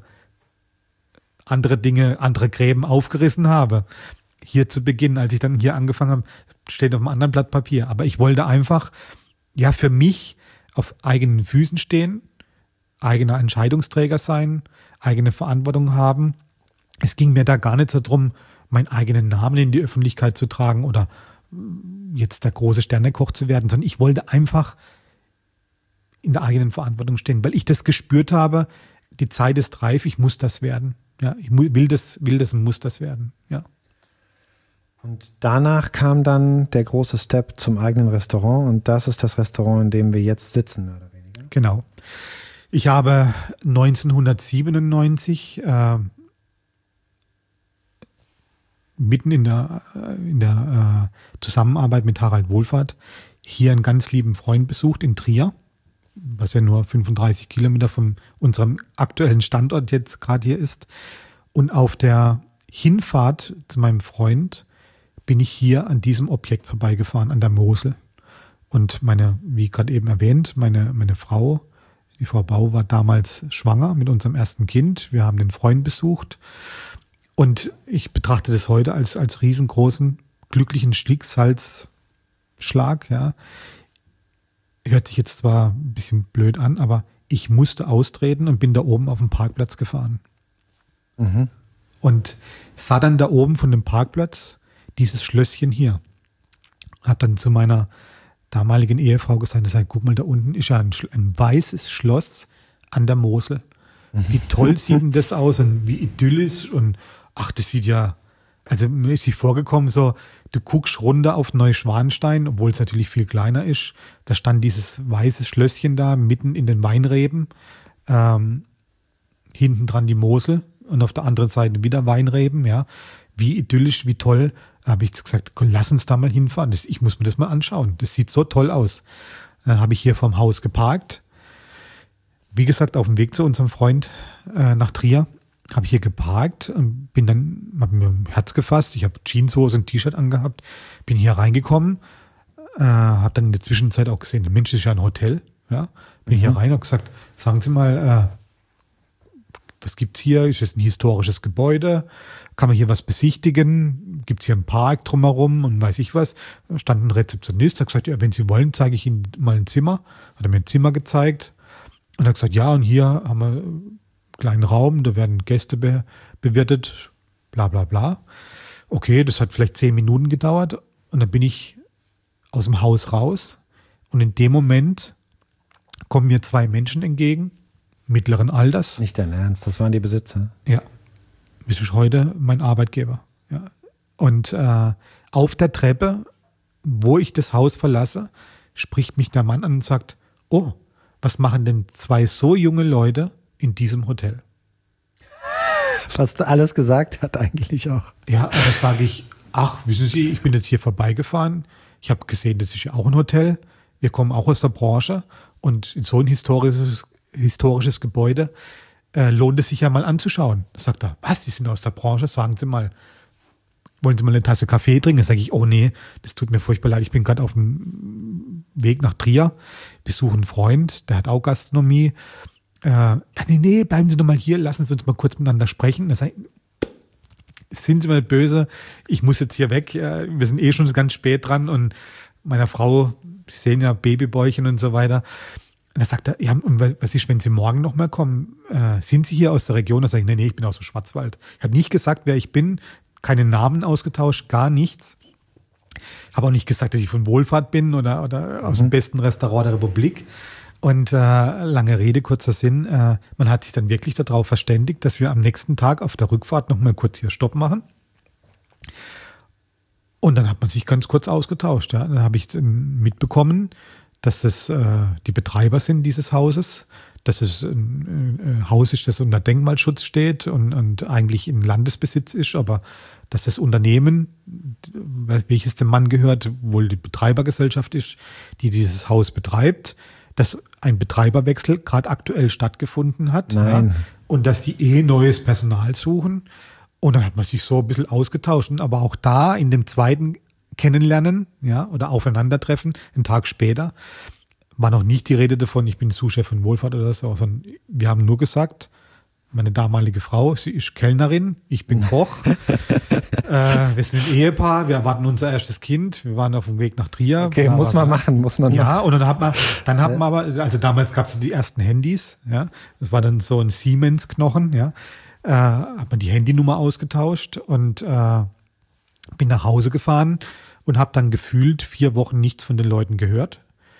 Speaker 2: andere Dinge, andere Gräben aufgerissen habe. Hier zu Beginn, als ich dann hier angefangen habe, steht auf einem anderen Blatt Papier. Aber ich wollte einfach, ja, für mich auf eigenen Füßen stehen, eigener Entscheidungsträger sein, eigene Verantwortung haben. Es ging mir da gar nicht so darum, meinen eigenen Namen in die Öffentlichkeit zu tragen oder jetzt der große Sternekoch zu werden, sondern ich wollte einfach in der eigenen Verantwortung stehen, weil ich das gespürt habe, die Zeit ist reif, ich muss das werden. Ja, ich will das, will das und muss das werden. Ja.
Speaker 1: Und danach kam dann der große Step zum eigenen Restaurant und das ist das Restaurant, in dem wir jetzt sitzen, mehr oder weniger.
Speaker 2: Genau. Ich habe neunzehnhundertsiebenundneunzig äh, mitten in der, in der äh, Zusammenarbeit mit Harald Wohlfahrt hier einen ganz lieben Freund besucht in Trier, was ja nur fünfunddreißig Kilometer von unserem aktuellen Standort jetzt gerade hier ist. Und auf der Hinfahrt zu meinem Freund bin ich hier an diesem Objekt vorbeigefahren, an der Mosel. Und meine, wie gerade eben erwähnt, meine, meine Frau, die Frau Bau, war damals schwanger mit unserem ersten Kind. Wir haben den Freund besucht. Und ich betrachte das heute als, als riesengroßen, glücklichen Schicksalsschlag. Ja. Hört sich jetzt zwar ein bisschen blöd an, aber ich musste austreten und bin da oben auf dem Parkplatz gefahren. Mhm. Und sah dann da oben von dem Parkplatz dieses Schlösschen hier. Hab dann zu meiner damaligen Ehefrau gesagt, ich, guck mal, da unten ist ja ein, ein weißes Schloss an der Mosel. Wie toll sieht denn das aus und wie idyllisch und ach, das sieht ja, also mir ist sie vorgekommen so, du guckst runter auf Neuschwanstein, obwohl es natürlich viel kleiner ist, da stand dieses weiße Schlösschen da, mitten in den Weinreben, ähm, hinten dran die Mosel, und auf der anderen Seite wieder Weinreben, ja. Wie idyllisch, wie toll. Da habe ich gesagt, komm, lass uns da mal hinfahren. Das, ich muss mir das mal anschauen. Das sieht so toll aus. Dann habe ich hier vorm Haus geparkt. Wie gesagt, auf dem Weg zu unserem Freund äh, nach Trier habe ich hier geparkt und bin dann, habe mir ein Herz gefasst. Ich habe Jeanshose und T-Shirt angehabt, bin hier reingekommen, äh, habe dann in der Zwischenzeit auch gesehen, der Mensch ist ja ein Hotel. Ja, bin mhm. hier rein und gesagt, sagen Sie mal, äh, was gibt es hier? Ist es ein historisches Gebäude? Kann man hier was besichtigen? Gibt es hier einen Park drumherum und weiß ich was? Da stand ein Rezeptionist, hat gesagt, ja, wenn Sie wollen, zeige ich Ihnen mal ein Zimmer. Hat er mir ein Zimmer gezeigt und hat gesagt, ja, und hier haben wir einen kleinen Raum, da werden Gäste be- bewirtet, bla bla bla. Okay, das hat vielleicht zehn Minuten gedauert und dann bin ich aus dem Haus raus und in dem Moment kommen mir zwei Menschen entgegen, mittleren Alters.
Speaker 1: Nicht dein Ernst, das waren die Besitzer?
Speaker 2: Ja, das ist heute mein Arbeitgeber. Ja. Und äh, auf der Treppe, wo ich das Haus verlasse, spricht mich der Mann an und sagt, oh, was machen denn zwei so junge Leute in diesem Hotel?
Speaker 1: Was du alles gesagt hat eigentlich auch.
Speaker 2: Ja, da sage ich, ach, wissen Sie, ich bin jetzt hier vorbeigefahren. Ich habe gesehen, das ist ja auch ein Hotel. Wir kommen auch aus der Branche. Und in so ein historisches, historisches Gebäude äh, lohnt es sich ja mal anzuschauen. Da sagt er, was, Sie sind aus der Branche? Sagen Sie mal, wollen Sie mal eine Tasse Kaffee trinken? Da sage ich, oh nee, das tut mir furchtbar leid. Ich bin gerade auf dem Weg nach Trier, besuche einen Freund, der hat auch Gastronomie. Äh, nee, nee, bleiben Sie doch mal hier, lassen Sie uns mal kurz miteinander sprechen. Da sage ich, sind Sie mal böse, ich muss jetzt hier weg. Wir sind eh schon ganz spät dran und meiner Frau, Sie sehen ja Babybäuchen und so weiter. Und da sagt er, ja, und was ist, wenn Sie morgen noch mal kommen? Äh, sind Sie hier aus der Region? Da sage ich, nee, nee, ich bin aus dem Schwarzwald. Ich habe nicht gesagt, wer ich bin, keine Namen ausgetauscht, gar nichts. Habe auch nicht gesagt, dass ich von Wohlfahrt bin oder, oder aus mhm. dem besten Restaurant der Republik. Und äh, lange Rede, kurzer Sinn, äh, man hat sich dann wirklich darauf verständigt, dass wir am nächsten Tag auf der Rückfahrt noch mal kurz hier Stopp machen. Und dann hat man sich ganz kurz ausgetauscht. Ja. Dann habe ich mitbekommen, dass das äh, die Betreiber sind dieses Hauses, dass es ein, ein Haus ist, das unter Denkmalschutz steht und, und eigentlich in Landesbesitz ist, aber dass das Unternehmen, welches dem Mann gehört, wohl die Betreibergesellschaft ist, die dieses Haus betreibt, dass ein Betreiberwechsel gerade aktuell stattgefunden hat.
Speaker 1: Nein.
Speaker 2: Ja, und dass die eh neues Personal suchen. Und dann hat man sich so ein bisschen ausgetauscht. Aber auch da in dem zweiten Kennenlernen, ja, oder Aufeinandertreffen, einen Tag später, war noch nicht die Rede davon, ich bin Sous-Chef von Wohlfahrt oder so, sondern wir haben nur gesagt, meine damalige Frau, sie ist Kellnerin, ich bin Koch. äh, wir sind ein Ehepaar, wir erwarten unser erstes Kind, wir waren auf dem Weg nach Trier.
Speaker 1: Okay, muss man machen, muss man
Speaker 2: ja,
Speaker 1: machen.
Speaker 2: Ja, und dann hat man, dann hat man aber, also damals gab es die ersten Handys, ja, das war dann so ein Siemens-Knochen, ja, äh, hat man die Handynummer ausgetauscht und äh, bin nach Hause gefahren und habe dann gefühlt vier Wochen nichts von den Leuten gehört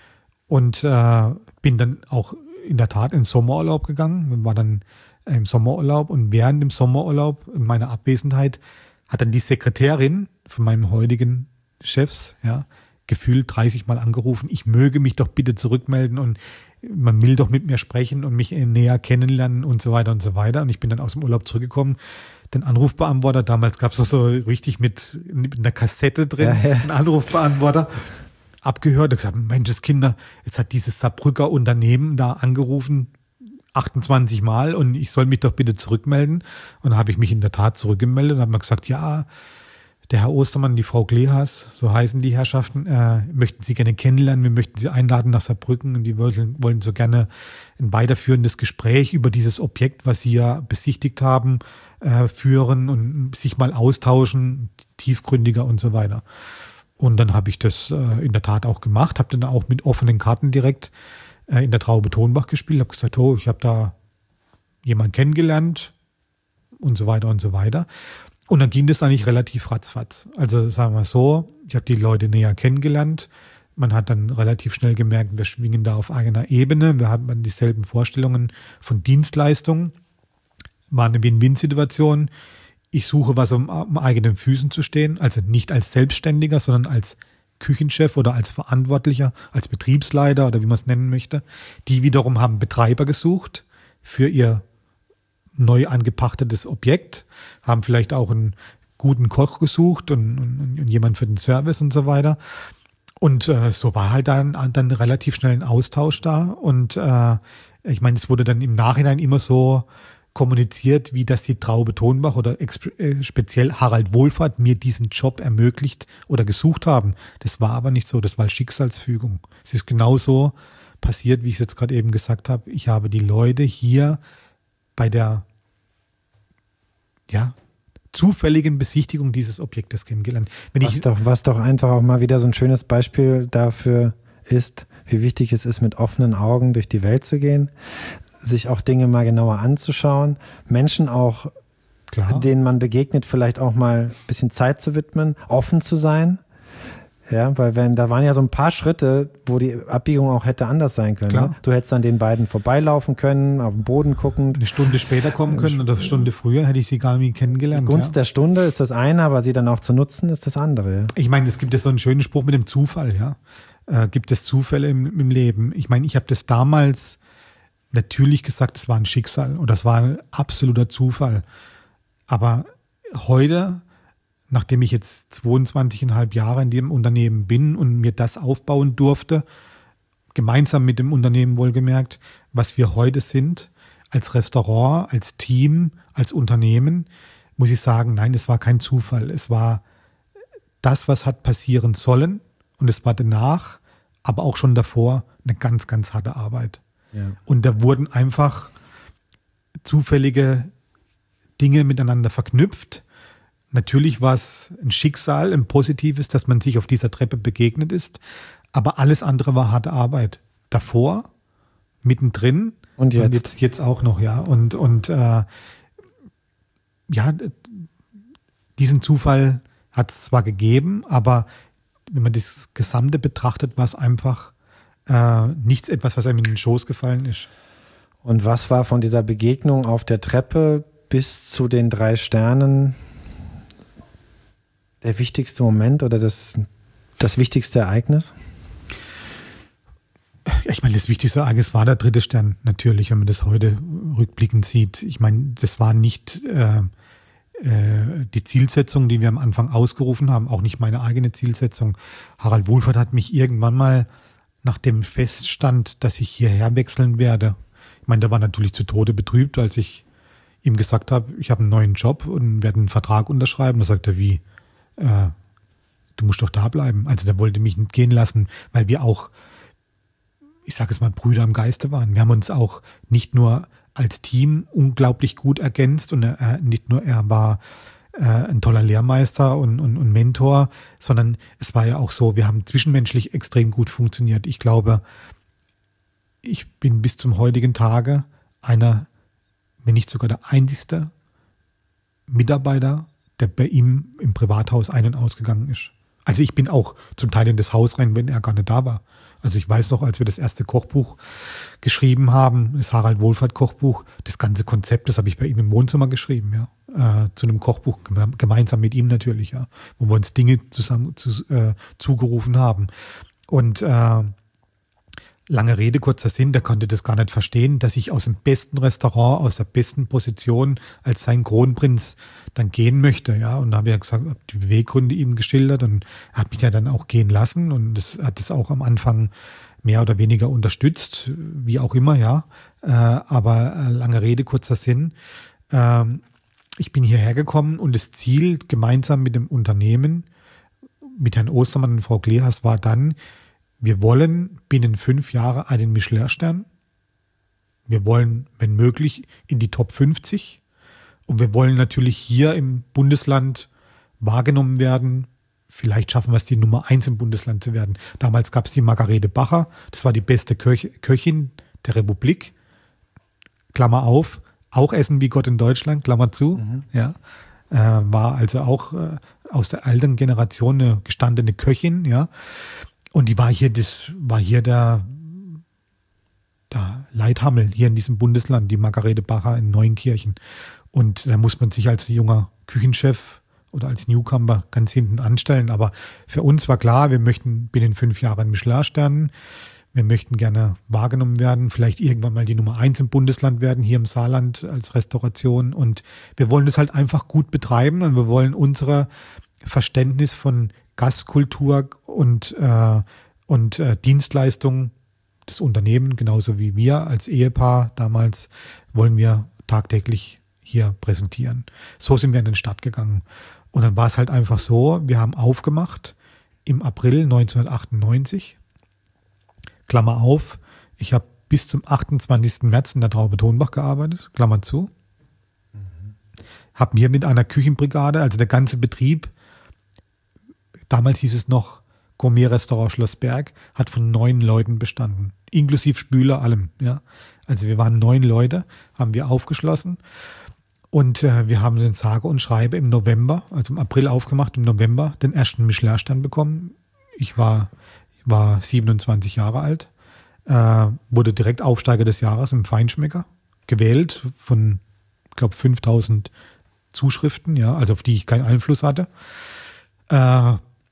Speaker 2: und äh, bin dann auch in der Tat in Sommerurlaub gegangen, war dann im Sommerurlaub und während dem Sommerurlaub in meiner Abwesenheit hat dann die Sekretärin von meinem heutigen Chefs, ja, gefühlt dreißig Mal angerufen, ich möge mich doch bitte zurückmelden und man will doch mit mir sprechen und mich näher kennenlernen und so weiter und so weiter. Und ich bin dann aus dem Urlaub zurückgekommen, den Anrufbeantworter, damals gab es das so richtig mit, mit einer Kassette drin, ja, ja. Einen Anrufbeantworter, abgehört und gesagt, Mensch, Kinder, jetzt hat dieses Saarbrücker Unternehmen da angerufen, achtundzwanzig Mal und ich soll mich doch bitte zurückmelden. Und dann habe ich mich in der Tat zurückgemeldet und habe mir gesagt, ja, der Herr Ostermann, die Frau Glehas, so heißen die Herrschaften, äh, möchten Sie gerne kennenlernen, wir möchten Sie einladen nach Saarbrücken und die wollen, wollen so gerne ein weiterführendes Gespräch über dieses Objekt, was Sie ja besichtigt haben, äh, führen und sich mal austauschen, tiefgründiger und so weiter. Und dann habe ich das äh, in der Tat auch gemacht, habe dann auch mit offenen Karten direkt äh, in der Traube Tonbach gespielt, habe gesagt, oh, ich habe da jemanden kennengelernt und so weiter und so weiter. Und dann ging das eigentlich relativ ratzfatz. Also sagen wir so, ich habe die Leute näher kennengelernt. Man hat dann relativ schnell gemerkt, wir schwingen da auf einer Ebene. Wir haben dieselben Vorstellungen von Dienstleistungen. War eine Win-Win-Situation. Ich suche was, um am eigenen Füßen zu stehen. Also nicht als Selbstständiger, sondern als Küchenchef oder als Verantwortlicher, als Betriebsleiter oder wie man es nennen möchte. Die wiederum haben Betreiber gesucht für ihr neu angepachtetes Objekt, haben vielleicht auch einen guten Koch gesucht und, und, und jemand für den Service und so weiter. Und äh, so war halt dann, dann relativ schnell ein Austausch da. Und äh, ich meine, es wurde dann im Nachhinein immer so kommuniziert, wie dass die Traube Tonbach oder äh, speziell Harald Wohlfahrt mir diesen Job ermöglicht oder gesucht haben. Das war aber nicht so, das war Schicksalsfügung. Es ist genauso passiert, wie ich es jetzt gerade eben gesagt habe. Ich habe die Leute hier bei der ja, zufälligen Besichtigung dieses Objektes kennengelernt. Wenn
Speaker 1: was,
Speaker 2: ich,
Speaker 1: doch, was doch einfach auch mal wieder so ein schönes Beispiel dafür ist, wie wichtig es ist, mit offenen Augen durch die Welt zu gehen, sich auch Dinge mal genauer anzuschauen, Menschen auch, klar, denen man begegnet, vielleicht auch mal ein bisschen Zeit zu widmen, offen zu sein. Ja, weil wenn, da waren ja so ein paar Schritte, wo die Abbiegung auch hätte anders sein können. Ne? Du hättest an den beiden vorbeilaufen können, auf den Boden gucken.
Speaker 2: Eine Stunde später kommen können oder eine Stunde früher, hätte ich sie gar nicht kennengelernt.
Speaker 1: Die Gunst
Speaker 2: ja.
Speaker 1: der Stunde ist das eine, aber sie dann auch zu nutzen, ist das andere. Ja?
Speaker 2: Ich meine, es gibt ja so einen schönen Spruch mit dem Zufall. Ja, äh, gibt es Zufälle im, im Leben? Ich meine, ich habe das damals natürlich gesagt, es war ein Schicksal oder es war ein absoluter Zufall. Aber heute, nachdem ich jetzt zweiundzwanzig Komma fünf Jahre in dem Unternehmen bin und mir das aufbauen durfte, gemeinsam mit dem Unternehmen wohlgemerkt, was wir heute sind, als Restaurant, als Team, als Unternehmen, muss ich sagen, nein, es war kein Zufall. Es war das, was hat passieren sollen, und es war danach, aber auch schon davor, eine ganz, ganz harte Arbeit. Ja. Und da wurden einfach zufällige Dinge miteinander verknüpft. Natürlich war es ein Schicksal, ein positives, dass man sich auf dieser Treppe begegnet ist, aber alles andere war harte Arbeit. Davor, mittendrin
Speaker 1: und jetzt,
Speaker 2: und jetzt, jetzt auch noch, ja. Und, und äh, ja, diesen Zufall hat es zwar gegeben, aber wenn man das Gesamte betrachtet, war es einfach äh, nichts etwas, was einem in den Schoß gefallen ist.
Speaker 1: Und was war von dieser Begegnung auf der Treppe bis zu den drei Sternen der wichtigste Moment oder das, das wichtigste Ereignis?
Speaker 2: Ich meine, das wichtigste Ereignis war der dritte Stern, natürlich, wenn man das heute rückblickend sieht. Ich meine, das war nicht äh, äh, die Zielsetzung, die wir am Anfang ausgerufen haben, auch nicht meine eigene Zielsetzung. Harald Wohlfahrt hat mich irgendwann mal nach dem Feststand, dass ich hierher wechseln werde. Ich meine, der war natürlich zu Tode betrübt, als ich ihm gesagt habe, ich habe einen neuen Job und werde einen Vertrag unterschreiben. Da sagt er, wie? Äh, du musst doch da bleiben. Also der wollte mich nicht gehen lassen, weil wir auch, ich sage es mal, Brüder im Geiste waren. Wir haben uns auch nicht nur als Team unglaublich gut ergänzt und er, nicht nur er war äh, ein toller Lehrmeister und, und, und Mentor, sondern es war ja auch so, wir haben zwischenmenschlich extrem gut funktioniert. Ich glaube, ich bin bis zum heutigen Tage einer, wenn nicht sogar der einzigste Mitarbeiter, der bei ihm im Privathaus ein- und ausgegangen ist. Also ich bin auch zum Teil in das Haus rein, wenn er gar nicht da war. Also ich weiß noch, als wir das erste Kochbuch geschrieben haben, das Harald Wohlfahrt Kochbuch, das ganze Konzept, das habe ich bei ihm im Wohnzimmer geschrieben, ja, äh, zu einem Kochbuch, gemeinsam mit ihm natürlich, ja, wo wir uns Dinge zusammen zu, äh, zugerufen haben. Und äh, lange Rede, kurzer Sinn, der konnte das gar nicht verstehen, dass ich aus dem besten Restaurant, aus der besten Position als sein Kronprinz dann gehen möchte, ja. Und da habe ich ja gesagt, habe die Beweggründe ihm geschildert und er hat mich ja dann auch gehen lassen und das hat es auch am Anfang mehr oder weniger unterstützt, wie auch immer, ja. Äh, aber äh, lange Rede, kurzer Sinn. Äh, ich bin hierher gekommen und das Ziel gemeinsam mit dem Unternehmen, mit Herrn Ostermann und Frau Kleehas war dann, wir wollen binnen fünf Jahre einen Michelin-Stern. Wir wollen, wenn möglich, in die Top fünfzig. Und wir wollen natürlich hier im Bundesland wahrgenommen werden. Vielleicht schaffen wir es, die Nummer eins im Bundesland zu werden. Damals gab es die Margarete Bacher. Das war die beste Köch- Köchin der Republik. Klammer auf. Auch Essen wie Gott in Deutschland. Klammer zu. Mhm. Ja. Äh, war also auch äh, aus der alten Generation eine gestandene Köchin. Ja. Und die war hier, das war hier der, der Leithammel hier in diesem Bundesland, die Margarete Bacher in Neunkirchen. Und da muss man sich als junger Küchenchef oder als Newcomer ganz hinten anstellen. Aber für uns war klar, wir möchten binnen fünf Jahren Michelin-Sternen. Wir möchten gerne wahrgenommen werden, vielleicht irgendwann mal die Nummer eins im Bundesland werden, hier im Saarland als Restauration. Und wir wollen das halt einfach gut betreiben und wir wollen unser Verständnis von Gastkultur und, äh, und äh, Dienstleistung des Unternehmens, genauso wie wir als Ehepaar damals, wollen wir tagtäglich hier präsentieren. So sind wir in den Start gegangen. Und dann war es halt einfach so, wir haben aufgemacht im April neunzehnhundertachtundneunzig. Klammer auf, ich habe bis zum achtundzwanzigsten März in der Traube Tonbach gearbeitet, Klammer zu. Mhm. Haben hier mit einer Küchenbrigade, also der ganze Betrieb, damals hieß es noch Gourmet-Restaurant Schlossberg, hat von neun Leuten bestanden, inklusive Spüler, allem. Ja. Also wir waren neun Leute, haben wir aufgeschlossen und äh, wir haben den sage und schreibe im November, also im April aufgemacht, im November den ersten Michelin-Stern bekommen. Ich war, war siebenundzwanzig Jahre alt, äh, wurde direkt Aufsteiger des Jahres im Feinschmecker, gewählt von, ich glaube, fünftausend Zuschriften, ja, also auf die ich keinen Einfluss hatte. Äh,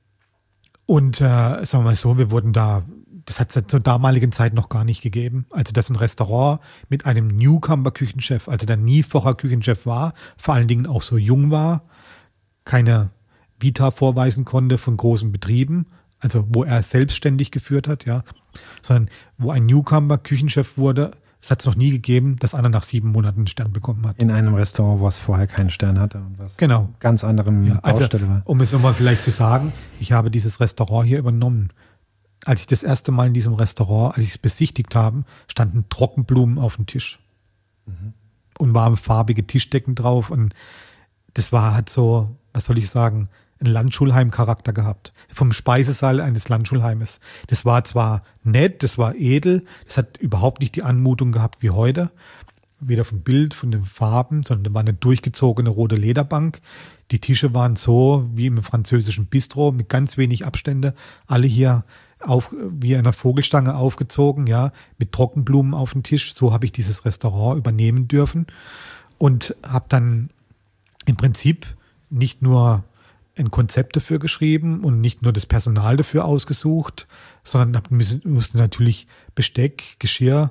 Speaker 2: Und äh, sagen wir mal so, wir wurden da, das hat es zur damaligen Zeit noch gar nicht gegeben. Also dass ein Restaurant mit einem Newcomer-Küchenchef, also der nie vorher Küchenchef war, vor allen Dingen auch so jung war, keine Vita vorweisen konnte von großen Betrieben, also wo er selbstständig geführt hat, ja, sondern wo ein Newcomer-Küchenchef wurde, es hat es noch nie gegeben, dass einer nach sieben Monaten einen Stern bekommen hat.
Speaker 1: In einem Restaurant, wo es vorher keinen Stern hatte und was
Speaker 2: genau.
Speaker 1: ganz anderem
Speaker 2: ja,
Speaker 1: Baustelle
Speaker 2: also,
Speaker 1: war.
Speaker 2: Um es nochmal vielleicht zu sagen, ich habe dieses Restaurant hier übernommen. Als ich das erste Mal in diesem Restaurant, als ich es besichtigt habe, standen Trockenblumen auf dem Tisch. Mhm. Und waren farbige Tischdecken drauf. Und das war, hat so, was soll ich sagen, einen Landschulheim-Charakter gehabt. Vom Speisesaal eines Landschulheimes. Das war zwar nett, das war edel, das hat überhaupt nicht die Anmutung gehabt wie heute. Weder vom Bild, von den Farben, sondern da war eine durchgezogene rote Lederbank. Die Tische waren so wie im französischen Bistro mit ganz wenig Abstände. Alle hier auf, wie einer Vogelstange aufgezogen, ja, mit Trockenblumen auf dem Tisch. So habe ich dieses Restaurant übernehmen dürfen und habe dann im Prinzip nicht nur ein Konzept dafür geschrieben und nicht nur das Personal dafür ausgesucht, sondern musste natürlich Besteck, Geschirr,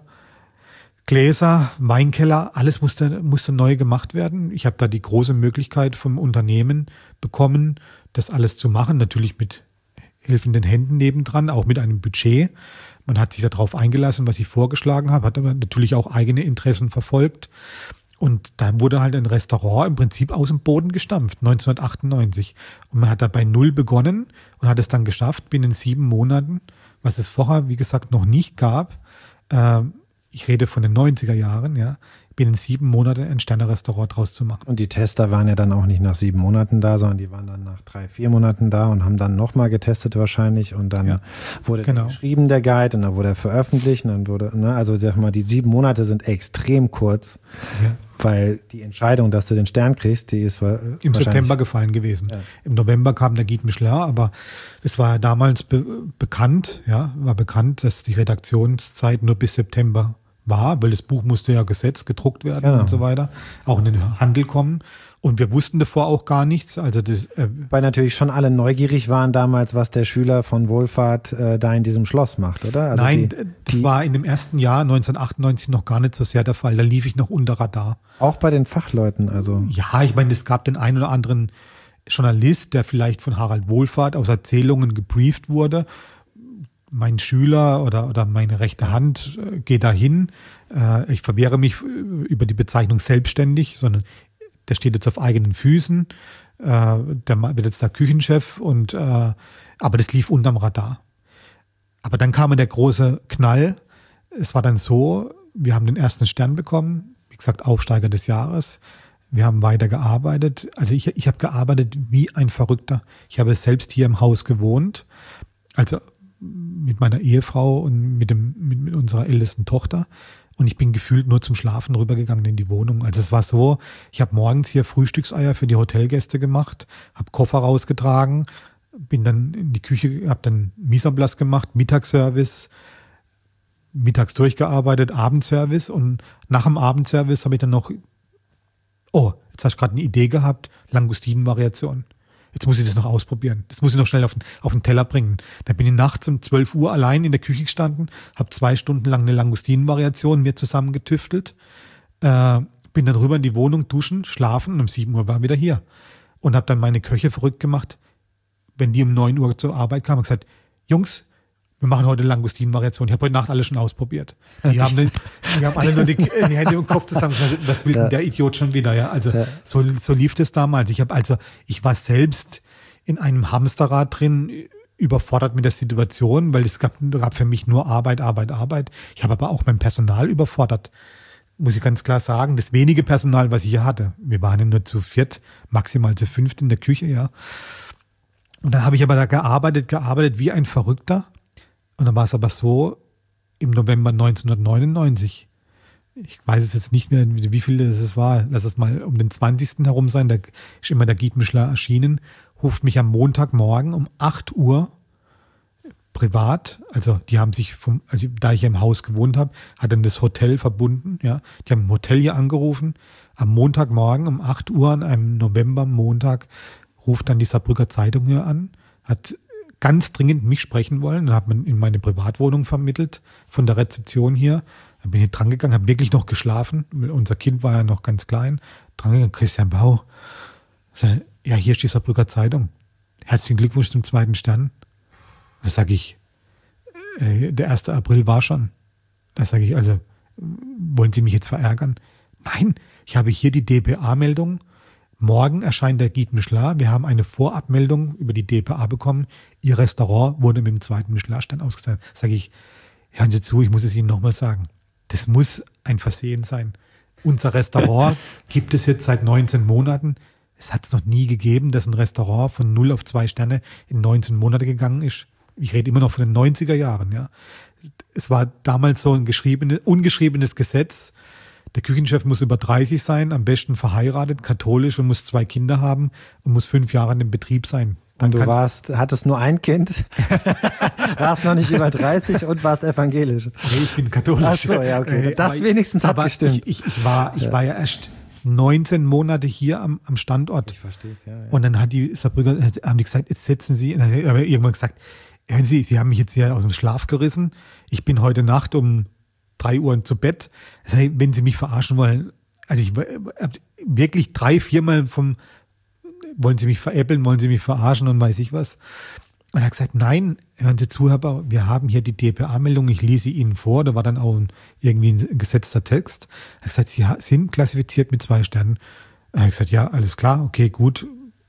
Speaker 2: Gläser, Weinkeller, alles musste, musste neu gemacht werden. Ich habe da die große Möglichkeit vom Unternehmen bekommen, das alles zu machen, natürlich mit helfenden Händen nebendran, auch mit einem Budget. Man hat sich darauf eingelassen, was ich vorgeschlagen habe, hat aber natürlich auch eigene Interessen verfolgt. Und da wurde halt ein Restaurant im Prinzip aus dem Boden gestampft, neunzehnhundertachtundneunzig. Und man hat da bei Null begonnen und hat es dann geschafft, binnen sieben Monaten, was es vorher, wie gesagt, noch nicht gab, äh, ich rede von den neunziger Jahren, ja, binnen sieben Monaten ein Sterne-Restaurant draus zu machen.
Speaker 1: Und die Tester waren ja dann auch nicht nach sieben Monaten da, sondern die waren dann nach drei, vier Monaten da und haben dann nochmal getestet wahrscheinlich und dann ja, wurde genau. geschrieben, der Guide, und dann wurde er veröffentlicht und dann wurde, ne, also sag mal, die sieben Monate sind extrem kurz, ja. weil die Entscheidung, dass du den Stern kriegst, die ist
Speaker 2: im September gefallen gewesen. Ja. Im November kam der Guide Michelin, aber es war ja damals be- bekannt, ja, war bekannt, dass die Redaktionszeit nur bis September war, weil das Buch musste ja gesetzt, gedruckt werden genau. und so weiter, auch in den Handel kommen. Und wir wussten davor auch gar nichts. Also das, äh
Speaker 1: Weil natürlich schon alle neugierig waren damals, was der Schüler von Wohlfahrt äh, da in diesem Schloss macht, oder? Also
Speaker 2: Nein,
Speaker 1: die,
Speaker 2: das
Speaker 1: die
Speaker 2: war in dem ersten Jahr neunzehnhundertachtundneunzig noch gar nicht so sehr der Fall. Da lief ich noch unter Radar.
Speaker 1: Auch bei den Fachleuten, also?
Speaker 2: Ja, ich meine, es gab den einen oder anderen Journalist, der vielleicht von Harald Wohlfahrt aus Erzählungen gebrieft wurde. Mein Schüler oder, oder meine rechte Hand äh, geht dahin. Äh, ich verwehre mich über die Bezeichnung selbstständig, sondern der steht jetzt auf eigenen Füßen. Äh, der wird jetzt der Küchenchef. Und, äh, aber das lief unterm Radar. Aber dann kam der große Knall. Es war dann so, wir haben den ersten Stern bekommen. Wie gesagt, Aufsteiger des Jahres. Wir haben weiter gearbeitet. Also ich, ich habe gearbeitet wie ein Verrückter. Ich habe selbst hier im Haus gewohnt. Also mit meiner Ehefrau und mit, dem, mit, mit unserer ältesten Tochter. Und ich bin gefühlt nur zum Schlafen rübergegangen in die Wohnung. Also es war so, ich habe morgens hier Frühstückseier für die Hotelgäste gemacht, habe Koffer rausgetragen, bin dann in die Küche, habe dann Mise en place gemacht, Mittagsservice, mittags durchgearbeitet, Abendservice. Und nach dem Abendservice habe ich dann noch, oh, jetzt hast du gerade eine Idee gehabt, Langustinenvariation. Jetzt muss ich das noch ausprobieren. Das muss ich noch schnell auf den, auf den Teller bringen. Dann bin ich nachts um zwölf Uhr allein in der Küche gestanden, habe zwei Stunden lang eine Langustinenvariation mir zusammengetüftelt, äh, bin dann rüber in die Wohnung, duschen, schlafen und um sieben Uhr war ich wieder hier. Und habe dann meine Köche verrückt gemacht, wenn die um neun Uhr zur Arbeit kamen und gesagt, Jungs, wir machen heute Langustinenvariation. Ich habe heute Nacht alles schon ausprobiert. Die haben, den, die haben alle nur die, die Hände im Kopf zusammen. Was will denn der Idiot schon wieder? Ja, also ja. So, so lief das damals. Ich habe also, ich war selbst in einem Hamsterrad drin, überfordert mit der Situation, weil es gab, gab für mich nur Arbeit, Arbeit, Arbeit. Ich habe aber auch mein Personal überfordert. Muss ich ganz klar sagen, das wenige Personal, was ich hier hatte. Wir waren ja nur zu viert, maximal zu fünft in der Küche, ja. Und dann habe ich aber da gearbeitet, gearbeitet wie ein Verrückter. Und dann war es aber so, im November neunzehnhundertneunundneunzig, ich weiß es jetzt nicht mehr, wie viel das war, lass es mal um den zwanzigsten herum sein, da ist immer der Guy Michelin erschienen, ruft mich am Montagmorgen um acht Uhr privat, also die haben sich, vom, also da ich ja im Haus gewohnt habe, hat dann das Hotel verbunden, ja, die haben ein Hotel hier angerufen, am Montagmorgen um acht Uhr an einem November-Montag ruft dann die Saarbrücker Zeitung hier an, hat ganz dringend mich sprechen wollen. Dann hat man in meine Privatwohnung vermittelt, von der Rezeption hier. Dann bin ich dran gegangen, habe wirklich noch geschlafen. Unser Kind war ja noch ganz klein. Dran gegangen, Christian Bau. Ja, hier ist die Saarbrücker Zeitung. Herzlichen Glückwunsch zum zweiten Stern. Da sage ich, äh, der erste April war schon. Da sage ich, also, wollen Sie mich jetzt verärgern? Nein, ich habe hier die D P A-Meldung. Morgen erscheint der Guide Michelin. Wir haben eine Vorabmeldung über die D P A bekommen. Ihr Restaurant wurde mit dem zweiten Michelin-Stern ausgezeichnet. Sage ich, hören Sie zu, ich muss es Ihnen nochmal sagen. Das muss ein Versehen sein. Unser Restaurant gibt es jetzt seit neunzehn Monaten. Es hat es noch nie gegeben, dass ein Restaurant von null auf zwei Sterne in neunzehn Monate gegangen ist. Ich rede immer noch von den neunziger Jahren. Ja. Es war damals so ein geschriebenes, ungeschriebenes Gesetz. Der Küchenchef muss über dreißig sein, am besten verheiratet, katholisch und muss zwei Kinder haben und muss fünf Jahre in dem Betrieb sein. Dann
Speaker 1: und du warst, hattest nur ein Kind, warst noch nicht über dreißig und warst evangelisch.
Speaker 2: Nee, ich bin katholisch.
Speaker 1: Ach so, ja, okay. Das aber wenigstens hat gestimmt.
Speaker 2: Ich, ich, ich, war, ich ja. war ja erst neunzehn Monate hier am, am Standort.
Speaker 1: Ich verstehe es, ja, ja.
Speaker 2: Und dann hat die Saarbrücker, haben die gesagt, jetzt setzen Sie, dann habe ich irgendwann gesagt, hören Sie, Sie haben mich jetzt hier aus dem Schlaf gerissen. Ich bin heute Nacht um drei Uhr zu Bett. Das heißt, wenn Sie mich verarschen wollen, also ich habe wirklich drei, viermal vom, wollen Sie mich veräppeln, wollen Sie mich verarschen und weiß ich was. Und er hat gesagt, nein, hören Sie zu, Herr Bau, wir haben hier die D P A-Meldung, ich lese Ihnen vor, da war dann auch ein, irgendwie ein gesetzter Text. Er hat gesagt, Sie sind klassifiziert mit zwei Sternen. Er hat gesagt, ja, alles klar, okay, gut.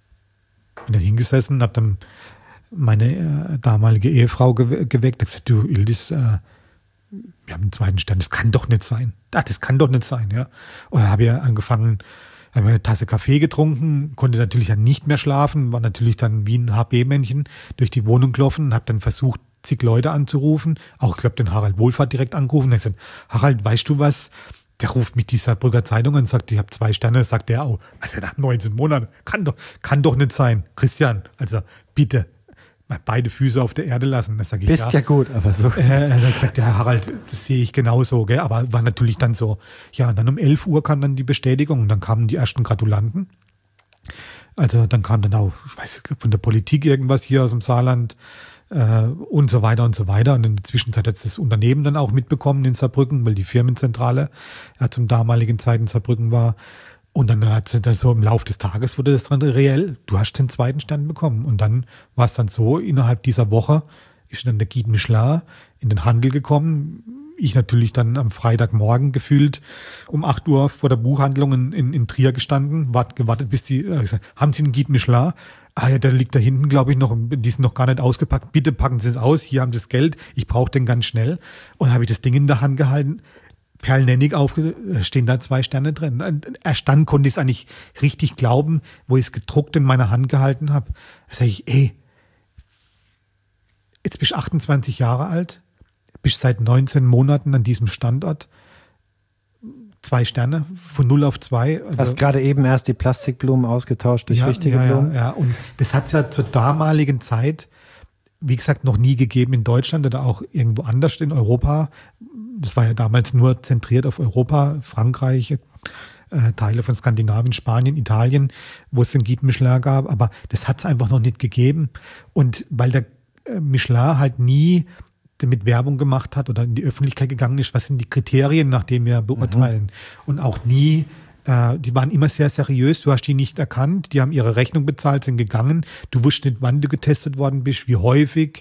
Speaker 2: Bin dann hingesessen, habe dann meine äh, damalige Ehefrau ge- geweckt, hat gesagt, du Ildis, äh, wir haben einen zweiten Stern, das kann doch nicht sein. Ach, das kann doch nicht sein, ja. Und dann habe ich angefangen, habe eine Tasse Kaffee getrunken, konnte natürlich dann nicht mehr schlafen, war natürlich dann wie ein H B-Männchen durch die Wohnung gelaufen, habe dann versucht, zig Leute anzurufen, auch, ich glaube, den Harald Wohlfahrt direkt angerufen. Und ich gesagt, Harald, weißt du was? Der ruft mich die Saarbrücker Zeitung an und sagt, ich habe zwei Sterne, sagt der auch. Also nach neunzehn Monaten, kann doch, kann doch nicht sein. Christian, also bitte, beide Füße auf der Erde lassen. Das sage ich,
Speaker 1: bist ja, ja gut, aber so.
Speaker 2: Äh, er hat gesagt, ja Harald, das sehe ich genauso, gell? Aber war natürlich dann so. Ja, und dann um elf Uhr kam dann die Bestätigung und dann kamen die ersten Gratulanten. Also dann kam dann auch, ich weiß nicht, von der Politik irgendwas hier aus dem Saarland äh, und so weiter und so weiter. Und in der Zwischenzeit hat das Unternehmen dann auch mitbekommen in Saarbrücken, weil die Firmenzentrale ja, zum damaligen Zeit in Saarbrücken war. Und dann hat es dann so im Laufe des Tages wurde das dann reell. Du hast den zweiten Stern bekommen. Und dann war es dann so, innerhalb dieser Woche ist dann der Guide Michelin in den Handel gekommen. Ich natürlich dann am Freitagmorgen gefühlt um acht Uhr vor der Buchhandlung in, in, in Trier gestanden, wart, gewartet, bis die, äh, gesagt, haben Sie einen Guide Michelin? Ah ja, der liegt da hinten, glaube ich, noch, die sind noch gar nicht ausgepackt. Bitte packen Sie es aus, hier haben Sie das Geld, ich brauche den ganz schnell. Und habe ich das Ding in der Hand gehalten, perlnennig auf, stehen da zwei Sterne drin. Erst dann konnte ich es eigentlich richtig glauben, wo ich es gedruckt in meiner Hand gehalten habe. Da sage ich, ey, jetzt bist du achtundzwanzig Jahre alt, bist seit neunzehn Monaten an diesem Standort, zwei Sterne, von null auf zwei.
Speaker 1: Also, hast gerade eben erst die Plastikblumen ausgetauscht durch
Speaker 2: ja,
Speaker 1: richtige
Speaker 2: ja,
Speaker 1: Blumen.
Speaker 2: Ja, ja, und das hat es ja zur damaligen Zeit, wie gesagt, noch nie gegeben in Deutschland oder auch irgendwo anders in Europa. Das war ja damals nur zentriert auf Europa, Frankreich, äh, äh, Teile von Skandinavien, Spanien, Italien, wo es den Guide Michelin gab, aber das hat es einfach noch nicht gegeben. Und weil der äh, Michelin halt nie damit Werbung gemacht hat oder in die Öffentlichkeit gegangen ist, was sind die Kriterien, nach denen wir beurteilen. Mhm. Und auch nie, äh, die waren immer sehr seriös, du hast die nicht erkannt, die haben ihre Rechnung bezahlt, sind gegangen, du wusstest nicht, wann du getestet worden bist, wie häufig,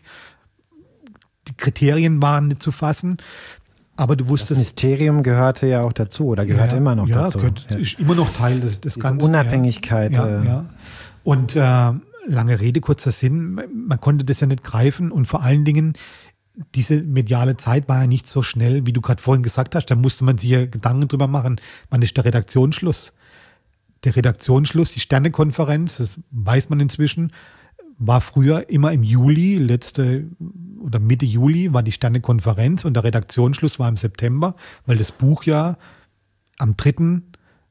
Speaker 2: die Kriterien waren nicht zu fassen, aber du wusstest...
Speaker 1: Das Mysterium gehörte ja auch dazu oder gehört
Speaker 2: ja,
Speaker 1: immer noch
Speaker 2: ja,
Speaker 1: dazu.
Speaker 2: Gehört, ja, ist immer noch Teil des, des Ganzen.
Speaker 1: Unabhängigkeit.
Speaker 2: Ja, ja, ja. Und äh, lange Rede, kurzer Sinn, man konnte das ja nicht greifen und vor allen Dingen diese mediale Zeit war ja nicht so schnell, wie du gerade vorhin gesagt hast. Da musste man sich ja Gedanken drüber machen, wann ist der Redaktionsschluss. Der Redaktionsschluss, die Sternekonferenz, das weiß man inzwischen, war früher immer im Juli, letzte oder Mitte Juli war die Sternekonferenz und der Redaktionsschluss war im September, weil das Buch ja am dritten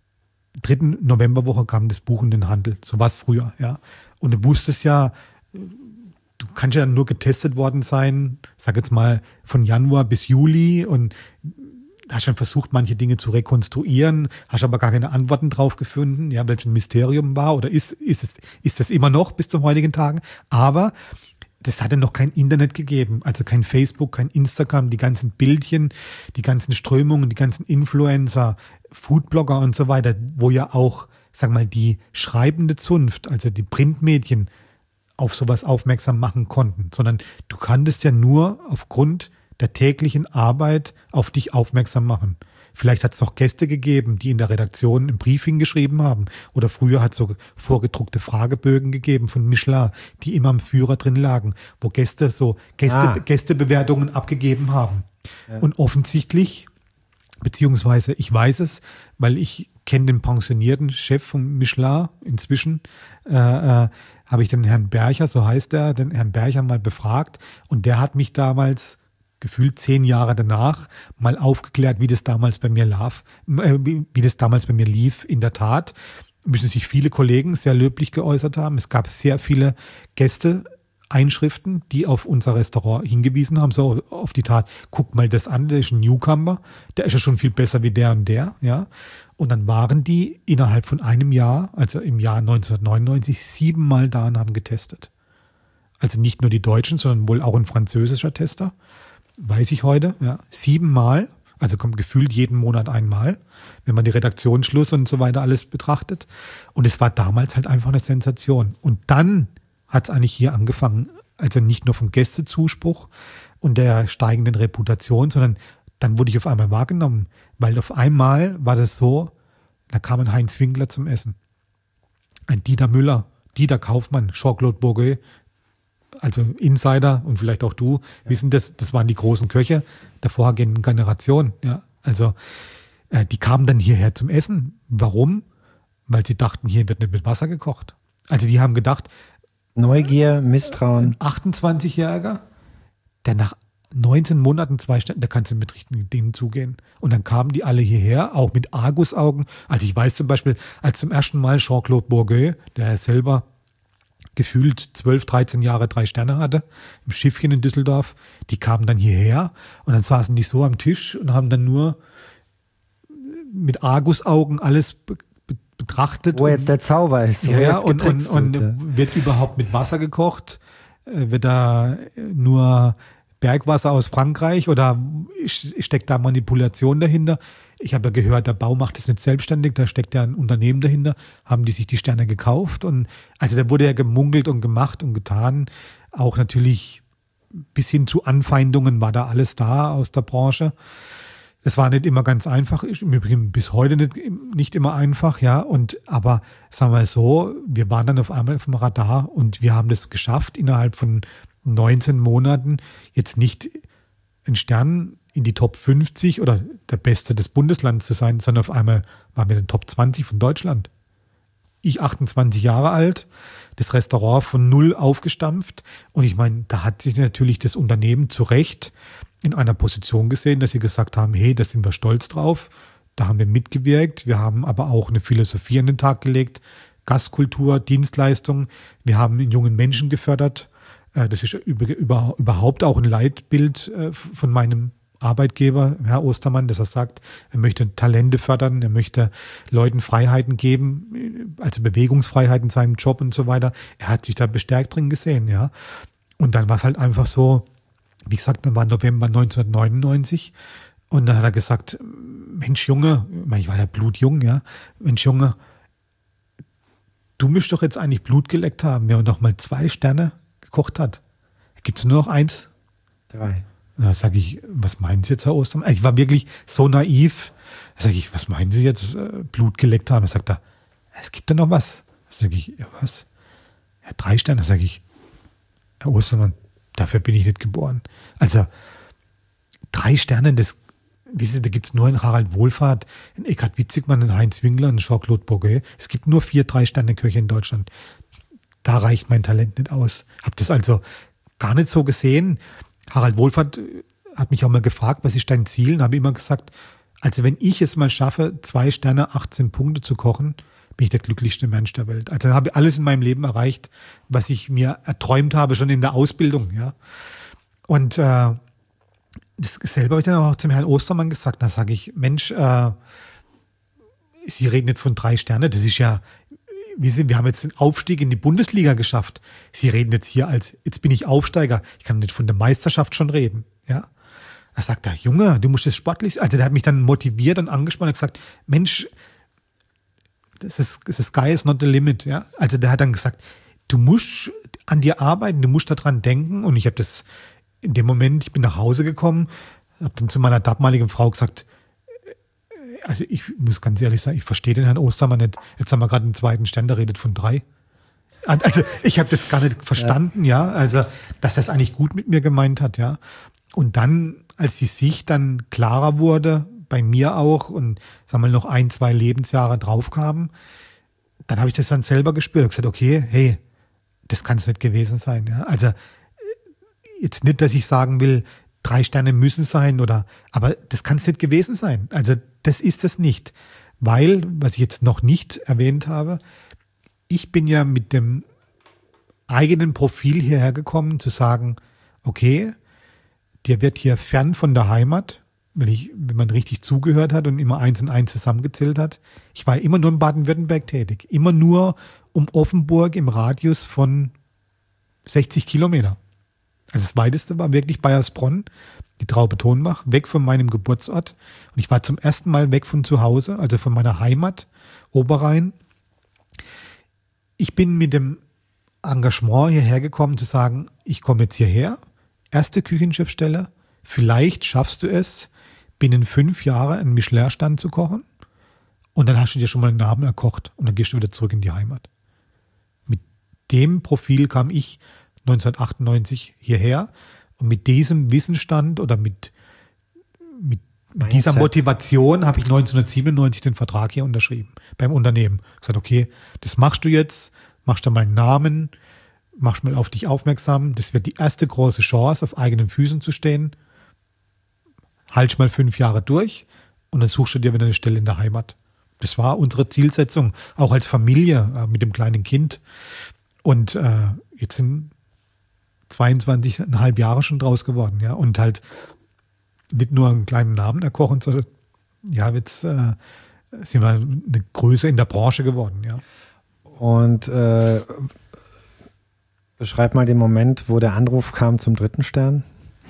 Speaker 2: Novemberwoche kam das Buch in den Handel. So war es früher, ja. Und du wusstest ja, du kannst ja nur getestet worden sein, sag jetzt mal von Januar bis Juli und hast schon versucht, manche Dinge zu rekonstruieren, hast aber gar keine Antworten drauf gefunden, ja, weil es ein Mysterium war oder ist, ist es, ist es immer noch bis zum heutigen Tagen. Aber das hatte noch kein Internet gegeben, also kein Facebook, kein Instagram, die ganzen Bildchen, die ganzen Strömungen, die ganzen Influencer, Foodblogger und so weiter, wo ja auch, sag mal, die schreibende Zunft, also die Printmedien, auf sowas aufmerksam machen konnten, sondern du kanntest ja nur aufgrund der täglichen Arbeit auf dich aufmerksam machen. Vielleicht hat es noch Gäste gegeben, die in der Redaktion ein Briefing geschrieben haben oder früher hat es so vorgedruckte Fragebögen gegeben von Michelin, die immer im Führer drin lagen, wo Gäste so Gäste, ah. Gästebewertungen abgegeben haben. Ja. Und offensichtlich, beziehungsweise ich weiß es, weil ich kenne den pensionierten Chef von Michelin inzwischen, äh, äh, habe ich den Herrn Bercher, so heißt er, den Herrn Bercher mal befragt und der hat mich damals, gefühlt zehn Jahre danach, mal aufgeklärt, wie das damals bei mir lief, äh, wie, wie das damals bei mir lief. In der Tat müssen sich viele Kollegen sehr löblich geäußert haben. Es gab sehr viele Gäste-Einschriften, die auf unser Restaurant hingewiesen haben, so auf die Tat, guck mal das an, der ist ein Newcomer, der ist ja schon viel besser wie der und der, ja. Und dann waren die innerhalb von einem Jahr, also im Jahr neunzehnhundertneunundneunzig, siebenmal da und haben getestet. Also nicht nur die Deutschen, sondern wohl auch ein französischer Tester, weiß ich heute, ja. Siebenmal, also kommt gefühlt jeden Monat einmal, wenn man die Redaktionsschluss und so weiter alles betrachtet. Und es war damals halt einfach eine Sensation. Und dann hat es eigentlich hier angefangen, also nicht nur vom Gästezuspruch und der steigenden Reputation, sondern dann wurde ich auf einmal wahrgenommen, weil auf einmal war das so, da kam ein Heinz Winkler zum Essen, ein Dieter Müller, Dieter Kaufmann, Jean-Claude Bourguet, also Insider und vielleicht auch du, ja. wissen das, das waren die großen Köche der vorhergehenden Generation. Ja. Also äh, die kamen dann hierher zum Essen. Warum? Weil sie dachten, hier wird nicht mit Wasser gekocht. Also die haben gedacht,
Speaker 1: Neugier, Misstrauen.
Speaker 2: Ein achtundzwanzigjähriger, der nach neunzehn Monaten zwei Stunden, da kannst du mit richtigen Dingen zugehen. Und dann kamen die alle hierher, auch mit Argusaugen. Also ich weiß zum Beispiel, als zum ersten Mal Jean-Claude Bourguet, der selber gefühlt zwölf, dreizehn Jahre drei Sterne hatte, im Schiffchen in Düsseldorf, die kamen dann hierher und dann saßen die so am Tisch und haben dann nur mit Argusaugen alles be- be- betrachtet.
Speaker 1: Wo jetzt der Zauber ist.
Speaker 2: Ja, ja und, und, und ja. Wird überhaupt mit Wasser gekocht? Wird da nur Bergwasser aus Frankreich oder steckt da Manipulation dahinter? Ich habe ja gehört, der Bau macht es nicht selbstständig, da steckt ja ein Unternehmen dahinter. Haben die sich die Sterne gekauft? Und also da wurde ja gemunkelt und gemacht und getan. Auch natürlich bis hin zu Anfeindungen war da alles da aus der Branche. Es war nicht immer ganz einfach, im Übrigen bis heute nicht, nicht immer einfach, ja. Und aber sagen wir so, wir waren dann auf einmal auf dem Radar und wir haben das geschafft, innerhalb von neunzehn Monaten jetzt nicht einen Stern in die Top fünfzig oder der Beste des Bundeslands zu sein, sondern auf einmal waren wir in den Top zwanzig von Deutschland. Ich achtundzwanzig Jahre alt, das Restaurant von null aufgestampft und ich meine, da hat sich natürlich das Unternehmen zu Recht in einer Position gesehen, dass sie gesagt haben, hey, da sind wir stolz drauf, da haben wir mitgewirkt, wir haben aber auch eine Philosophie an den Tag gelegt, Gastkultur, Dienstleistung, wir haben einen jungen Menschen gefördert. Das ist über, über, überhaupt auch ein Leitbild von meinem Arbeitgeber, Herr Ostermann, dass er sagt, er möchte Talente fördern, er möchte Leuten Freiheiten geben, also Bewegungsfreiheit in seinem Job und so weiter. Er hat sich da bestärkt drin gesehen, ja. Und dann war es halt einfach so, wie gesagt, dann war November neunzehnhundertneunundneunzig und dann hat er gesagt, Mensch Junge, ich war ja blutjung, ja, Mensch Junge, du müsst doch jetzt eigentlich Blut geleckt haben, wenn man noch mal zwei Sterne gekocht hat. Gibt es nur noch eins?
Speaker 1: Drei.
Speaker 2: Da sage ich, was meinen Sie jetzt, Herr Ostermann? Ich war wirklich so naiv. Da sage ich, was meinen Sie jetzt, Blut geleckt haben? Da sagt er, es gibt da noch was. Da sage ich, ja, was? Ja, drei Sterne. Da sage ich, Herr Ostermann, dafür bin ich nicht geboren. Also, drei Sterne, das, wissen Sie, da gibt es nur in Harald Wohlfahrt, in Eckhard Witzigmann, in Heinz Winkler, in Jean-Claude Bourget. Es gibt nur vier Drei-Sterne-Köche in Deutschland. Da reicht mein Talent nicht aus. Habe das also gar nicht so gesehen. Harald Wohlfahrt hat mich auch mal gefragt, was ist dein Ziel? Und habe immer gesagt, also wenn ich es mal schaffe, zwei Sterne, achtzehn Punkte zu kochen, bin ich der glücklichste Mensch der Welt. Also dann habe ich alles in meinem Leben erreicht, was ich mir erträumt habe, schon in der Ausbildung. Ja. Und äh, dasselbe habe ich dann auch zum Herrn Ostermann gesagt. Da sage ich, Mensch, äh, Sie reden jetzt von drei Sterne, das ist ja, wir, sind, wir haben jetzt den Aufstieg in die Bundesliga geschafft. Sie reden jetzt hier als, jetzt bin ich Aufsteiger. Ich kann nicht von der Meisterschaft schon reden. Ja. Da sagt er, Junge, du musst jetzt sportlich, also der hat mich dann motiviert und angespannt und gesagt, Mensch, das ist, das ist sky is not the limit. Ja. Also der hat dann gesagt, du musst an dir arbeiten, du musst daran denken. Und ich habe das in dem Moment, ich bin nach Hause gekommen, habe dann zu meiner damaligen Frau gesagt, also ich muss ganz ehrlich sagen, ich verstehe den Herrn Ostermann nicht. Jetzt haben wir gerade einen zweiten Stern, der redet von drei. Also ich habe das gar nicht verstanden, ja. ja. Also, dass er es eigentlich gut mit mir gemeint hat, ja. Und dann, als die Sicht dann klarer wurde, bei mir auch, und sagen wir noch ein, zwei Lebensjahre draufkamen, dann habe ich das dann selber gespürt. Ich gesagt, okay, hey, das kann es nicht gewesen sein. Ja. Also jetzt nicht, dass ich sagen will, drei Sterne müssen sein, oder, aber das kann es nicht gewesen sein. Also das ist es nicht. Weil, was ich jetzt noch nicht erwähnt habe, ich bin ja mit dem eigenen Profil hierher gekommen, zu sagen, okay, der wird hier fern von der Heimat, wenn, ich, wenn man richtig zugehört hat und immer eins und eins zusammengezählt hat. Ich war immer nur in Baden-Württemberg tätig. Immer nur um Offenburg im Radius von sechzig Kilometer. Also das weiteste war wirklich Baiersbronn, die Traube Tonbach, weg von meinem Geburtsort. Und ich war zum ersten Mal weg von zu Hause, also von meiner Heimat, Oberrhein. Ich bin mit dem Engagement hierher gekommen, zu sagen, ich komme jetzt hierher, erste Küchenchefstelle, vielleicht schaffst du es, binnen fünf Jahren einen Michelin-Stern zu kochen, und dann hast du dir schon mal einen Namen erkocht und dann gehst du wieder zurück in die Heimat. Mit dem Profil kam ich neunzehnhundertachtundneunzig hierher, und mit diesem Wissensstand oder mit, mit, mit dieser Motivation habe ich neunzehnhundertsiebenundneunzig den Vertrag hier unterschrieben beim Unternehmen. Ich habe gesagt, okay, das machst du jetzt, machst du meinen Namen, machst mal auf dich aufmerksam, das wird die erste große Chance, auf eigenen Füßen zu stehen. Halt mal fünf Jahre durch und dann suchst du dir wieder eine Stelle in der Heimat. Das war unsere Zielsetzung, auch als Familie äh, mit dem kleinen Kind. Und äh, jetzt sind zweiundzwanzig Komma fünf Jahre schon draus geworden, ja. Und halt nicht nur einen kleinen Namen erkochen, sondern ja, jetzt äh, sind wir eine Größe in der Branche geworden, ja.
Speaker 1: Und äh, beschreib mal den Moment, wo der Anruf kam zum dritten Stern.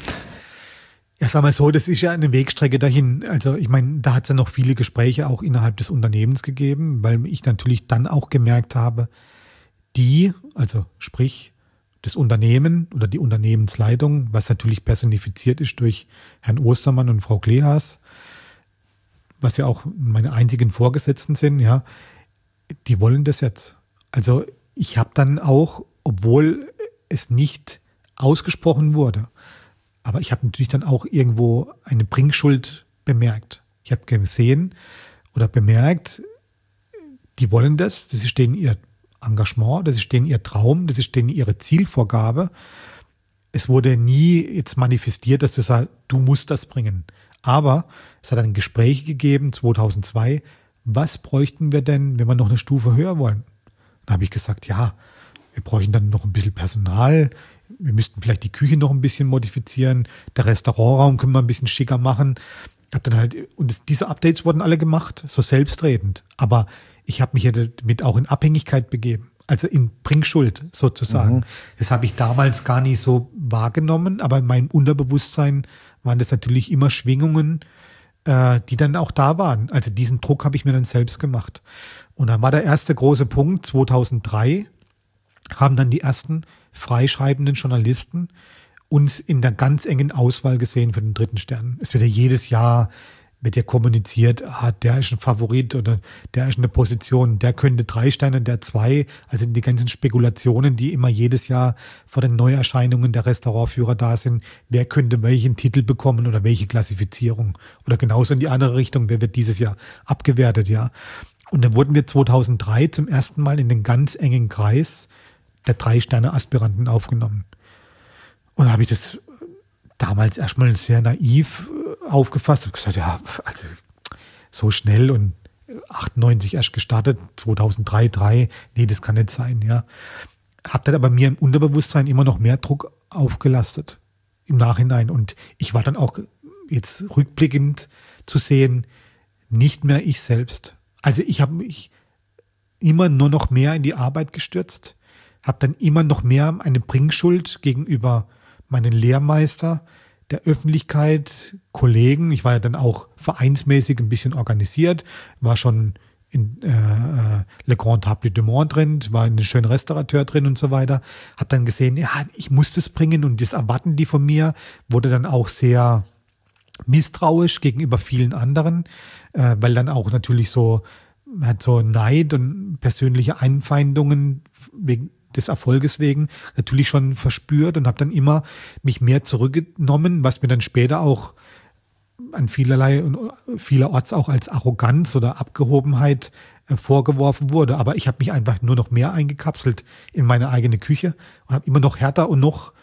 Speaker 2: Ja, sag mal so, das ist ja eine Wegstrecke dahin. Also ich meine, da hat es ja noch viele Gespräche auch innerhalb des Unternehmens gegeben, weil ich natürlich dann auch gemerkt habe, die, also sprich das Unternehmen oder die Unternehmensleitung, was natürlich personifiziert ist durch Herrn Ostermann und Frau Klehaas, was ja auch meine einzigen Vorgesetzten sind, ja, die wollen das jetzt. Also ich habe dann auch, obwohl es nicht ausgesprochen wurde, aber ich habe natürlich dann auch irgendwo eine Bringschuld bemerkt. Ich habe gesehen oder bemerkt, die wollen das, das ist denen ihr Engagement, das ist denen ihr Traum, das ist denen ihre Zielvorgabe. Es wurde nie jetzt manifestiert, dass du sagst, du musst das bringen. Aber es hat dann Gespräche gegeben, zweitausendzwei, was bräuchten wir denn, wenn wir noch eine Stufe höher wollen? Dann habe ich gesagt, ja, wir bräuchten dann noch ein bisschen Personal, wir müssten vielleicht die Küche noch ein bisschen modifizieren, der Restaurantraum können wir ein bisschen schicker machen. Hab dann halt, und das, diese Updates wurden alle gemacht, so selbstredend. Aber ich habe mich ja damit auch in Abhängigkeit begeben, also in Bringschuld sozusagen. Mhm. Das habe ich damals gar nicht so wahrgenommen, aber in meinem Unterbewusstsein waren das natürlich immer Schwingungen, äh, die dann auch da waren. Also diesen Druck habe ich mir dann selbst gemacht. Und dann war der erste große Punkt, zweitausenddrei haben dann die ersten freischreibenden Journalisten uns in der ganz engen Auswahl gesehen für den dritten Stern. Es wird ja jedes Jahr wird ja kommuniziert, ah, der ist ein Favorit oder der ist eine Position, der könnte drei Sterne, der zwei. Also die ganzen Spekulationen, die immer jedes Jahr vor den Neuerscheinungen der Restaurantführer da sind, wer könnte welchen Titel bekommen oder welche Klassifizierung. Oder genauso in die andere Richtung, wer wird dieses Jahr abgewertet, ja. Und dann wurden wir zweitausenddrei zum ersten Mal in den ganz engen Kreis der Drei-Sterne-Aspiranten aufgenommen. Und da habe ich das damals erstmal sehr naiv aufgefasst und gesagt, ja, also so schnell und achtundneunzig erst gestartet, zweitausenddrei, drei, nee, das kann nicht sein, ja. Hab dann aber mir im Unterbewusstsein immer noch mehr Druck aufgelastet im Nachhinein und ich war dann auch jetzt rückblickend zu sehen, nicht mehr ich selbst. Also ich habe mich immer nur noch mehr in die Arbeit gestürzt, habe dann immer noch mehr eine Bringschuld gegenüber meinen Lehrmeister, der Öffentlichkeit, Kollegen. Ich war ja dann auch vereinsmäßig ein bisschen organisiert, war schon in äh, Le Grand Table du Monde drin, war in einem schönen Restaurateur drin und so weiter. Hab dann gesehen, ja, ich muss das bringen und das erwarten die von mir. Wurde dann auch sehr misstrauisch gegenüber vielen anderen, äh, weil dann auch natürlich so, hat so Neid und persönliche Einfeindungen wegen des Erfolges wegen natürlich schon verspürt und habe dann immer mich mehr zurückgenommen, was mir dann später auch an vielerlei und vielerorts auch als Arroganz oder Abgehobenheit äh, vorgeworfen wurde. Aber ich habe mich einfach nur noch mehr eingekapselt in meine eigene Küche und habe immer noch härter und noch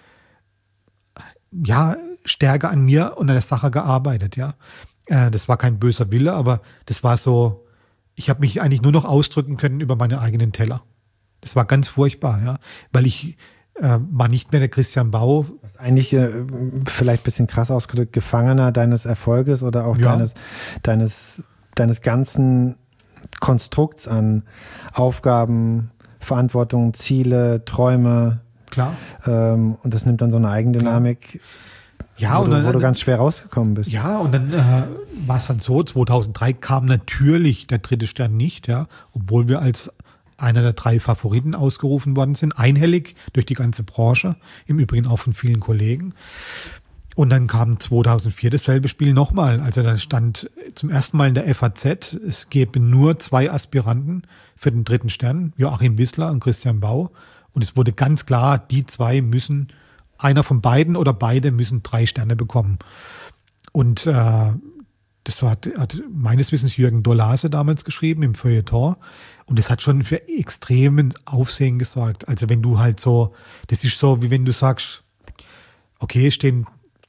Speaker 2: ja stärker an mir und an der Sache gearbeitet. Ja, äh, das war kein böser Wille, aber das war so, ich habe mich eigentlich nur noch ausdrücken können über meine eigenen Teller. Das war ganz furchtbar, ja, weil ich äh, war nicht mehr der Christian Bau.
Speaker 1: Was eigentlich äh, vielleicht ein bisschen krass ausgedrückt, Gefangener deines Erfolges oder auch ja. deines, deines, deines ganzen Konstrukts an Aufgaben, Verantwortung, Ziele, Träume.
Speaker 2: Klar.
Speaker 1: Ähm, und das nimmt dann so eine Eigendynamik,
Speaker 2: ja,
Speaker 1: wo,
Speaker 2: und
Speaker 1: du,
Speaker 2: dann,
Speaker 1: wo du ganz schwer rausgekommen bist.
Speaker 2: Ja, und dann äh, war es dann so, zweitausenddrei kam natürlich der dritte Stern nicht, ja, obwohl wir als einer der drei Favoriten ausgerufen worden sind, einhellig durch die ganze Branche, im Übrigen auch von vielen Kollegen. Und dann kam zweitausendvier dasselbe Spiel nochmal. Also da stand zum ersten Mal in der F A Z, es gäbe nur zwei Aspiranten für den dritten Stern, Joachim Wissler und Christian Bau. Und es wurde ganz klar, die zwei müssen, einer von beiden oder beide müssen drei Sterne bekommen. Und äh, das war, hat meines Wissens Jürgen Dolase damals geschrieben im Feuilleton. Und das hat schon für extremen Aufsehen gesorgt. Also wenn du halt so, das ist so, wie wenn du sagst, okay, es stehen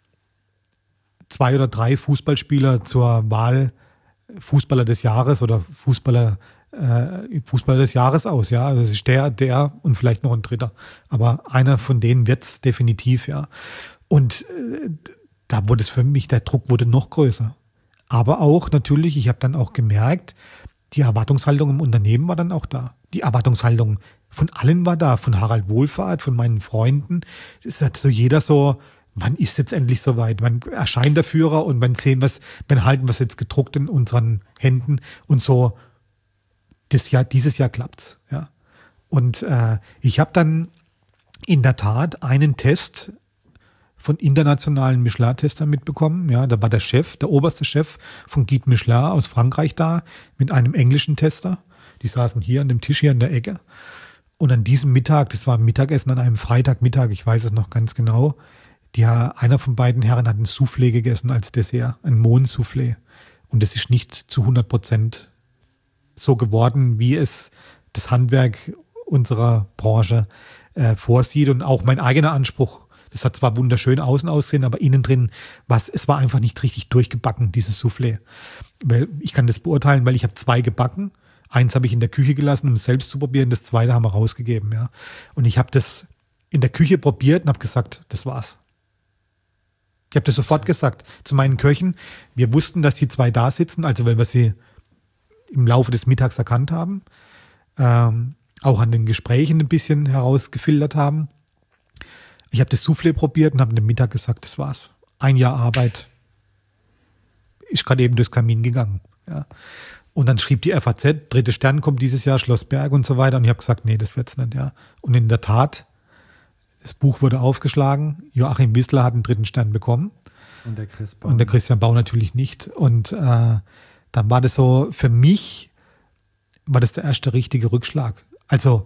Speaker 2: zwei oder drei Fußballspieler zur Wahl Fußballer des Jahres oder Fußballer, äh, Fußballer des Jahres aus, ja. Also das ist der, der und vielleicht noch ein dritter. Aber einer von denen wird's definitiv, ja. Und äh, da wurde es für mich, der Druck wurde noch größer. Aber auch natürlich, ich habe dann auch gemerkt, die Erwartungshaltung im Unternehmen war dann auch da. Die Erwartungshaltung von allen war da, von Harald Wohlfahrt, von meinen Freunden. Es hat so jeder so, wann ist jetzt endlich soweit? Wann erscheint der Führer und wann sehen wir es, wann halten wir es jetzt gedruckt in unseren Händen und so, das Jahr, dieses Jahr klappt's, ja. Und äh, ich habe dann in der Tat einen Test von internationalen Michelin-Testern mitbekommen. Ja, da war der Chef, der oberste Chef von Guide Michelin aus Frankreich da mit einem englischen Tester. Die saßen hier an dem Tisch hier in der Ecke. Und an diesem Mittag, das war Mittagessen an einem Freitagmittag, ich weiß es noch ganz genau, die, einer von beiden Herren hat ein Soufflé gegessen als Dessert, ein Mohn-Soufflé. Und das ist nicht zu hundert Prozent so geworden, wie es das Handwerk unserer Branche äh, vorsieht und auch mein eigener Anspruch. Das hat zwar wunderschön außen aussehen, aber innen drin, was, es war einfach nicht richtig durchgebacken, dieses Soufflé. Weil ich kann das beurteilen, weil ich habe zwei gebacken. Eins habe ich in der Küche gelassen, um es selbst zu probieren. Das zweite haben wir rausgegeben, ja. Und ich habe das in der Küche probiert und habe gesagt, das war's. Ich habe das sofort gesagt zu meinen Köchen. Wir wussten, dass die zwei da sitzen, also weil wir sie im Laufe des Mittags erkannt haben, ähm, auch an den Gesprächen ein bisschen herausgefiltert haben. Ich habe das Soufflé probiert und habe am Mittag gesagt, das war's. Ein Jahr Arbeit ist gerade eben durchs Kamin gegangen. Ja. Und dann schrieb die F A Z, dritte Stern kommt dieses Jahr, Schlossberg und so weiter. Und ich habe gesagt, nee, das wird's nicht. Ja. Und in der Tat, das Buch wurde aufgeschlagen. Joachim Wissler hat einen dritten Stern bekommen.
Speaker 1: Und der Chris Bau.
Speaker 2: Und der Christian Bau natürlich nicht. Und äh, dann war das so, für mich war das der erste richtige Rückschlag. Also,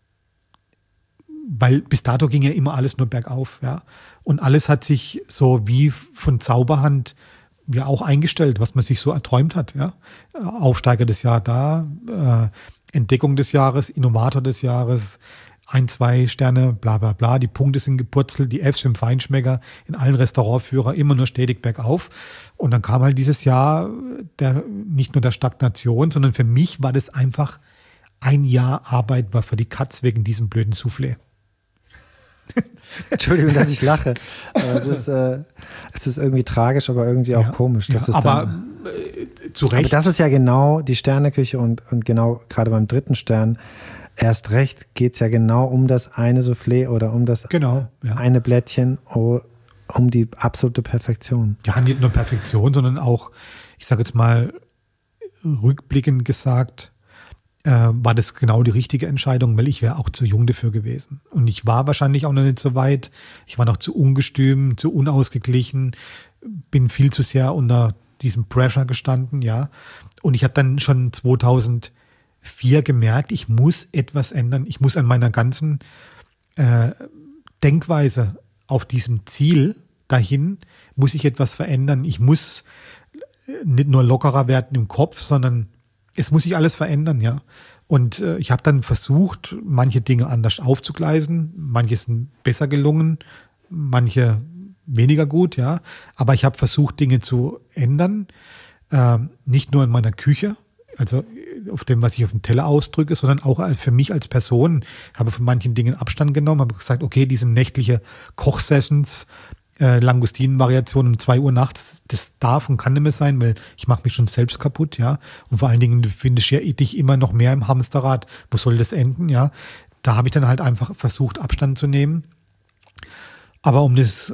Speaker 2: weil bis dato ging ja immer alles nur bergauf. Ja. Und alles hat sich so wie von Zauberhand ja auch eingestellt, was man sich so erträumt hat. Ja. Aufsteiger des Jahres da, äh, Entdeckung des Jahres, Innovator des Jahres, ein, zwei Sterne, bla bla bla, die Punkte sind gepurzelt, die Fs im Feinschmecker, in allen Restaurantführer immer nur stetig bergauf. Und dann kam halt dieses Jahr der, nicht nur der Stagnation, sondern für mich war das einfach ein Jahr Arbeit war für die Katz wegen diesem blöden Soufflé.
Speaker 1: Entschuldigung, dass ich lache. Es ist, äh, es ist irgendwie tragisch, aber irgendwie auch
Speaker 2: ja,
Speaker 1: komisch. Das
Speaker 2: ja,
Speaker 1: ist
Speaker 2: aber
Speaker 1: dann,
Speaker 2: äh, zu Recht.
Speaker 1: Aber das ist ja genau die Sterneküche und, und genau gerade beim dritten Stern erst recht geht es ja genau um das eine Soufflé oder um das
Speaker 2: genau, ja.
Speaker 1: eine Blättchen, um die absolute Perfektion.
Speaker 2: Ja, nicht nur Perfektion, sondern auch, ich sage jetzt mal, rückblickend gesagt, äh, war das genau die richtige Entscheidung, weil ich wäre auch zu jung dafür gewesen. Und ich war wahrscheinlich auch noch nicht so weit. Ich war noch zu ungestüm, zu unausgeglichen, bin viel zu sehr unter diesem Pressure gestanden, ja. Und ich habe dann schon zweitausendvier gemerkt, ich muss etwas ändern. Ich muss an meiner ganzen äh, Denkweise auf diesem Ziel dahin, muss ich etwas verändern. Ich muss nicht nur lockerer werden im Kopf, sondern es muss sich alles verändern, ja. Und äh, ich habe dann versucht, manche Dinge anders aufzugleisen. Manche sind besser gelungen, manche weniger gut, ja. Aber ich habe versucht, Dinge zu ändern. Äh, nicht nur in meiner Küche, also auf dem, was ich auf dem Teller ausdrücke, sondern auch für mich als Person. Ich habe von manchen Dingen Abstand genommen, habe gesagt, okay, diese nächtliche Kochsessions, äh, Langustinenvariationen um zwei Uhr nachts, das darf und kann nicht mehr sein, weil ich mache mich schon selbst kaputt, ja. Und vor allen Dingen finde ich ja dich immer noch mehr im Hamsterrad. Wo soll das enden, ja? Da habe ich dann halt einfach versucht, Abstand zu nehmen. Aber um das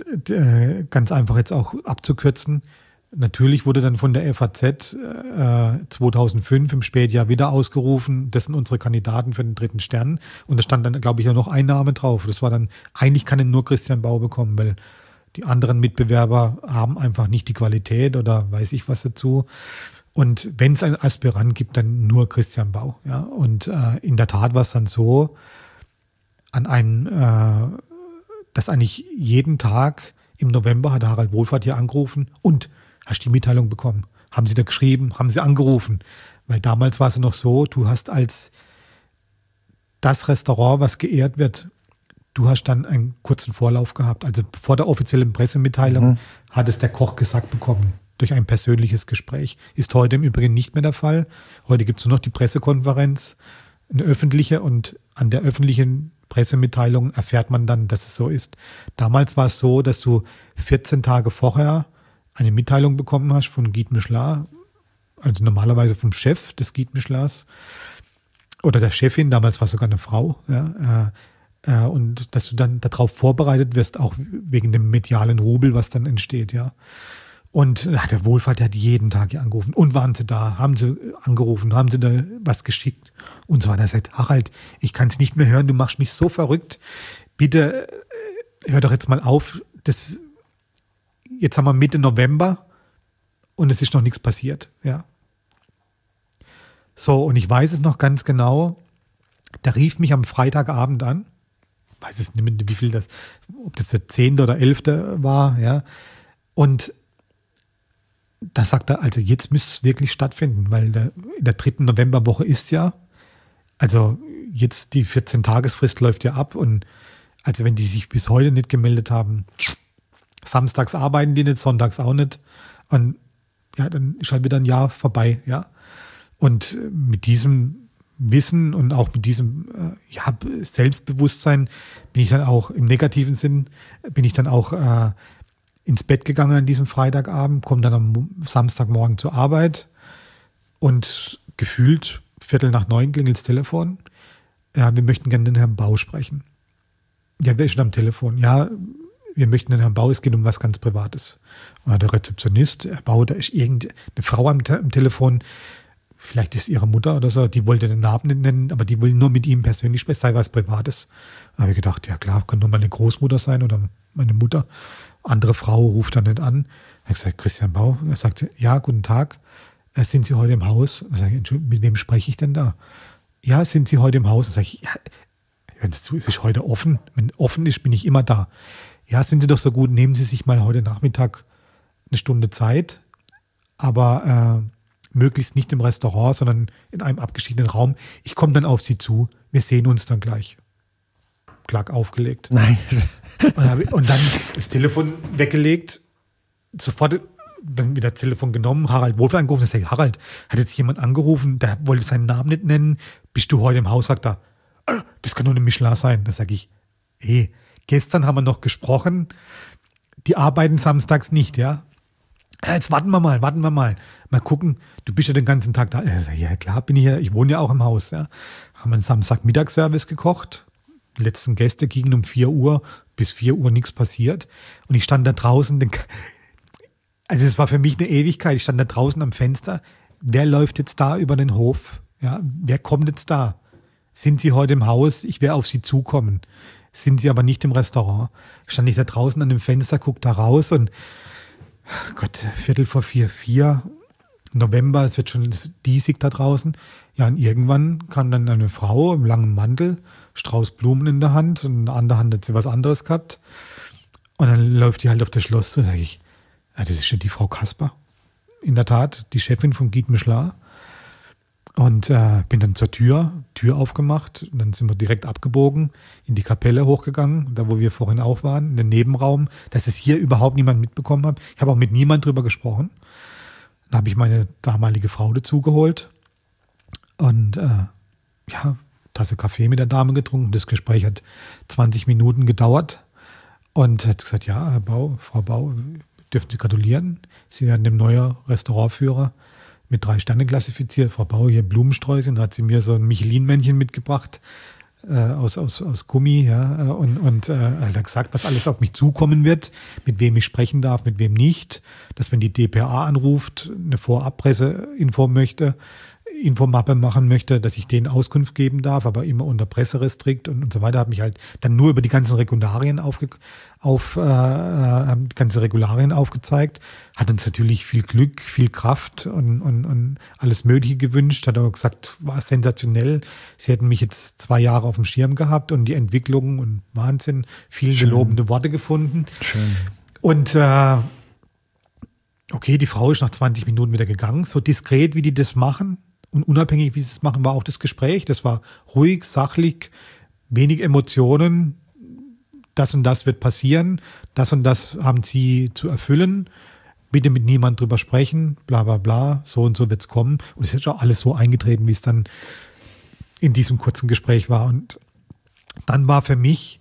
Speaker 2: äh, ganz einfach jetzt auch abzukürzen, natürlich wurde dann von der F A Z äh, zweitausendfünf im Spätjahr wieder ausgerufen, das sind unsere Kandidaten für den dritten Stern. Und da stand dann, glaube ich, auch noch ein Name drauf. Das war dann, eigentlich kann ihn nur Christian Bau bekommen, weil die anderen Mitbewerber haben einfach nicht die Qualität oder weiß ich was dazu. Und wenn es einen Aspirant gibt, dann nur Christian Bau. Ja? Und äh, in der Tat war es dann so, an einen, äh, dass eigentlich jeden Tag im November hat Harald Wohlfahrt hier angerufen und hast die Mitteilung bekommen. Haben sie da geschrieben, haben sie angerufen. Weil damals war es noch so, du hast als das Restaurant, was geehrt wird, du hast dann einen kurzen Vorlauf gehabt. Also vor der offiziellen Pressemitteilung mhm. hat es der Koch gesagt bekommen, durch ein persönliches Gespräch. Ist heute im Übrigen nicht mehr der Fall. Heute gibt es nur noch die Pressekonferenz, eine öffentliche, und an der öffentlichen Pressemitteilung erfährt man dann, dass es so ist. Damals war es so, dass du vierzehn Tage vorher eine Mitteilung bekommen hast von Guide Michelin, also normalerweise vom Chef des Guide Michelins oder der Chefin, damals war es sogar eine Frau, ja, äh, äh, und dass du dann darauf vorbereitet wirst, auch wegen dem medialen Rubel, was dann entsteht, ja. Und ja, der Wohlfahrt, der hat jeden Tag hier angerufen. Und waren sie da? Haben sie angerufen? Haben sie da was geschickt? Und so weiter. Er sagt, Harald, ich kann es nicht mehr hören, du machst mich so verrückt. Bitte hör doch jetzt mal auf. Das, jetzt haben wir Mitte November und es ist noch nichts passiert. Ja. So, und ich weiß es noch ganz genau. Der rief mich am Freitagabend an. Ich weiß es nicht mehr, wie viel das, ob das der zehnte oder elfte war. Ja. Und da sagt er, also jetzt müsste es wirklich stattfinden, weil der, in der dritten Novemberwoche ist ja, also jetzt die vierzehn-Tagesfrist läuft ja ab, und also wenn die sich bis heute nicht gemeldet haben, samstags arbeiten die nicht, sonntags auch nicht, und ja, dann ist halt wieder ein Jahr vorbei, ja. Und mit diesem Wissen und auch mit diesem äh, ja, Selbstbewusstsein bin ich dann auch im negativen Sinn, bin ich dann auch äh, ins Bett gegangen an diesem Freitagabend, komme dann am Samstagmorgen zur Arbeit und gefühlt Viertel nach neun klingelt das Telefon. Ja, wir möchten gerne den Herrn Bau sprechen. Ja, wer ist schon am Telefon? Ja, wir möchten den Herrn Bau, es geht um was ganz Privates. Und der Rezeptionist, Herr Bau, da ist irgendeine Frau am, am Telefon, vielleicht ist ihre Mutter oder so, die wollte den Namen nicht nennen, aber die will nur mit ihm persönlich sprechen, sei was Privates. Da habe ich gedacht, ja klar, kann nur meine Großmutter sein oder meine Mutter. Andere Frau ruft dann nicht an. Ich habe gesagt, Christian Bau. Er sagte, ja, guten Tag, sind Sie heute im Haus? Ich sage, Entschuldigung, mit wem spreche ich denn da? Ja, sind Sie heute im Haus? Dann sage ich, ja, hören Sie zu, es ist heute offen. Wenn offen ist, bin ich immer da. Ja, sind Sie doch so gut, nehmen Sie sich mal heute Nachmittag eine Stunde Zeit, aber äh, möglichst nicht im Restaurant, sondern in einem abgeschiedenen Raum. Ich komme dann auf Sie zu, wir sehen uns dann gleich. Klack aufgelegt.
Speaker 1: Nein.
Speaker 2: Und, und dann das Telefon weggelegt, sofort dann wieder das Telefon genommen, Harald Wohlfahrt angerufen. Ich sage, Harald, hat jetzt jemand angerufen, der wollte seinen Namen nicht nennen, bist du heute im Haus? Sagt er, das kann nur eine Michelin sein. Da sage ich, hey, gestern haben wir noch gesprochen, die arbeiten samstags nicht, ja. Jetzt warten wir mal, warten wir mal. Mal gucken, du bist ja den ganzen Tag da. Ja klar, bin ich ja, ich wohne ja auch im Haus, ja. Haben einen Samstag-Mittagsservice gekocht. Die letzten Gäste gingen um vier Uhr, bis vier Uhr nichts passiert. Und ich stand da draußen, den, also es war für mich eine Ewigkeit, ich stand da draußen am Fenster. Wer läuft jetzt da über den Hof? Ja, wer kommt jetzt da? Sind Sie heute im Haus? Ich werde auf Sie zukommen. Sind Sie aber nicht im Restaurant? Stand ich da draußen an dem Fenster, guck da raus und Gott, Viertel vor vier, vier, November, es wird schon diesig da draußen. Ja, und irgendwann kam dann eine Frau im langen Mantel, Strauß Blumen in der Hand und in der anderen Hand hat sie was anderes gehabt. Und dann läuft die halt auf das Schloss zu und sage ich, ja, das ist ja die Frau Kasper. In der Tat, die Chefin von Guide Michelin. Und äh, bin dann zur Tür, Tür aufgemacht. Und dann sind wir direkt abgebogen, in die Kapelle hochgegangen, da wo wir vorhin auch waren, in den Nebenraum, dass es hier überhaupt niemand mitbekommen hat. Ich habe auch mit niemand drüber gesprochen. Dann habe ich meine damalige Frau dazugeholt und äh, ja, Tasse Kaffee mit der Dame getrunken. Das Gespräch hat zwanzig Minuten gedauert und hat gesagt, ja, Herr Bau, Frau Bau, dürfen Sie gratulieren. Sie werden dem neuen Restaurantführer mit drei Sternen klassifiziert. Frau Bau, hier Blumensträußchen, da hat sie mir so ein Michelin-Männchen mitgebracht, äh, aus, aus, aus Gummi, ja, und, und äh, hat gesagt, was alles auf mich zukommen wird, mit wem ich sprechen darf, mit wem nicht, dass wenn die D P A anruft, eine Vorabpresseinfo möchte, Infomappe machen möchte, dass ich denen Auskunft geben darf, aber immer unter Presserestrikt und, und so weiter. Habe mich halt dann nur über die ganzen Regularien aufge, auf, äh, äh, die ganzen Regularien aufgezeigt. Hat uns natürlich viel Glück, viel Kraft und, und, und alles Mögliche gewünscht. Hat aber gesagt, war sensationell. Sie hätten mich jetzt zwei Jahre auf dem Schirm gehabt und die Entwicklung und Wahnsinn, viele gelobende Worte gefunden.
Speaker 1: Schön.
Speaker 2: Und äh, okay, die Frau ist nach zwanzig Minuten wieder gegangen. So diskret, wie die das machen. Und unabhängig, wie sie es machen, war auch das Gespräch. Das war ruhig, sachlich, wenig Emotionen. Das und das wird passieren. Das und das haben Sie zu erfüllen. Bitte mit niemand drüber sprechen. Bla, bla, bla. So und so wird es kommen. Und es ist auch alles so eingetreten, wie es dann in diesem kurzen Gespräch war. Und dann war für mich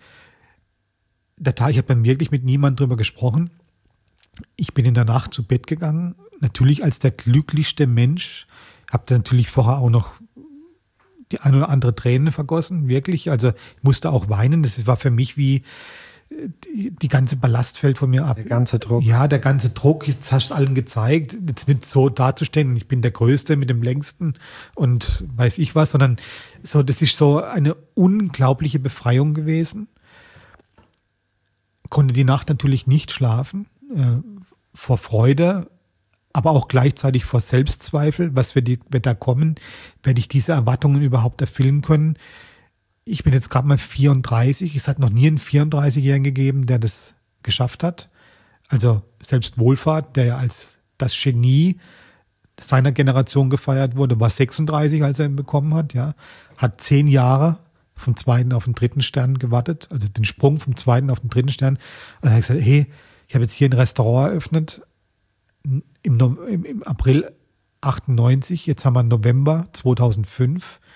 Speaker 2: der Tag, ich habe dann wirklich mit niemand drüber gesprochen. Ich bin in der Nacht zu Bett gegangen. Natürlich als der glücklichste Mensch. Habe natürlich vorher auch noch die ein oder andere Träne vergossen, wirklich. Also ich musste auch weinen. Das war für mich wie die, die ganze Ballast fällt von mir ab.
Speaker 1: Der ganze Druck.
Speaker 2: Ja, der ganze Druck. Jetzt hast du es allen gezeigt. Jetzt nicht so dazustehen, ich bin der Größte mit dem Längsten und weiß ich was, sondern so, das ist so eine unglaubliche Befreiung gewesen. Konnte die Nacht natürlich nicht schlafen, äh, vor Freude, aber auch gleichzeitig vor Selbstzweifel, was wird, die, wird da kommen, werde ich diese Erwartungen überhaupt erfüllen können. Ich bin jetzt gerade mal vierunddreißig, es hat noch nie einen vierunddreißigjährigen gegeben, der das geschafft hat. Also selbst Wohlfahrt, der ja als das Genie seiner Generation gefeiert wurde, war sechsunddreißig, als er ihn bekommen hat, ja, hat zehn Jahre vom zweiten auf den dritten Stern gewartet, also den Sprung vom zweiten auf den dritten Stern. Und er hat gesagt, hey, ich habe jetzt hier ein Restaurant eröffnet, Im, im, im April achtundneunzig, jetzt haben wir November zweitausendfünf,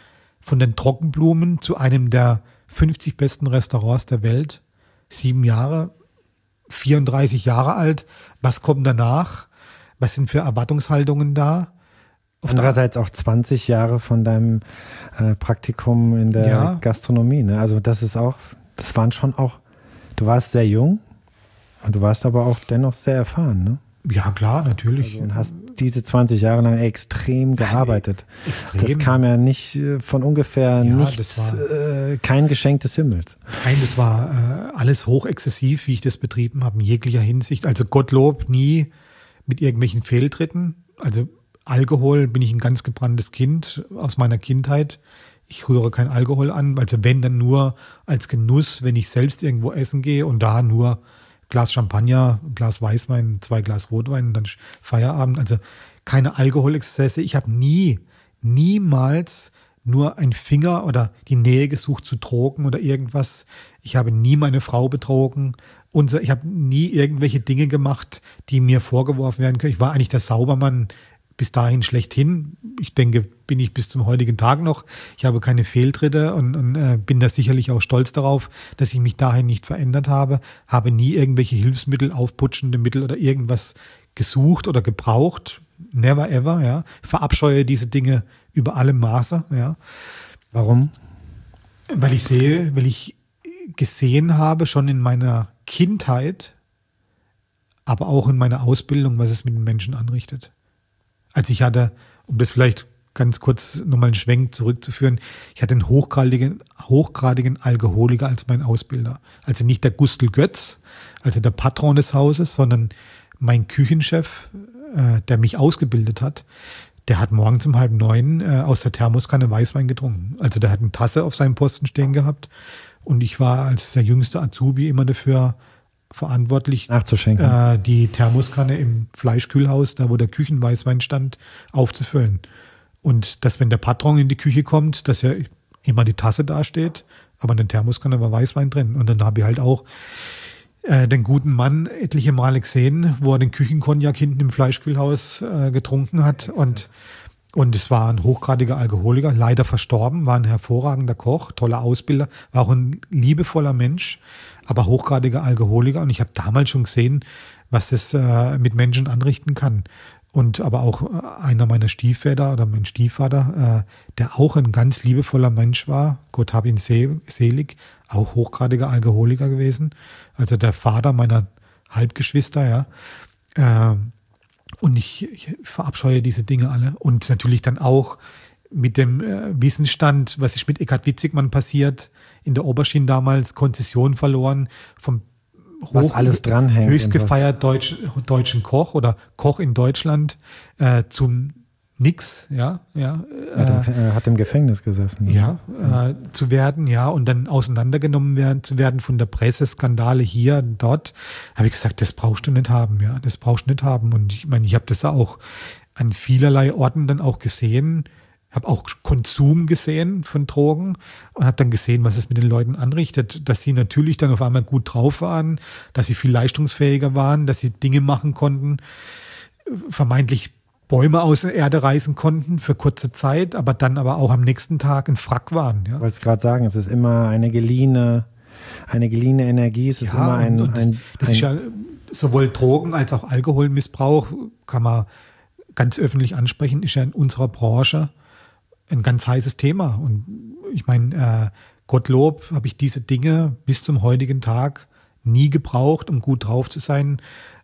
Speaker 2: von den Trockenblumen zu einem der fünfzig besten Restaurants der Welt. Sieben Jahre, vierunddreißig Jahre alt. Was kommt danach? Was sind für Erwartungshaltungen da? Auf
Speaker 1: Andererseits auch zwanzig Jahre von deinem äh, Praktikum in der ja. Gastronomie. Ne? Also das ist auch, das waren schon auch, du warst sehr jung und du warst aber auch dennoch sehr erfahren, ne?
Speaker 2: Ja, klar, natürlich.
Speaker 1: Also, und hast diese zwanzig Jahre lang extrem gearbeitet.
Speaker 2: Extrem.
Speaker 1: Das kam ja nicht von ungefähr ja, nichts, war, äh, kein Geschenk des Himmels.
Speaker 2: Nein, das war äh, alles hochexzessiv, wie ich das betrieben habe, in jeglicher Hinsicht. Also Gottlob nie mit irgendwelchen Fehltritten. Also Alkohol bin ich ein ganz gebranntes Kind aus meiner Kindheit. Ich rühre kein Alkohol an, also wenn, dann nur als Genuss, wenn ich selbst irgendwo essen gehe und da nur Glas Champagner, Glas Weißwein, zwei Glas Rotwein und dann Feierabend. Also keine Alkoholexzesse. Ich habe nie, niemals nur einen Finger oder die Nähe gesucht zu Drogen oder irgendwas. Ich habe nie meine Frau betrogen. Und so, ich habe nie irgendwelche Dinge gemacht, die mir vorgeworfen werden können. Ich war eigentlich der Saubermann bis dahin schlechthin. Ich denke, bin ich bis zum heutigen Tag noch. Ich habe keine Fehltritte und, und äh, bin da sicherlich auch stolz darauf, dass ich mich dahin nicht verändert habe. Habe nie irgendwelche Hilfsmittel, aufputschende Mittel oder irgendwas gesucht oder gebraucht. Never ever, ja. Verabscheue diese Dinge über alle Maße, ja.
Speaker 1: Warum?
Speaker 2: Weil ich sehe, weil ich gesehen habe, schon in meiner Kindheit, aber auch in meiner Ausbildung, was es mit den Menschen anrichtet. Als ich hatte, um das vielleicht ganz kurz nochmal einen Schwenk zurückzuführen, ich hatte einen hochgradigen, hochgradigen Alkoholiker als mein Ausbilder. Also nicht der Gustl Götz, also der Patron des Hauses, sondern mein Küchenchef, äh, der mich ausgebildet hat, der hat morgens um halb neun äh, aus der Thermoskanne Weißwein getrunken. Also der hat eine Tasse auf seinem Posten stehen gehabt und ich war als der jüngste Azubi immer dafür verantwortlich,
Speaker 1: nachzuschenken.
Speaker 2: Äh, die Thermoskanne im Fleischkühlhaus, da wo der Küchenweißwein stand, aufzufüllen. Und dass, wenn der Patron in die Küche kommt, dass ja immer die Tasse dasteht, aber in der Thermoskanne war Weißwein drin. Und dann habe ich halt auch äh, den guten Mann etliche Male gesehen, wo er den Küchenkognak hinten im Fleischkühlhaus äh, getrunken hat. Und, und es war ein hochgradiger Alkoholiker, leider verstorben, war ein hervorragender Koch, toller Ausbilder, war auch ein liebevoller Mensch, aber hochgradiger Alkoholiker. Und ich habe damals schon gesehen, was das äh, mit Menschen anrichten kann. Und aber auch äh, einer meiner Stiefväter oder mein Stiefvater, äh, der auch ein ganz liebevoller Mensch war, Gott hab ihn se- selig, auch hochgradiger Alkoholiker gewesen. Also der Vater meiner Halbgeschwister, ja. Äh, und ich, ich verabscheue diese Dinge alle. Und natürlich dann auch mit dem äh, Wissensstand, was ist mit Eckhard Witzigmann passiert, in der Oberschiene damals Konzession verloren, vom hoch,
Speaker 1: was alles dranhängt.
Speaker 2: Höchst gefeiert Deutsch, deutschen Koch oder Koch in Deutschland äh, zum Nix, ja, ja.
Speaker 1: Hat, im, äh, hat im Gefängnis gesessen.
Speaker 2: Ja, ja. Äh, zu werden, ja, und dann auseinandergenommen werden, zu werden von der Presse, Skandale hier, dort, habe ich gesagt, das brauchst du nicht haben, ja, das brauchst du nicht haben. Und ich meine, ich habe das auch an vielerlei Orten dann auch gesehen, habe auch Konsum gesehen von Drogen und habe dann gesehen, was es mit den Leuten anrichtet, dass sie natürlich dann auf einmal gut drauf waren, dass sie viel leistungsfähiger waren, dass sie Dinge machen konnten, vermeintlich Bäume aus der Erde reißen konnten für kurze Zeit, aber dann aber auch am nächsten Tag ein Frack waren. Ja.
Speaker 1: Ich wollte es gerade sagen, es ist immer eine geliehene, eine geliehene Energie, es ist
Speaker 2: ja,
Speaker 1: immer ein...
Speaker 2: Und das,
Speaker 1: ein,
Speaker 2: das
Speaker 1: ein
Speaker 2: ist ja sowohl Drogen als auch Alkoholmissbrauch, kann man ganz öffentlich ansprechen, ist ja in unserer Branche ein ganz heißes Thema. Und ich meine, äh, Gottlob habe ich diese Dinge bis zum heutigen Tag nie gebraucht, um gut drauf zu sein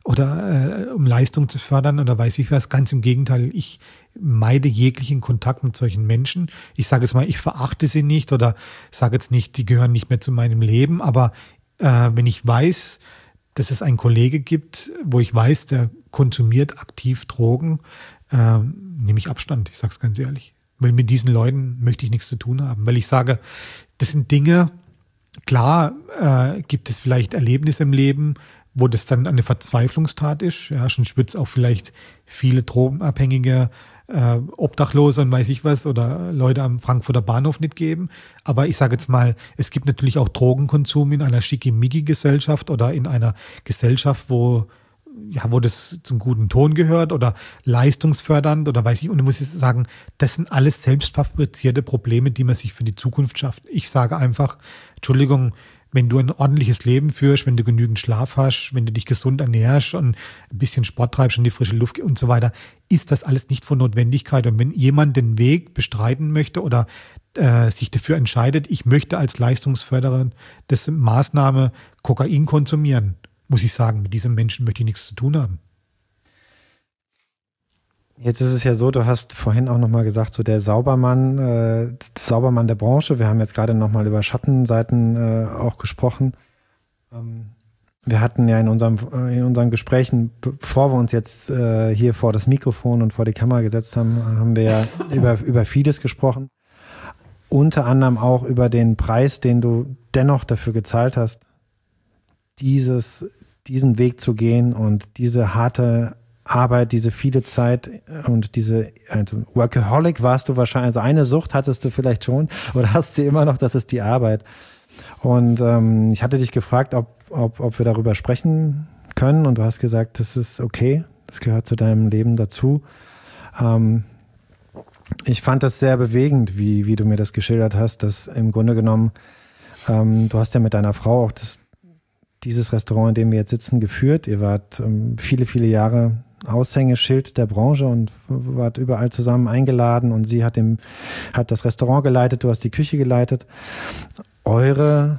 Speaker 2: oder äh, um Leistung zu fördern oder weiß ich was. Ganz im Gegenteil, ich meide jeglichen Kontakt mit solchen Menschen. Ich sage jetzt mal, ich verachte sie nicht oder sage jetzt nicht, die gehören nicht mehr zu meinem Leben. Aber äh, wenn ich weiß, dass es einen Kollege gibt, wo ich weiß, der konsumiert aktiv Drogen, äh, nehme ich Abstand. Ich sage es ganz ehrlich. Weil mit diesen Leuten möchte ich nichts zu tun haben. Weil ich sage, das sind Dinge, klar äh, gibt es vielleicht Erlebnisse im Leben, wo das dann eine Verzweiflungstat ist. Ja, schon spürt es auch vielleicht viele Drogenabhängige, äh, Obdachlose und weiß ich was oder Leute am Frankfurter Bahnhof nicht geben. Aber ich sage jetzt mal, es gibt natürlich auch Drogenkonsum in einer Schickimicki-Gesellschaft oder in einer Gesellschaft, wo ja, wo das zum guten Ton gehört oder leistungsfördernd oder weiß ich. Und da muss ich sagen, das sind alles selbstfabrizierte Probleme, die man sich für die Zukunft schafft. Ich sage einfach, Entschuldigung, wenn du ein ordentliches Leben führst, wenn du genügend Schlaf hast, wenn du dich gesund ernährst und ein bisschen Sport treibst und die frische Luft und so weiter, ist das alles nicht von Notwendigkeit. Und wenn jemand den Weg bestreiten möchte oder äh, sich dafür entscheidet, ich möchte als Leistungsförderer das Maßnahme Kokain konsumieren, muss ich sagen, mit diesem Menschen möchte ich nichts zu tun haben.
Speaker 1: Jetzt ist es ja so, du hast vorhin auch nochmal gesagt, so der Saubermann, äh, der Saubermann der Branche. Wir haben jetzt gerade nochmal über Schattenseiten äh, auch gesprochen. Ähm, wir hatten ja in, unserem, in unseren Gesprächen, bevor wir uns jetzt äh, hier vor das Mikrofon und vor die Kamera gesetzt haben, haben wir ja über, über vieles gesprochen. Unter anderem auch über den Preis, den du dennoch dafür gezahlt hast, dieses, diesen Weg zu gehen und diese harte Arbeit, diese viele Zeit und diese, also Workaholic warst du wahrscheinlich, also eine Sucht hattest du vielleicht schon oder hast sie immer noch, das ist die Arbeit. Und ähm, ich hatte dich gefragt, ob, ob, ob wir darüber sprechen können und du hast gesagt, das ist okay, das gehört zu deinem Leben dazu. Ähm, ich fand das sehr bewegend, wie, wie du mir das geschildert hast, dass im Grunde genommen, ähm, du hast ja mit deiner Frau auch das, dieses Restaurant, in dem wir jetzt sitzen, geführt. Ihr wart ähm, viele, viele Jahre Aushängeschild der Branche und wart überall zusammen eingeladen und sie hat, dem, hat das Restaurant geleitet, du hast die Küche geleitet. Eure,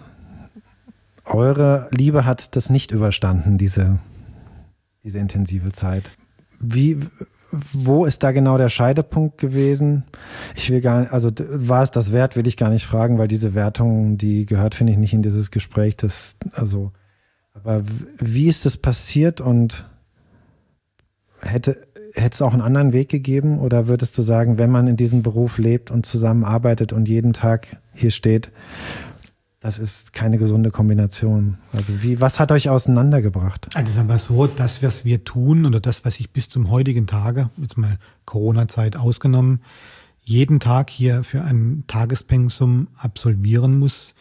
Speaker 1: eure Liebe hat das nicht überstanden, diese, diese intensive Zeit. Wie, wo ist da genau der Scheidepunkt gewesen? Ich will gar nicht, also war es das wert, will ich gar nicht fragen, weil diese Wertung, die gehört, finde ich, nicht in dieses Gespräch. Das, also, aber wie ist das passiert und Hätte, hätte es auch einen anderen Weg gegeben oder würdest du sagen, wenn man in diesem Beruf lebt und zusammenarbeitet und jeden Tag hier steht, das ist keine gesunde Kombination? Also wie, was hat euch auseinandergebracht?
Speaker 2: Also sagen wir so, das, was wir tun oder das, was ich bis zum heutigen Tage, jetzt mal Corona-Zeit ausgenommen, jeden Tag hier für ein Tagespensum absolvieren muss,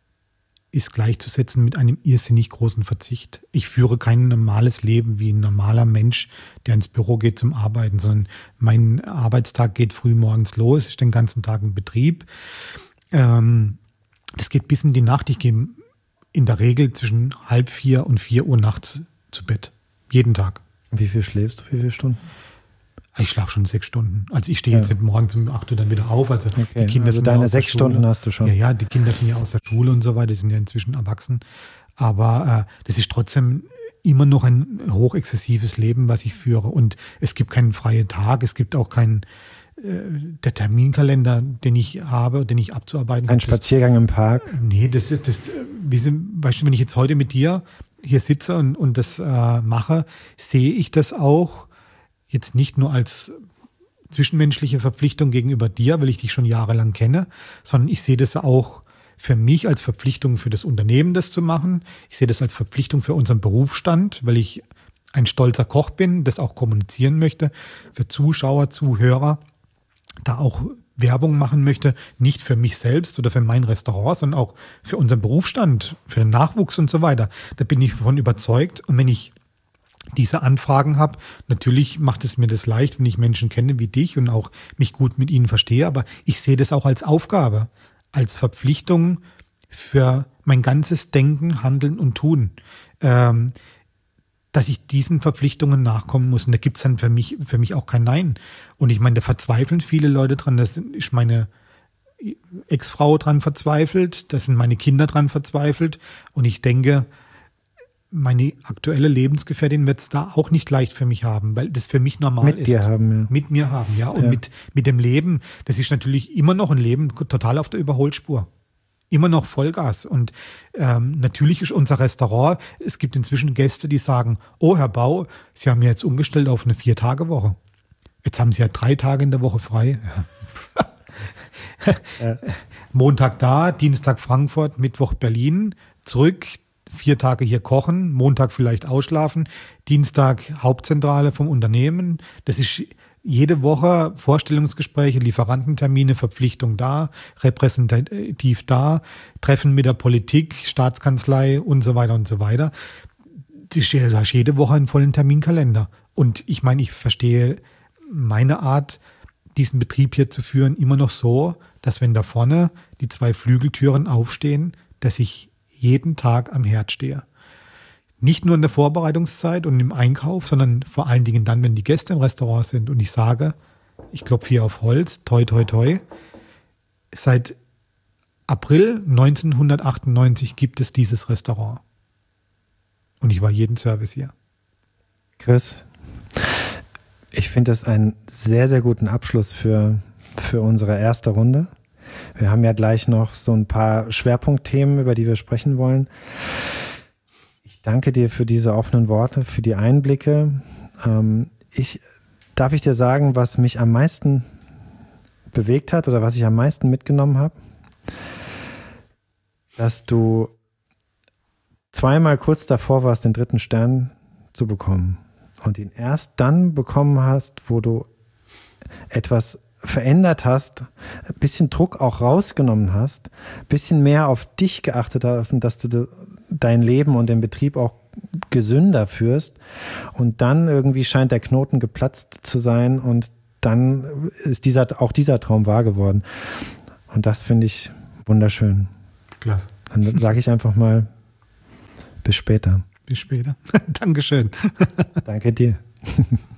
Speaker 2: ist gleichzusetzen mit einem irrsinnig großen Verzicht. Ich führe kein normales Leben wie ein normaler Mensch, der ins Büro geht zum Arbeiten, sondern mein Arbeitstag geht früh morgens los, ich bin den ganzen Tag im Betrieb. Ähm, das geht bis in die Nacht. Ich gehe in der Regel zwischen halb vier und vier Uhr nachts zu Bett. Jeden Tag.
Speaker 1: Wie viel schläfst du? Wie viele Stunden?
Speaker 2: Ich schlafe schon sechs Stunden. Also ich stehe jetzt ja. morgens um acht Uhr dann wieder auf. Also
Speaker 1: okay.
Speaker 2: die Kinder
Speaker 1: also
Speaker 2: sind
Speaker 1: deine
Speaker 2: ja
Speaker 1: sechs Stunden hast du schon.
Speaker 2: Ja, ja, die Kinder sind ja aus der Schule und so weiter, die sind ja inzwischen erwachsen. Aber äh, das ist trotzdem immer noch ein hochexzessives Leben, was ich führe. Und es gibt keinen freien Tag, es gibt auch keinen äh, der Terminkalender, den ich habe, den ich abzuarbeiten habe.
Speaker 1: Ein Spaziergang im Park?
Speaker 2: Nee, das ist, das, wie sind, weißt du, wenn ich jetzt heute mit dir hier sitze und, und das äh, mache, sehe ich das auch jetzt nicht nur als zwischenmenschliche Verpflichtung gegenüber dir, weil ich dich schon jahrelang kenne, sondern ich sehe das auch für mich als Verpflichtung für das Unternehmen, das zu machen. Ich sehe das als Verpflichtung für unseren Berufsstand, weil ich ein stolzer Koch bin, das auch kommunizieren möchte, für Zuschauer, Zuhörer, da auch Werbung machen möchte, nicht für mich selbst oder für mein Restaurant, sondern auch für unseren Berufsstand, für den Nachwuchs und so weiter. Da bin ich davon überzeugt. Und wenn ich diese Anfragen habe, natürlich macht es mir das leicht, wenn ich Menschen kenne wie dich und auch mich gut mit ihnen verstehe, aber ich sehe das auch als Aufgabe, als Verpflichtung für mein ganzes Denken, Handeln und Tun, ähm, dass ich diesen Verpflichtungen nachkommen muss. Und da gibt es dann für mich, für mich auch kein Nein. Und ich meine, da verzweifeln viele Leute dran, da ist meine Ex-Frau dran verzweifelt, da sind meine Kinder dran verzweifelt und ich denke, meine aktuelle Lebensgefährtin wird es da auch nicht leicht für mich haben, weil das für mich normal
Speaker 1: mit
Speaker 2: ist.
Speaker 1: Mit dir haben, ja.
Speaker 2: Mit mir haben, ja. Und
Speaker 1: ja.
Speaker 2: Mit, mit dem Leben, das ist natürlich immer noch ein Leben total auf der Überholspur. Immer noch Vollgas. Und ähm, natürlich ist unser Restaurant, es gibt inzwischen Gäste, die sagen, oh Herr Bau, Sie haben jetzt umgestellt auf eine Vier-Tage-Woche. Jetzt haben Sie ja drei Tage in der Woche frei. ja. Montag da, Dienstag Frankfurt, Mittwoch Berlin, zurück, vier Tage hier kochen, Montag vielleicht ausschlafen, Dienstag Hauptzentrale vom Unternehmen. Das ist jede Woche Vorstellungsgespräche, Lieferantentermine, Verpflichtung da, repräsentativ da, Treffen mit der Politik, Staatskanzlei und so weiter und so weiter. du hast jede Woche einen vollen Terminkalender. Und ich meine, ich verstehe meine Art, diesen Betrieb hier zu führen, immer noch so, dass wenn da vorne die zwei Flügeltüren aufstehen, dass ich jeden Tag am Herd stehe. Nicht nur in der Vorbereitungszeit und im Einkauf, sondern vor allen Dingen dann, wenn die Gäste im Restaurant sind und ich sage, ich klopfe hier auf Holz, toi, toi, toi. Seit April neunzehnhundertachtundneunzig gibt es dieses Restaurant. Und ich war jeden Service hier.
Speaker 1: Chris, ich finde das einen sehr, sehr guten Abschluss für, für unsere erste Runde. Wir haben ja gleich noch so ein paar Schwerpunktthemen, über die wir sprechen wollen. Ich danke dir für diese offenen Worte, für die Einblicke. Ähm, ich, darf ich dir sagen, was mich am meisten bewegt hat oder was ich am meisten mitgenommen habe? Dass du zweimal kurz davor warst, den dritten Stern zu bekommen und ihn erst dann bekommen hast, wo du etwas verändert hast, ein bisschen Druck auch rausgenommen hast, ein bisschen mehr auf dich geachtet hast und dass du dein Leben und den Betrieb auch gesünder führst und dann irgendwie scheint der Knoten geplatzt zu sein und dann ist dieser, auch dieser Traum wahr geworden. Und das finde ich wunderschön.
Speaker 2: Klasse.
Speaker 1: Dann sage ich einfach mal, bis später.
Speaker 2: Bis später. Dankeschön.
Speaker 1: Danke dir.